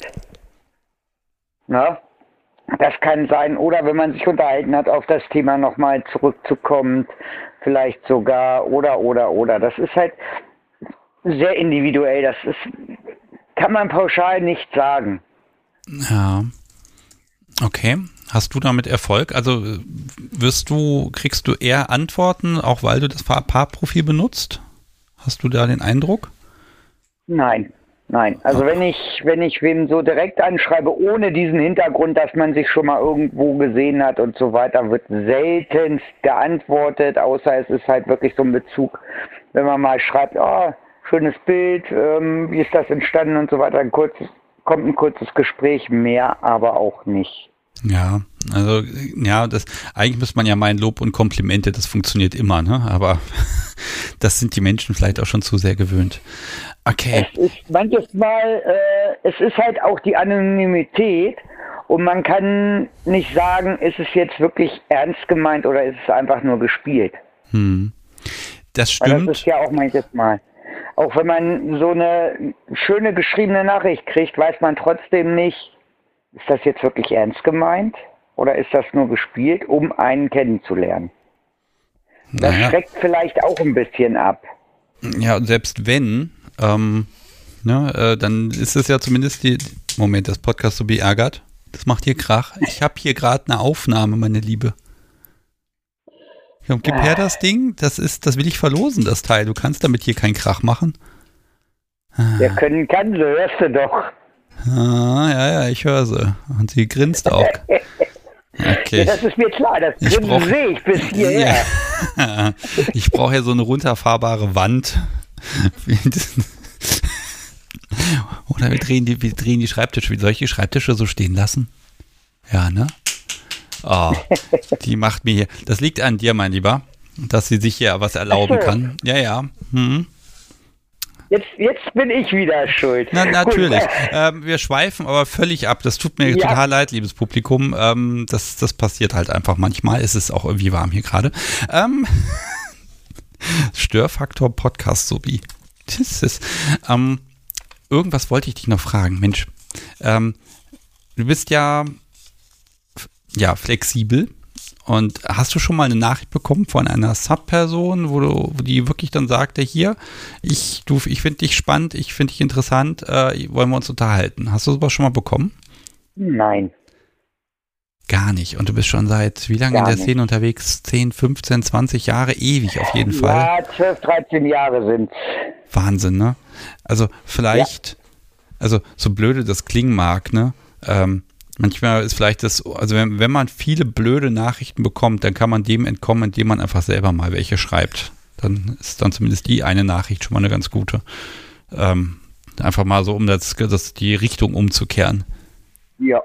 Na? Das kann sein. Oder wenn man sich unterhalten hat, auf das Thema nochmal zurückzukommen, vielleicht sogar, oder, oder, oder. Das ist halt sehr individuell. Das ist, kann man pauschal nicht sagen. Ja. Okay. Hast du damit Erfolg? Also wirst du, kriegst du eher Antworten, auch weil du das Paarprofil benutzt? Hast du da den Eindruck? Nein, nein. Also okay. wenn ich, wenn ich wem so direkt anschreibe, ohne diesen Hintergrund, dass man sich schon mal irgendwo gesehen hat und so weiter, wird seltenst geantwortet, außer es ist halt wirklich so ein Bezug, wenn man mal schreibt, oh, schönes Bild, ähm, wie ist das entstanden und so weiter, ein kurzes, kommt ein kurzes Gespräch, mehr aber auch nicht. Ja, also ja, das eigentlich müsste man ja meinen, Lob und Komplimente, das funktioniert immer, ne? Aber das sind die Menschen vielleicht auch schon zu sehr gewöhnt. Okay. Es ist manches Mal, äh, es ist halt auch die Anonymität und man kann nicht sagen, ist es jetzt wirklich ernst gemeint oder ist es einfach nur gespielt. Hm. Das stimmt. Weil das ist ja auch manches Mal. Auch wenn man so eine schöne geschriebene Nachricht kriegt, weiß man trotzdem nicht, ist das jetzt wirklich ernst gemeint oder ist das nur gespielt, um einen kennenzulernen? Das naja. schreckt vielleicht auch ein bisschen ab. Ja, und selbst wenn, ähm, ne, äh, dann ist es ja zumindest die, Moment, das Podcast so beärgert. Das macht hier Krach. Ich habe hier gerade eine Aufnahme, meine Liebe. Komm, gib her das Ding, das ist, das will ich verlosen, das Teil. Du kannst damit hier keinen Krach machen. Wir können kann, so hörst du doch. Ah, ja, ja, ich höre sie. Und sie grinst auch. Okay. Ja, das ist mir klar, das Grinsen sehe ich bis hierher. Ja. Ich brauche ja so eine runterfahrbare Wand. Oder wir drehen die, wir drehen die Schreibtische. Wie soll ich die Schreibtische so stehen lassen? Ja, ne? Oh, die macht mir hier. Das liegt an dir, mein Lieber, dass sie sich hier was erlauben kann. Ja, ja. Hm. Jetzt, jetzt bin ich wieder schuld. Na, natürlich. Ähm, wir schweifen aber völlig ab. Das tut mir ja. total leid, liebes Publikum. Ähm, das, das passiert halt einfach manchmal. Es ist auch irgendwie warm hier gerade. Ähm, Störfaktor Podcast sowie. Das ist, ähm, irgendwas wollte ich dich noch fragen. Mensch, ähm, du bist ja, ja flexibel. Und hast du schon mal eine Nachricht bekommen von einer Sub-Person, wo, du, wo die wirklich dann sagte, hier, ich, du, ich finde dich spannend, ich finde dich interessant, äh, wollen wir uns unterhalten? Hast du sowas schon mal bekommen? Nein. Gar nicht. Und du bist schon seit wie lange Gar in der nicht. Szene unterwegs? zehn, fünfzehn, zwanzig Jahre? Ewig auf jeden Fall. Ja, zwölf, dreizehn Jahre sind. Wahnsinn, ne? Also vielleicht, ja. also so blöde das klingen mag, ne? Ähm, Manchmal ist vielleicht das, also wenn, wenn man viele blöde Nachrichten bekommt, dann kann man dem entkommen, indem man einfach selber mal welche schreibt. Dann ist dann zumindest die eine Nachricht schon mal eine ganz gute. Ähm, einfach mal so, um das, das die Richtung umzukehren. Ja,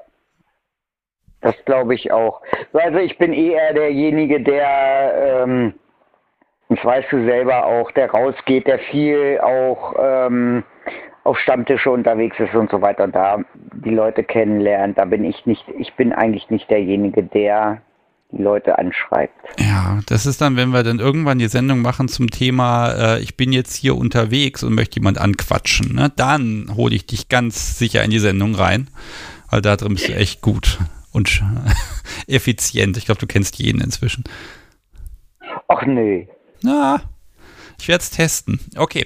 das glaube ich auch. Also ich bin eher derjenige, der, ähm, das weißt du selber auch, der rausgeht, der viel auch ähm, auf Stammtische unterwegs ist und so weiter und da die Leute kennenlernt, da bin ich nicht, ich bin eigentlich nicht derjenige, der die Leute anschreibt. Ja, das ist dann, wenn wir dann irgendwann die Sendung machen zum Thema, äh, ich bin jetzt hier unterwegs und möchte jemand anquatschen, ne? Dann hole ich dich ganz sicher in die Sendung rein, weil da drin bist du echt gut und effizient. Ich glaube, du kennst jeden inzwischen. Ach nee. Na, ich werde es testen. Okay.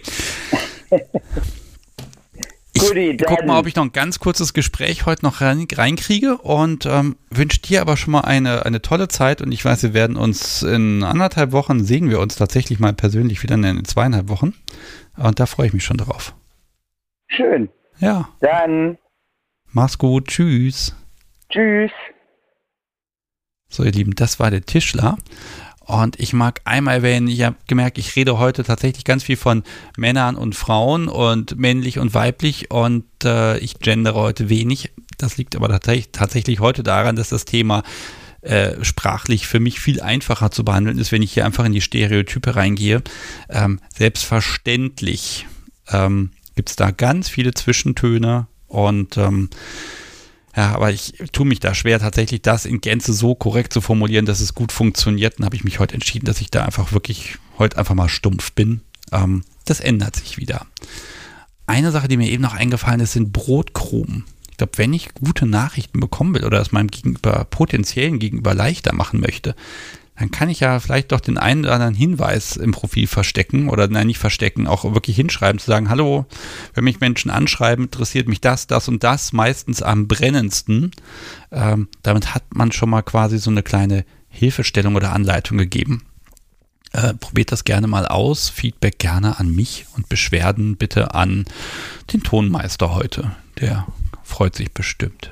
Ich guck mal, ob ich noch ein ganz kurzes Gespräch heute noch rein, reinkriege und ähm, wünsche dir aber schon mal eine, eine tolle Zeit und ich weiß, wir werden uns in anderthalb Wochen, sehen wir uns tatsächlich mal persönlich wieder in zweieinhalb Wochen und da freue ich mich schon drauf. Schön. Ja. Dann. Mach's gut. Tschüss. Tschüss. So, ihr Lieben, das war der Tischler. Und ich mag einmal erwähnen, ich habe gemerkt, ich rede heute tatsächlich ganz viel von Männern und Frauen und männlich und weiblich und äh, ich gendere heute wenig. Das liegt aber tatsächlich, tatsächlich heute daran, dass das Thema äh, sprachlich für mich viel einfacher zu behandeln ist, wenn ich hier einfach in die Stereotype reingehe. Ähm, selbstverständlich ähm, gibt es da ganz viele Zwischentöne und ähm, ja, aber ich tue mich da schwer, tatsächlich das in Gänze so korrekt zu formulieren, dass es gut funktioniert. Dann habe ich mich heute entschieden, dass ich da einfach wirklich heute einfach mal stumpf bin. Ähm, das ändert sich wieder. Eine Sache, die mir eben noch eingefallen ist, sind Brotkrumen. Ich glaube, wenn ich gute Nachrichten bekommen will oder es meinem Gegenüber, potenziellen Gegenüber leichter machen möchte, dann kann ich ja vielleicht doch den einen oder anderen Hinweis im Profil verstecken oder nein, nicht verstecken, auch wirklich hinschreiben, zu sagen, hallo, wenn mich Menschen anschreiben, interessiert mich das, das und das, meistens am brennendsten. Ähm, damit hat man schon mal quasi so eine kleine Hilfestellung oder Anleitung gegeben. Äh, probiert das gerne mal aus, Feedback gerne an mich und Beschwerden bitte an den Tonmeister heute, der freut sich bestimmt.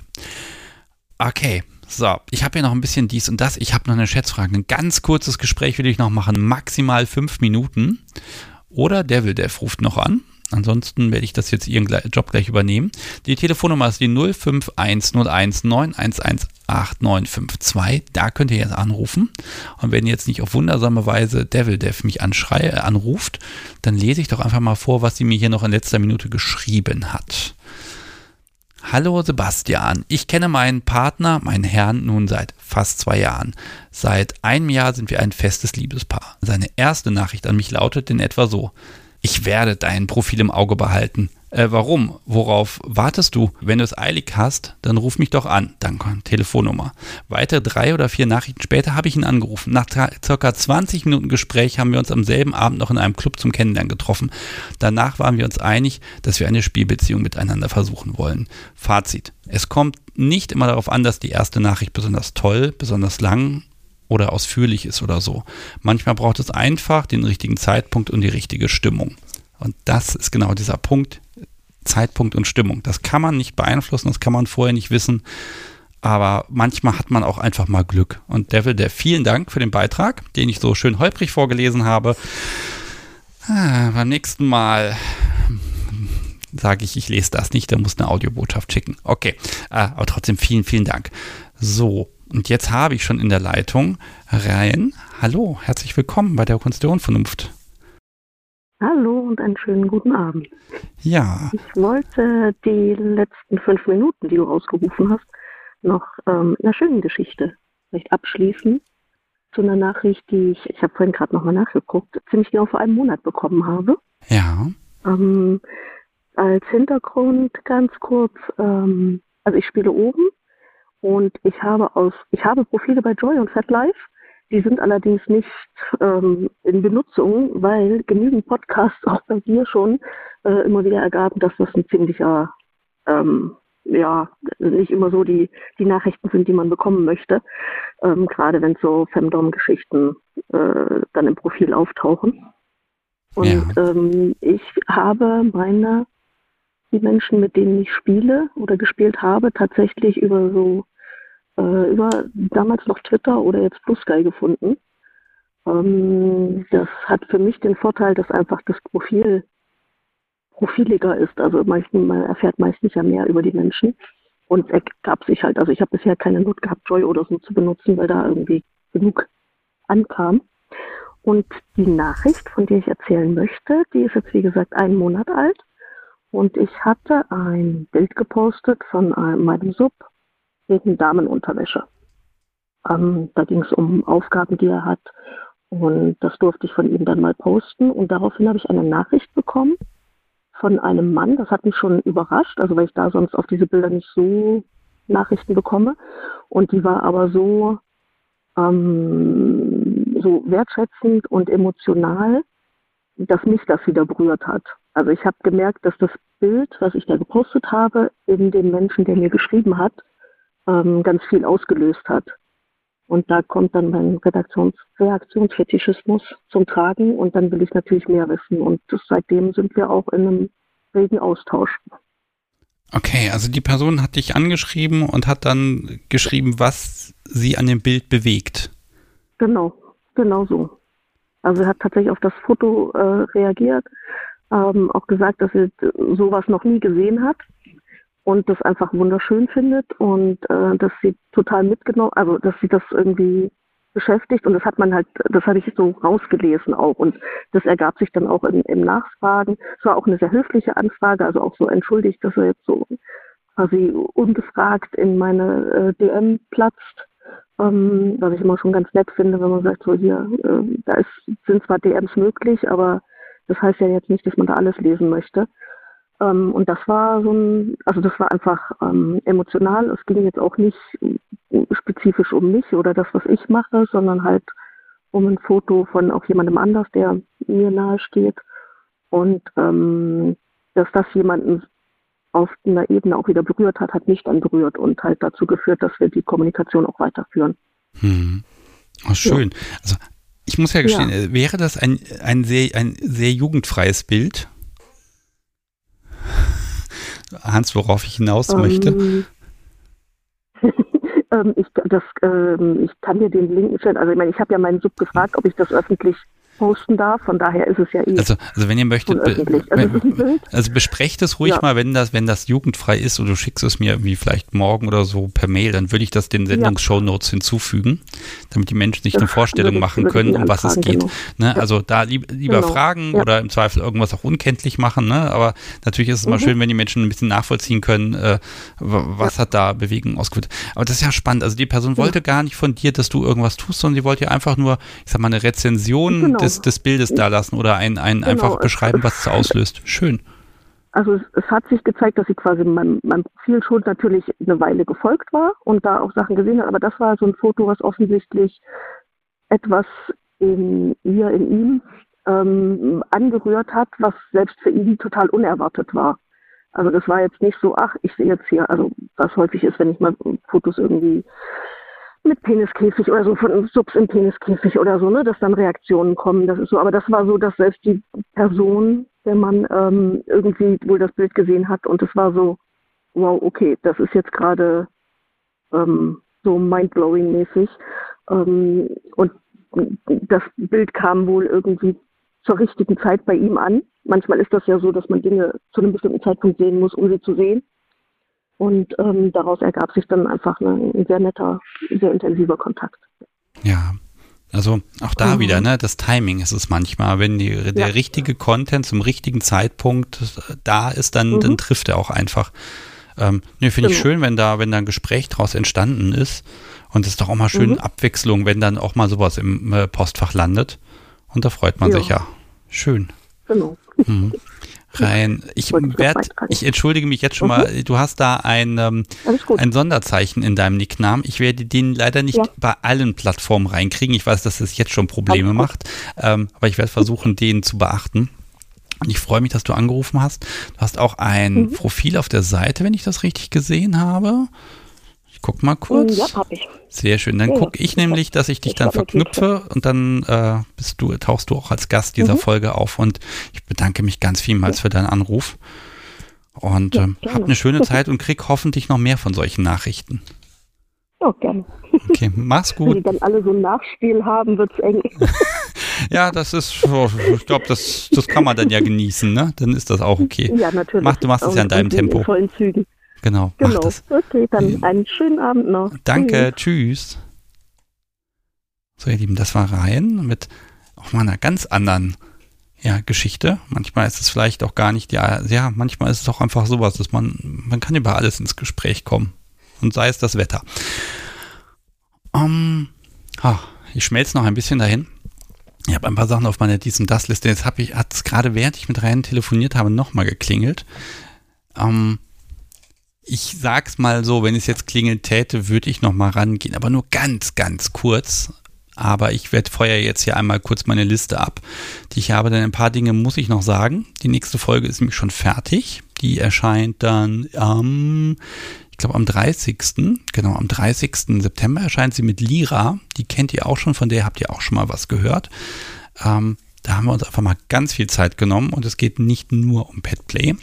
Okay. So, ich habe hier noch ein bisschen dies und das. Ich habe noch eine Schätzfrage. Ein ganz kurzes Gespräch will ich noch machen, maximal fünf Minuten. Oder Devil Dev ruft noch an. Ansonsten werde ich das jetzt Ihren Job gleich übernehmen. Die Telefonnummer ist die null fünf eins null eins neun eins eins acht neun fünf zwei. Da könnt ihr jetzt anrufen. Und wenn jetzt nicht auf wundersame Weise Devil Dev mich anschrei, äh, anruft, dann lese ich doch einfach mal vor, was sie mir hier noch in letzter Minute geschrieben hat. Hallo Sebastian, ich kenne meinen Partner, meinen Herrn, nun seit fast zwei Jahren. Seit einem Jahr sind wir ein festes Liebespaar. Seine erste Nachricht an mich lautet in etwa so: Ich werde dein Profil im Auge behalten. Äh, warum? Worauf wartest du? Wenn du es eilig hast, dann ruf mich doch an. Danke, Telefonnummer. Weitere drei oder vier Nachrichten später habe ich ihn angerufen. Nach ca. zwanzig Minuten Gespräch haben wir uns am selben Abend noch in einem Club zum Kennenlernen getroffen. Danach waren wir uns einig, dass wir eine Spielbeziehung miteinander versuchen wollen. Fazit: Es kommt nicht immer darauf an, dass die erste Nachricht besonders toll, besonders lang oder ausführlich ist oder so. Manchmal braucht es einfach den richtigen Zeitpunkt und die richtige Stimmung. Und das ist genau dieser Punkt, Zeitpunkt und Stimmung. Das kann man nicht beeinflussen, das kann man vorher nicht wissen, aber manchmal hat man auch einfach mal Glück. Und Devil, der vielen Dank für den Beitrag, den ich so schön holprig vorgelesen habe. Ah, beim nächsten Mal sage ich, ich lese das nicht, dann muss eine Audiobotschaft schicken. Okay, ah, aber trotzdem vielen, vielen Dank. So, und jetzt habe ich schon in der Leitung Ryan. Hallo, herzlich willkommen bei der Kunst der Unvernunft. Hallo und einen schönen guten Abend. Ja. Ich wollte die letzten fünf Minuten, die du ausgerufen hast, noch ähm, in einer schönen Geschichte vielleicht abschließen. Zu einer Nachricht, die ich, ich habe vorhin gerade nochmal nachgeguckt, ziemlich genau vor einem Monat bekommen habe. Ja. Ähm, als Hintergrund ganz kurz, ähm, also ich spiele oben und ich habe aus, ich habe Profile bei Joy und FatLife. Die sind allerdings nicht ähm, in Benutzung, weil genügend Podcasts auch bei dir schon äh, immer wieder ergaben, dass das ein ziemlicher, ähm, ja, nicht immer so die, die Nachrichten sind, die man bekommen möchte. Ähm, gerade wenn so Femdom-Geschichten äh, dann im Profil auftauchen. Und ja. ähm, ich habe meine, die Menschen, mit denen ich spiele oder gespielt habe, tatsächlich über so über damals noch Twitter oder jetzt Blue Sky gefunden. Ähm, das hat für mich den Vorteil, dass einfach das Profil profiliger ist. Also man erfährt meistens ja mehr über die Menschen. Und es gab sich halt, also ich habe bisher keine Not gehabt, Joy oder so zu benutzen, weil da irgendwie genug ankam. Und die Nachricht, von der ich erzählen möchte, die ist jetzt wie gesagt einen Monat alt. Und ich hatte ein Bild gepostet von einem, meinem Sub, wegen Damenunterwäsche. Ähm, da ging es um Aufgaben, die er hat. Und das durfte ich von ihm dann mal posten. Und daraufhin habe ich eine Nachricht bekommen von einem Mann. Das hat mich schon überrascht, also weil ich da sonst auf diese Bilder nicht so Nachrichten bekomme. Und die war aber so, ähm, so wertschätzend und emotional, dass mich das wieder berührt hat. Also ich habe gemerkt, dass das Bild, was ich da gepostet habe, in dem Menschen, der mir geschrieben hat, ganz viel ausgelöst hat. Und da kommt dann mein Redaktions- Reaktionsfetischismus zum Tragen und dann will ich natürlich mehr wissen. Und das, seitdem sind wir auch in einem regen Austausch. Okay, also die Person hat dich angeschrieben und hat dann geschrieben, was sie an dem Bild bewegt. Genau, genau so. Also er hat tatsächlich auf das Foto äh, reagiert, ähm, auch gesagt, dass er sowas noch nie gesehen hat. und das einfach wunderschön findet und äh, dass sie total mitgenommen, also dass sie das irgendwie beschäftigt und das hat man halt, das habe ich so rausgelesen auch und das ergab sich dann auch im, im Nachfragen. Es war auch eine sehr höfliche Anfrage, also auch so entschuldigt, dass er jetzt so quasi ungefragt in meine äh, D M platzt, ähm, was ich immer schon ganz nett finde, wenn man sagt, so hier, äh, da ist, sind zwar D Ms möglich, aber das heißt ja jetzt nicht, dass man da alles lesen möchte. Ähm, und das war so ein, also das war einfach ähm, emotional. Es ging jetzt auch nicht spezifisch um mich oder das, was ich mache, sondern halt um ein Foto von auch jemandem anders, der mir nahe steht. Und ähm, dass das jemanden auf einer Ebene auch wieder berührt hat, hat mich dann berührt und halt dazu geführt, dass wir die Kommunikation auch weiterführen. Hm. Oh, schön. Ja. Also ich muss ja gestehen, ja. wäre das ein, ein, sehr, ein sehr jugendfreies Bild? Hans, worauf ich hinaus ähm, möchte? ähm, ich, das, ähm, ich kann dir den Link stellen. Also ich meine, ich habe ja meinen Sub gefragt, ob ich das öffentlich posten darf, von daher ist es ja eh. Also, also wenn ihr möchtet, be- also, also besprecht es ruhig ja. mal, wenn das, wenn das jugendfrei ist und du schickst es mir wie vielleicht morgen oder so per Mail, dann würde ich das den Sendungs-Shownotes hinzufügen, damit die Menschen sich das eine Vorstellung machen können, um was es geht. Genau. Ne? Also da lieb, lieber genau. fragen ja. oder im Zweifel irgendwas auch unkenntlich machen, ne? Aber natürlich ist es immer mhm. schön, wenn die Menschen ein bisschen nachvollziehen können, äh, was ja. hat da Bewegung ausgeführt. Aber das ist ja spannend. Also die Person wollte ja. gar nicht von dir, dass du irgendwas tust, sondern sie wollte ja einfach nur, ich sag mal, eine Rezension genau. Des, des Bildes da lassen oder ein, ein genau, einfach beschreiben, was es auslöst. Schön. Also es, es hat sich gezeigt, dass ich quasi meinem, meinem Profil schon natürlich eine Weile gefolgt war und da auch Sachen gesehen habe, aber das war so ein Foto, was offensichtlich etwas in ihr, in ihm ähm, angerührt hat, was selbst für ihn total unerwartet war. Also das war jetzt nicht so, ach, ich sehe jetzt hier, also was häufig ist, wenn ich mal Fotos irgendwie mit Peniskäfig oder so, von Subs im Peniskäfig oder so, ne, dass dann Reaktionen kommen, das ist so, aber das war so, dass selbst die Person, der Mann ähm, irgendwie wohl das Bild gesehen hat und es war so, wow, okay, das ist jetzt gerade ähm, so mindblowing-mäßig ähm, und das Bild kam wohl irgendwie zur richtigen Zeit bei ihm an. Manchmal ist das ja so, dass man Dinge zu einem bestimmten Zeitpunkt sehen muss, um sie zu sehen. Und ähm, daraus ergab sich dann einfach ein, ein sehr netter, sehr intensiver Kontakt. Ja, also auch da mhm. wieder, ne, das Timing ist es manchmal, wenn die, der ja. richtige Content zum richtigen Zeitpunkt da ist, dann, mhm. dann trifft er auch einfach. Ähm, ne, finde ich genau. schön, wenn da, wenn da ein Gespräch draus entstanden ist. Und es ist doch auch mal schön mhm. Abwechslung, wenn dann auch mal sowas im äh, Postfach landet. Und da freut man ja. sich ja. Schön. Genau. Mhm. Rein. Ich werd, ich entschuldige mich jetzt schon mhm. mal, du hast da ein, ähm, ein Sonderzeichen in deinem Nicknamen. Ich werde den leider nicht ja. bei allen Plattformen reinkriegen. Ich weiß, dass das jetzt schon Probleme Alles macht, ähm, aber ich werde versuchen, den zu beachten. Und ich freue mich, dass du angerufen hast. Du hast auch ein mhm. Profil auf der Seite, wenn ich das richtig gesehen habe. Ich guck mal kurz. Ja, hab ich. Sehr schön. Dann ja, gucke ich nämlich, dass ich dich ich dann verknüpfe und dann äh, bist du, tauchst du auch als Gast dieser mhm. Folge auf und ich bedanke mich ganz vielmals ja. für deinen Anruf und ja, ähm, hab eine schöne Zeit und krieg hoffentlich noch mehr von solchen Nachrichten. Ja, gerne. Okay, mach's gut. Wenn die dann alle so ein Nachspiel haben, wird's eng. Ja, das ist, ich glaube, das, das kann man dann ja genießen, ne? Dann ist das auch okay. Ja, natürlich. Mach, du machst es ja in deinem Tempo. In vollen Zügen. Genau, genau. mach das. Okay, dann einen schönen Abend noch. Danke, tschüss. So, ihr Lieben, das war Ryan mit auch mal einer ganz anderen ja, Geschichte. Manchmal ist es vielleicht auch gar nicht, ja, ja, manchmal ist es auch einfach sowas, dass man, man kann über alles ins Gespräch kommen. Und sei es das Wetter. Um, oh, ich schmelze noch ein bisschen dahin. Ich habe ein paar Sachen auf meiner Dies- und Das-Liste. Jetzt habe ich, hat es gerade, während ich mit Ryan telefoniert habe, nochmal geklingelt. Um, Ich sag's mal so, wenn es jetzt klingeln täte, würde ich noch mal rangehen, aber nur ganz, ganz kurz. Aber ich werde feuer jetzt hier einmal kurz meine Liste ab, die ich habe, denn ein paar Dinge muss ich noch sagen. Die nächste Folge ist nämlich schon fertig. Die erscheint dann am, ich glaube am dreißigsten Genau, am dreißigsten September erscheint sie mit Lira. Die kennt ihr auch schon, von der habt ihr auch schon mal was gehört. Ähm, da haben wir uns einfach mal ganz viel Zeit genommen und es geht nicht nur um Petplay.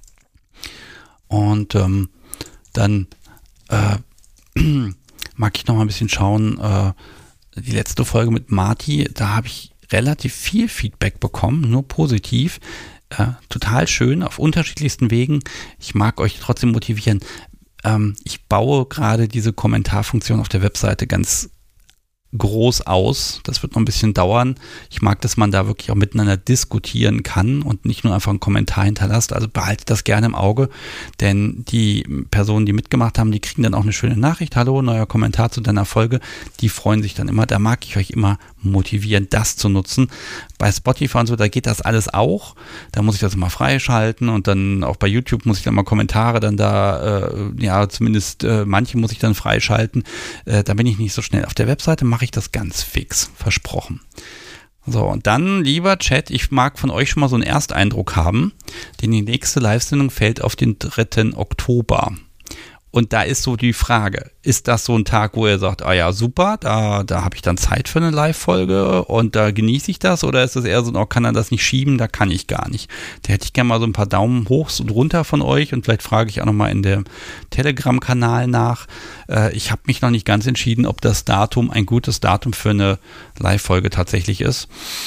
Und ähm, dann äh, mag ich noch mal ein bisschen schauen, äh, die letzte Folge mit Marty, da habe ich relativ viel Feedback bekommen, nur positiv. Äh, total schön, auf unterschiedlichsten Wegen. Ich mag euch trotzdem motivieren. Ähm, ich baue gerade diese Kommentarfunktion auf der Webseite ganz groß aus. Das wird noch ein bisschen dauern. Ich mag, dass man da wirklich auch miteinander diskutieren kann und nicht nur einfach einen Kommentar hinterlässt. Also behaltet das gerne im Auge, denn die Personen, die mitgemacht haben, die kriegen dann auch eine schöne Nachricht. Hallo, neuer Kommentar zu deiner Folge. Die freuen sich dann immer. Da mag ich euch immer motivieren, das zu nutzen. Bei Spotify und so, da geht das alles auch. Da muss ich das immer freischalten und dann auch bei YouTube muss ich dann mal Kommentare dann da, äh, ja, zumindest äh, manche muss ich dann freischalten. Äh, da bin ich nicht so schnell. Auf der Webseite mache ich das ganz fix, versprochen. So, und dann, lieber Chat, ich mag von euch schon mal so einen Ersteindruck haben, denn die nächste Live-Sendung fällt auf den dritten Oktober. Und da ist so die Frage, ist das so ein Tag, wo ihr sagt, ah ja, super, da, da habe ich dann Zeit für eine Live-Folge und da genieße ich das? Oder ist das eher so, oh, kann er das nicht schieben? Da kann ich gar nicht. Da hätte ich gerne mal so ein paar Daumen hoch und runter von euch und vielleicht frage ich auch nochmal in dem Telegram-Kanal nach. Äh, ich habe mich noch nicht ganz entschieden, ob das Datum ein gutes Datum für eine Live-Folge tatsächlich ist.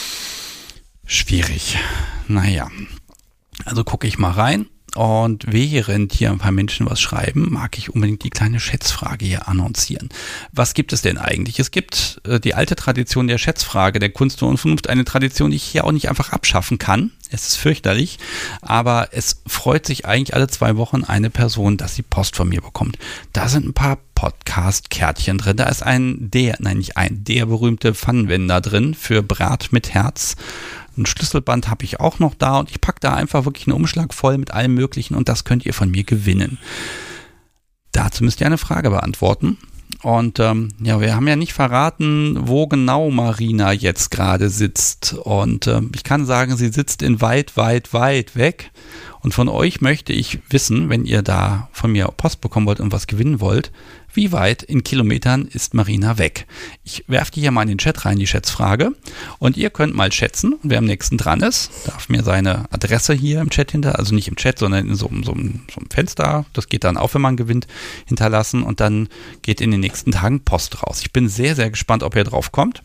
Schwierig. Naja, also gucke ich mal rein. Und während hier ein paar Menschen was schreiben, mag ich unbedingt die kleine Schätzfrage hier annoncieren. Was gibt es denn eigentlich? Es gibt äh, die alte Tradition der Schätzfrage, der Kunst und Vernunft, eine Tradition, die ich hier auch nicht einfach abschaffen kann. Es ist fürchterlich, aber es freut sich eigentlich alle zwei Wochen eine Person, dass sie Post von mir bekommt. Da sind ein paar Podcast-Kärtchen drin. Da ist ein, der, nein nicht ein, der berühmte Pfannenwender drin für Brat mit Herz. Ein Schlüsselband habe ich auch noch da und ich packe da einfach wirklich einen Umschlag voll mit allem Möglichen und das könnt ihr von mir gewinnen. Dazu müsst ihr eine Frage beantworten. Und ähm, ja, wir haben ja nicht verraten, wo genau Marina jetzt gerade sitzt. Und ähm, ich kann sagen, sie sitzt in weit, weit, weit weg. Und von euch möchte ich wissen, wenn ihr da von mir Post bekommen wollt und was gewinnen wollt, wie weit in Kilometern ist Marina weg? Ich werfe die hier mal in den Chat rein, die Schätzfrage. Und ihr könnt mal schätzen, wer am nächsten dran ist. Darf mir seine Adresse hier im Chat hinter, also nicht im Chat, sondern in so, so, so einem Fenster, das geht dann auch, wenn man gewinnt, hinterlassen. Und dann geht in den nächsten Tagen Post raus. Ich bin sehr, sehr gespannt, ob ihr drauf kommt.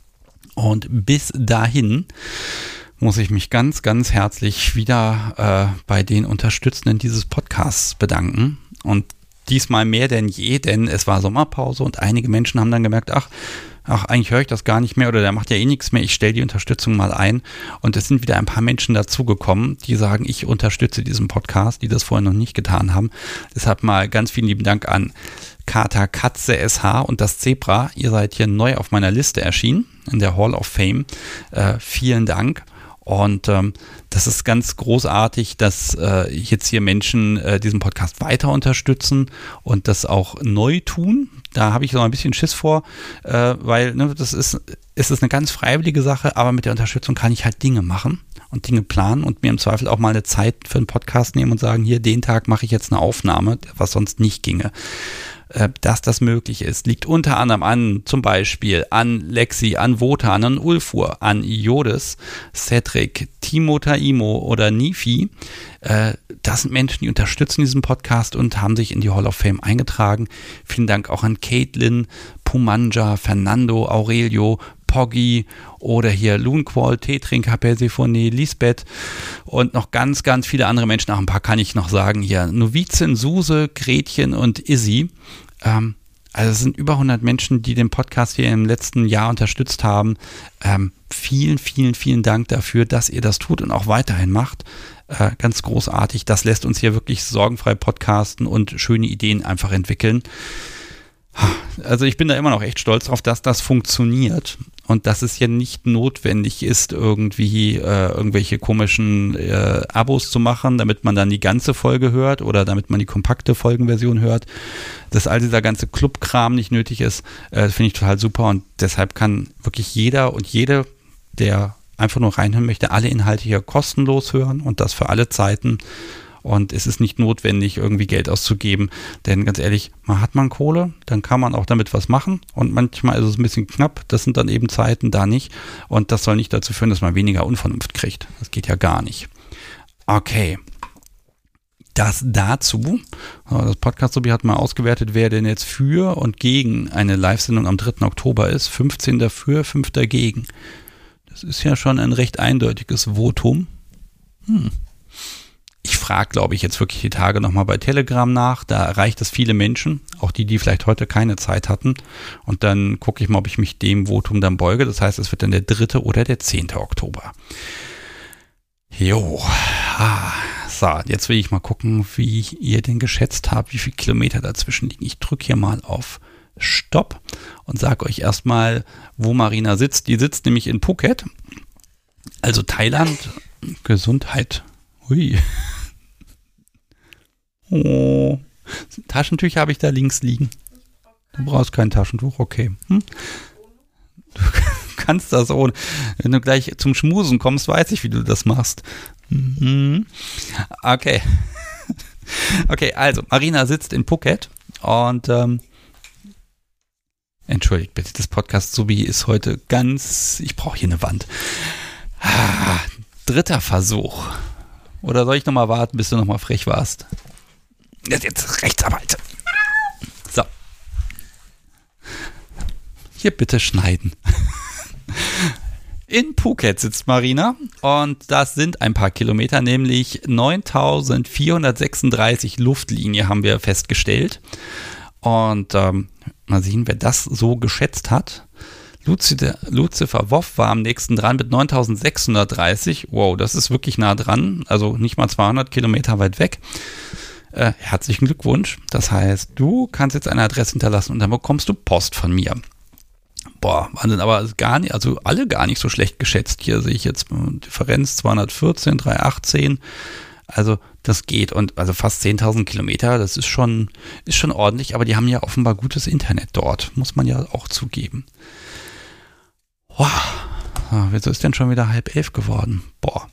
Und bis dahin muss ich mich ganz, ganz herzlich wieder äh, bei den Unterstützenden dieses Podcasts bedanken. Und diesmal mehr denn je, denn es war Sommerpause und einige Menschen haben dann gemerkt, ach, ach, eigentlich höre ich das gar nicht mehr oder der macht ja eh nichts mehr, ich stelle die Unterstützung mal ein. Und es sind wieder ein paar Menschen dazugekommen, die sagen, ich unterstütze diesen Podcast, die das vorher noch nicht getan haben. Deshalb mal ganz vielen lieben Dank an Kater Katze S H und das Zebra. Ihr seid hier neu auf meiner Liste erschienen, in der Hall of Fame. Äh, vielen Dank. Und ähm, das ist ganz großartig, dass äh, jetzt hier Menschen äh, diesen Podcast weiter unterstützen und das auch neu tun. Da habe ich so ein bisschen Schiss vor, äh, weil ne, das ist, es ist eine ganz freiwillige Sache, aber mit der Unterstützung kann ich halt Dinge machen und Dinge planen und mir im Zweifel auch mal eine Zeit für einen Podcast nehmen und sagen, hier, den Tag mache ich jetzt eine Aufnahme, was sonst nicht ginge. Dass das möglich ist, liegt unter anderem an, zum Beispiel an Lexi, an Wotan, an Ulfur, an Iodes, Cedric, Timo Taimo oder Nifi. Das sind Menschen, die unterstützen diesen Podcast und haben sich in die Hall of Fame eingetragen. Vielen Dank auch an Caitlin, Pumanja, Fernando, Aurelio, Poggi oder hier Loonquall, Teetrinker, Persephone, Lisbeth und noch ganz, ganz viele andere Menschen. Auch ein paar kann ich noch sagen hier. Novizin, Suse, Gretchen und Izzy. Ähm, also es sind über hundert Menschen, die den Podcast hier im letzten Jahr unterstützt haben. Ähm, vielen, vielen, vielen Dank dafür, dass ihr das tut und auch weiterhin macht. Äh, ganz großartig. Das lässt uns hier wirklich sorgenfrei podcasten und schöne Ideen einfach entwickeln. Also ich bin da immer noch echt stolz drauf, dass das funktioniert und dass es hier nicht notwendig ist, irgendwie äh, irgendwelche komischen äh, Abos zu machen, damit man dann die ganze Folge hört oder damit man die kompakte Folgenversion hört. Dass all dieser ganze Clubkram nicht nötig ist, äh, finde ich total super und deshalb kann wirklich jeder und jede, der einfach nur reinhören möchte, alle Inhalte hier kostenlos hören und das für alle Zeiten. Und es ist nicht notwendig, irgendwie Geld auszugeben, denn ganz ehrlich, man hat man Kohle, dann kann man auch damit was machen und manchmal ist es ein bisschen knapp, das sind dann eben Zeiten, da nicht und das soll nicht dazu führen, dass man weniger Unvernunft kriegt, das geht ja gar nicht. Okay, das dazu, das Podcast-Sobi hat mal ausgewertet, wer denn jetzt für und gegen eine Live-Sendung am dritten Oktober ist, fünfzehn dafür, fünf dagegen. Das ist ja schon ein recht eindeutiges Votum. Hm. Ich frage, glaube ich, jetzt wirklich die Tage nochmal bei Telegram nach. Da erreicht es viele Menschen, auch die, die vielleicht heute keine Zeit hatten. Und dann gucke ich mal, ob ich mich dem Votum dann beuge. Das heißt, es wird dann der dritte oder der zehnte Oktober. Jo. Ah. So, jetzt will ich mal gucken, wie ihr denn geschätzt habt, wie viele Kilometer dazwischen liegen. Ich drücke hier mal auf Stopp und sage euch erstmal, wo Marina sitzt. Die sitzt nämlich in Phuket, also Thailand. Gesundheit. Hui. Oh. Taschentücher habe ich da links liegen. Du brauchst kein Taschentuch, okay. Hm? Du kannst das ohne. Wenn du gleich zum Schmusen kommst, weiß ich, wie du das machst. Mhm. Okay. Okay, also Marina sitzt in Phuket und ähm, entschuldigt bitte, das Podcast-Subi ist heute ganz, ich brauche hier eine Wand. Ah, dritter Versuch. Oder soll ich nochmal warten, bis du nochmal frech warst? Jetzt, jetzt Rechtsanwalt. So. Hier bitte schneiden. In Phuket sitzt Marina und das sind ein paar Kilometer, nämlich neuntausendvierhundertsechsunddreißig Luftlinie haben wir festgestellt. Und ähm, mal sehen, wer das so geschätzt hat. Lucifer, Lucifer Woff war am nächsten dran mit neuntausendsechshundertdreißig. Wow, das ist wirklich nah dran. Also nicht mal zweihundert Kilometer weit weg. Äh, herzlichen Glückwunsch. Das heißt, du kannst jetzt eine Adresse hinterlassen und dann bekommst du Post von mir. Boah, Wahnsinn, aber gar nicht, also alle gar nicht so schlecht geschätzt. Hier sehe ich jetzt Differenz zweihundertvierzehn, dreihundertachtzehn. Also das geht und also fast zehntausend Kilometer, das ist schon, ist schon ordentlich, aber die haben ja offenbar gutes Internet dort, muss man ja auch zugeben. Wow, wieso ist denn schon wieder halb elf geworden? Boah.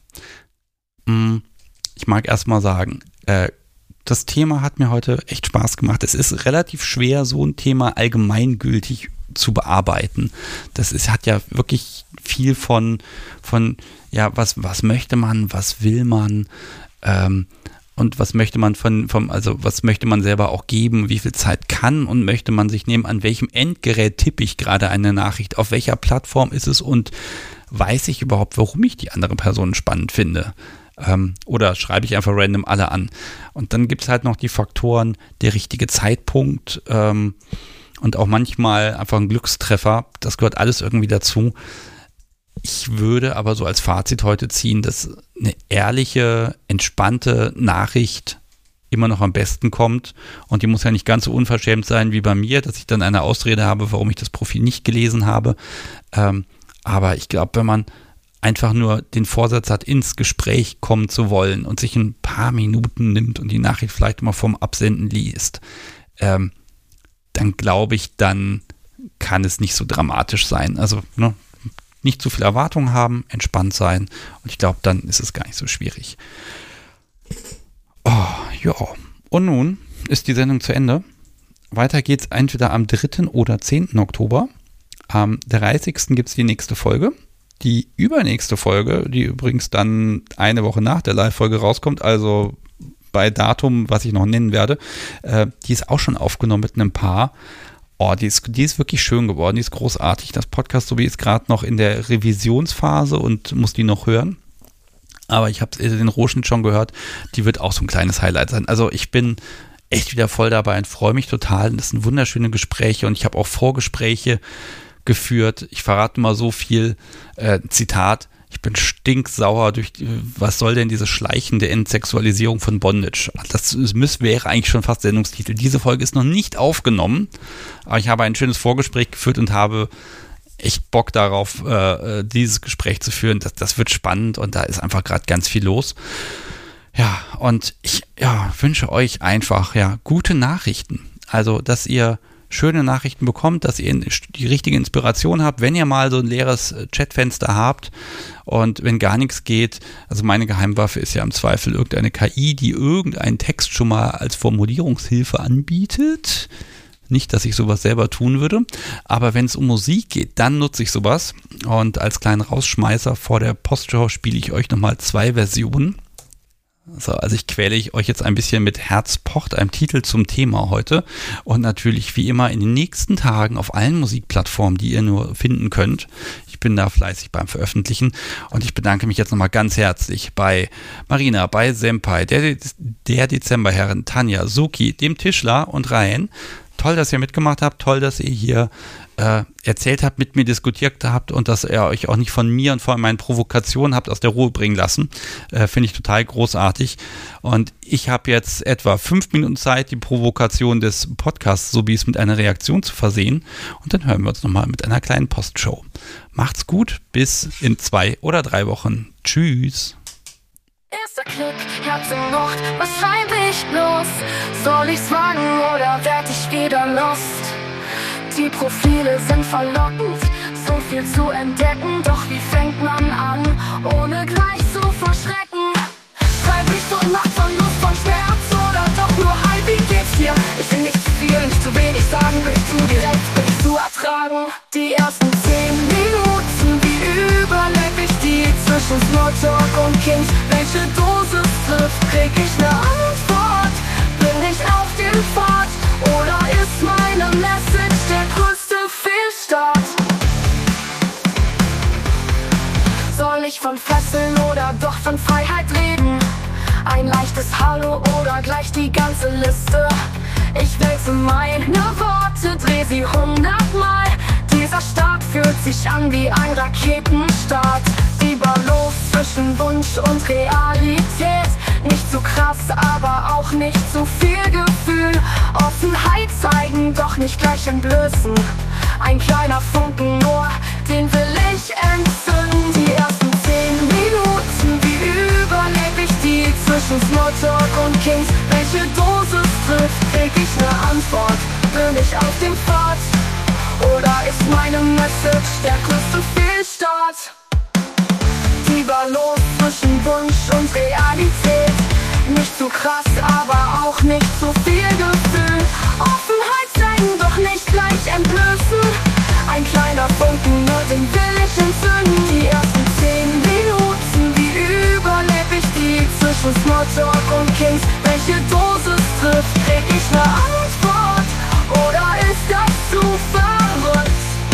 Ich mag erst mal sagen, äh, das Thema hat mir heute echt Spaß gemacht. Es ist relativ schwer, so ein Thema allgemeingültig zu bearbeiten. Das ist, hat ja wirklich viel von, von ja, was, was möchte man, was will man, ähm, und was möchte man von, vom, also was möchte man selber auch geben, wie viel Zeit kann und möchte man sich nehmen, an welchem Endgerät tippe ich gerade eine Nachricht, auf welcher Plattform ist es und weiß ich überhaupt, warum ich die andere Person spannend finde. Ähm, oder schreibe ich einfach random alle an. Und dann gibt es halt noch die Faktoren, der richtige Zeitpunkt, ähm, und auch manchmal einfach ein Glückstreffer. Das gehört alles irgendwie dazu. Ich würde aber so als Fazit heute ziehen, dass eine ehrliche, entspannte Nachricht immer noch am besten kommt. Und die muss ja nicht ganz so unverschämt sein wie bei mir, dass ich dann eine Ausrede habe, warum ich das Profil nicht gelesen habe. Ähm, aber ich glaube, wenn man einfach nur den Vorsatz hat, ins Gespräch kommen zu wollen und sich ein paar Minuten nimmt und die Nachricht vielleicht mal vom Absenden liest, ähm, dann glaube ich, dann kann es nicht so dramatisch sein. Also ne, nicht zu viel Erwartung haben, entspannt sein und ich glaube, dann ist es gar nicht so schwierig. Oh, ja. Und nun ist die Sendung zu Ende. Weiter geht's entweder am dritten oder zehnten Oktober. Am dreißigsten gibt es die nächste Folge. Die übernächste Folge, die übrigens dann eine Woche nach der Live-Folge rauskommt, also bei Datum, was ich noch nennen werde, äh, die ist auch schon aufgenommen mit einem Paar. Oh, die ist, die ist wirklich schön geworden, die ist großartig. Das Podcast-Sobi ist gerade noch in der Revisionsphase und muss die noch hören. Aber ich habe den Rohschnitt schon gehört, die wird auch so ein kleines Highlight sein. Also ich bin echt wieder voll dabei und freue mich total. Das sind wunderschöne Gespräche und ich habe auch Vorgespräche geführt. Ich verrate mal so viel, äh, Zitat, ich bin stinksauer durch, die, was soll denn diese schleichende Entsexualisierung von Bondage? Das müß, wäre eigentlich schon fast Sendungstitel. Diese Folge ist noch nicht aufgenommen, aber ich habe ein schönes Vorgespräch geführt und habe echt Bock darauf, äh, dieses Gespräch zu führen. Das, das wird spannend und da ist einfach gerade ganz viel los. Ja, und ich ja, wünsche euch einfach ja gute Nachrichten. Also, dass ihr schöne Nachrichten bekommt, dass ihr die richtige Inspiration habt, wenn ihr mal so ein leeres Chatfenster habt und wenn gar nichts geht, also meine Geheimwaffe ist ja im Zweifel irgendeine K I, die irgendeinen Text schon mal als Formulierungshilfe anbietet. Nicht, dass ich sowas selber tun würde, aber wenn es um Musik geht, dann nutze ich sowas und als kleinen Rausschmeißer vor der Postshow spiele ich euch nochmal zwei Versionen. So, also ich quäle ich euch jetzt ein bisschen mit Herz pocht, einem Titel zum Thema heute und natürlich wie immer in den nächsten Tagen auf allen Musikplattformen, die ihr nur finden könnt. Ich bin da fleißig beim Veröffentlichen und ich bedanke mich jetzt nochmal ganz herzlich bei Marina, bei Senpai, der, der Dezemberherren, Tanja, Suki, dem Tischler und Ryan. Toll, dass ihr mitgemacht habt, toll, dass ihr hier äh, erzählt habt, mit mir diskutiert habt und dass ihr euch auch nicht von mir und von meinen Provokationen habt aus der Ruhe bringen lassen. Äh, finde ich total großartig. Und ich habe jetzt etwa fünf Minuten Zeit, die Provokation des Podcasts Subis mit einer Reaktion zu versehen. Und dann hören wir uns nochmal mit einer kleinen Postshow. Macht's gut, bis in zwei oder drei Wochen. Tschüss. Erster Klick, Herz in Nacht, was schreibe ich bloß? Soll ich's wagen oder werd ich wieder lost? Die Profile sind verlockend, so viel zu entdecken. Doch wie fängt man an, ohne gleich zu verschrecken? Schreib ich so Nacht von Lust, von Schmerz oder doch nur halb, wie geht's dir? Ich will nicht zu viel, nicht zu wenig sagen, will ich zu direkt, will ich zu ertragen. Die ersten zehn Minuten, wie überlebe ich die zwischen Smalltalk und Kings? Welche Dosis trifft, krieg ich ne Antwort? Bin ich auf dem Pfad oder ist meine Message der größte Fehlstart? Soll ich von Fesseln oder doch von Freiheit reden? Ein leichtes Hallo oder gleich die ganze Liste? Ich wälze meine Worte, dreh sie hundertmal. Dieser Start fühlt sich an wie ein Raketenstart. Die Balance zwischen Wunsch und Realität. Nicht zu krass, aber auch nicht zu viel Gefühl. Offenheit zeigen, doch nicht gleich entblößen. Ein kleiner Funken nur, den will ich entzünden. Die ersten zehn Minuten, wie überlebe ich die zwischen Smalltalk und Kings? Welche Dosis trifft, krieg ich ne Antwort? Bin ich auf dem Pfad oder ist meine Message der größte Fehlstart? Die Balance zwischen Wunsch und Realität. Nicht zu krass, aber auch nicht zu viel Gefühl. Offenheit zeigen, doch nicht gleich entblößen. Ein kleiner Funken, nur den will ich entzünden. Die ersten zehn Minuten, wie überlebe ich die zwischen Smalltalk und Kings? Welche Dosis trifft, krieg ich ne Antwort? Oder ist das zu verrückt?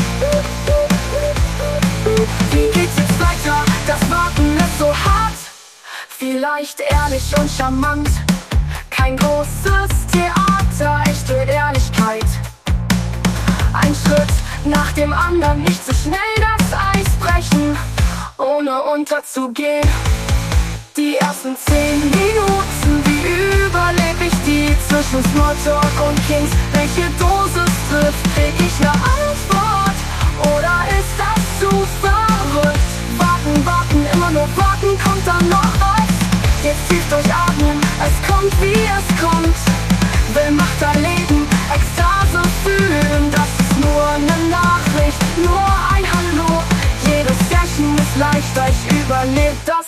Wie geht's jetzt weiter? Das Warten ist so hart. Vielleicht ehrlich und charmant. Kein großes Theater, echte Ehrlichkeit. Ein Schritt nach dem anderen, nicht zu schnell das Eis brechen, ohne unterzugehen. Die ersten zehn Minuten, wie überlebe ich die zwischen Smalltalk und Kings? Welche Dosis trifft, krieg ich ne Antwort? Oder ist das zu verrückt? Warten, warten, immer nur warten, kommt dann noch was? Jetzt tief durchatmen, es kommt wie es kommt. Will Macht erleben, Ekstase fühlen. Das ist nur ne Nachricht, nur ein Hallo. Jedes Session ist leichter, ich überlebe das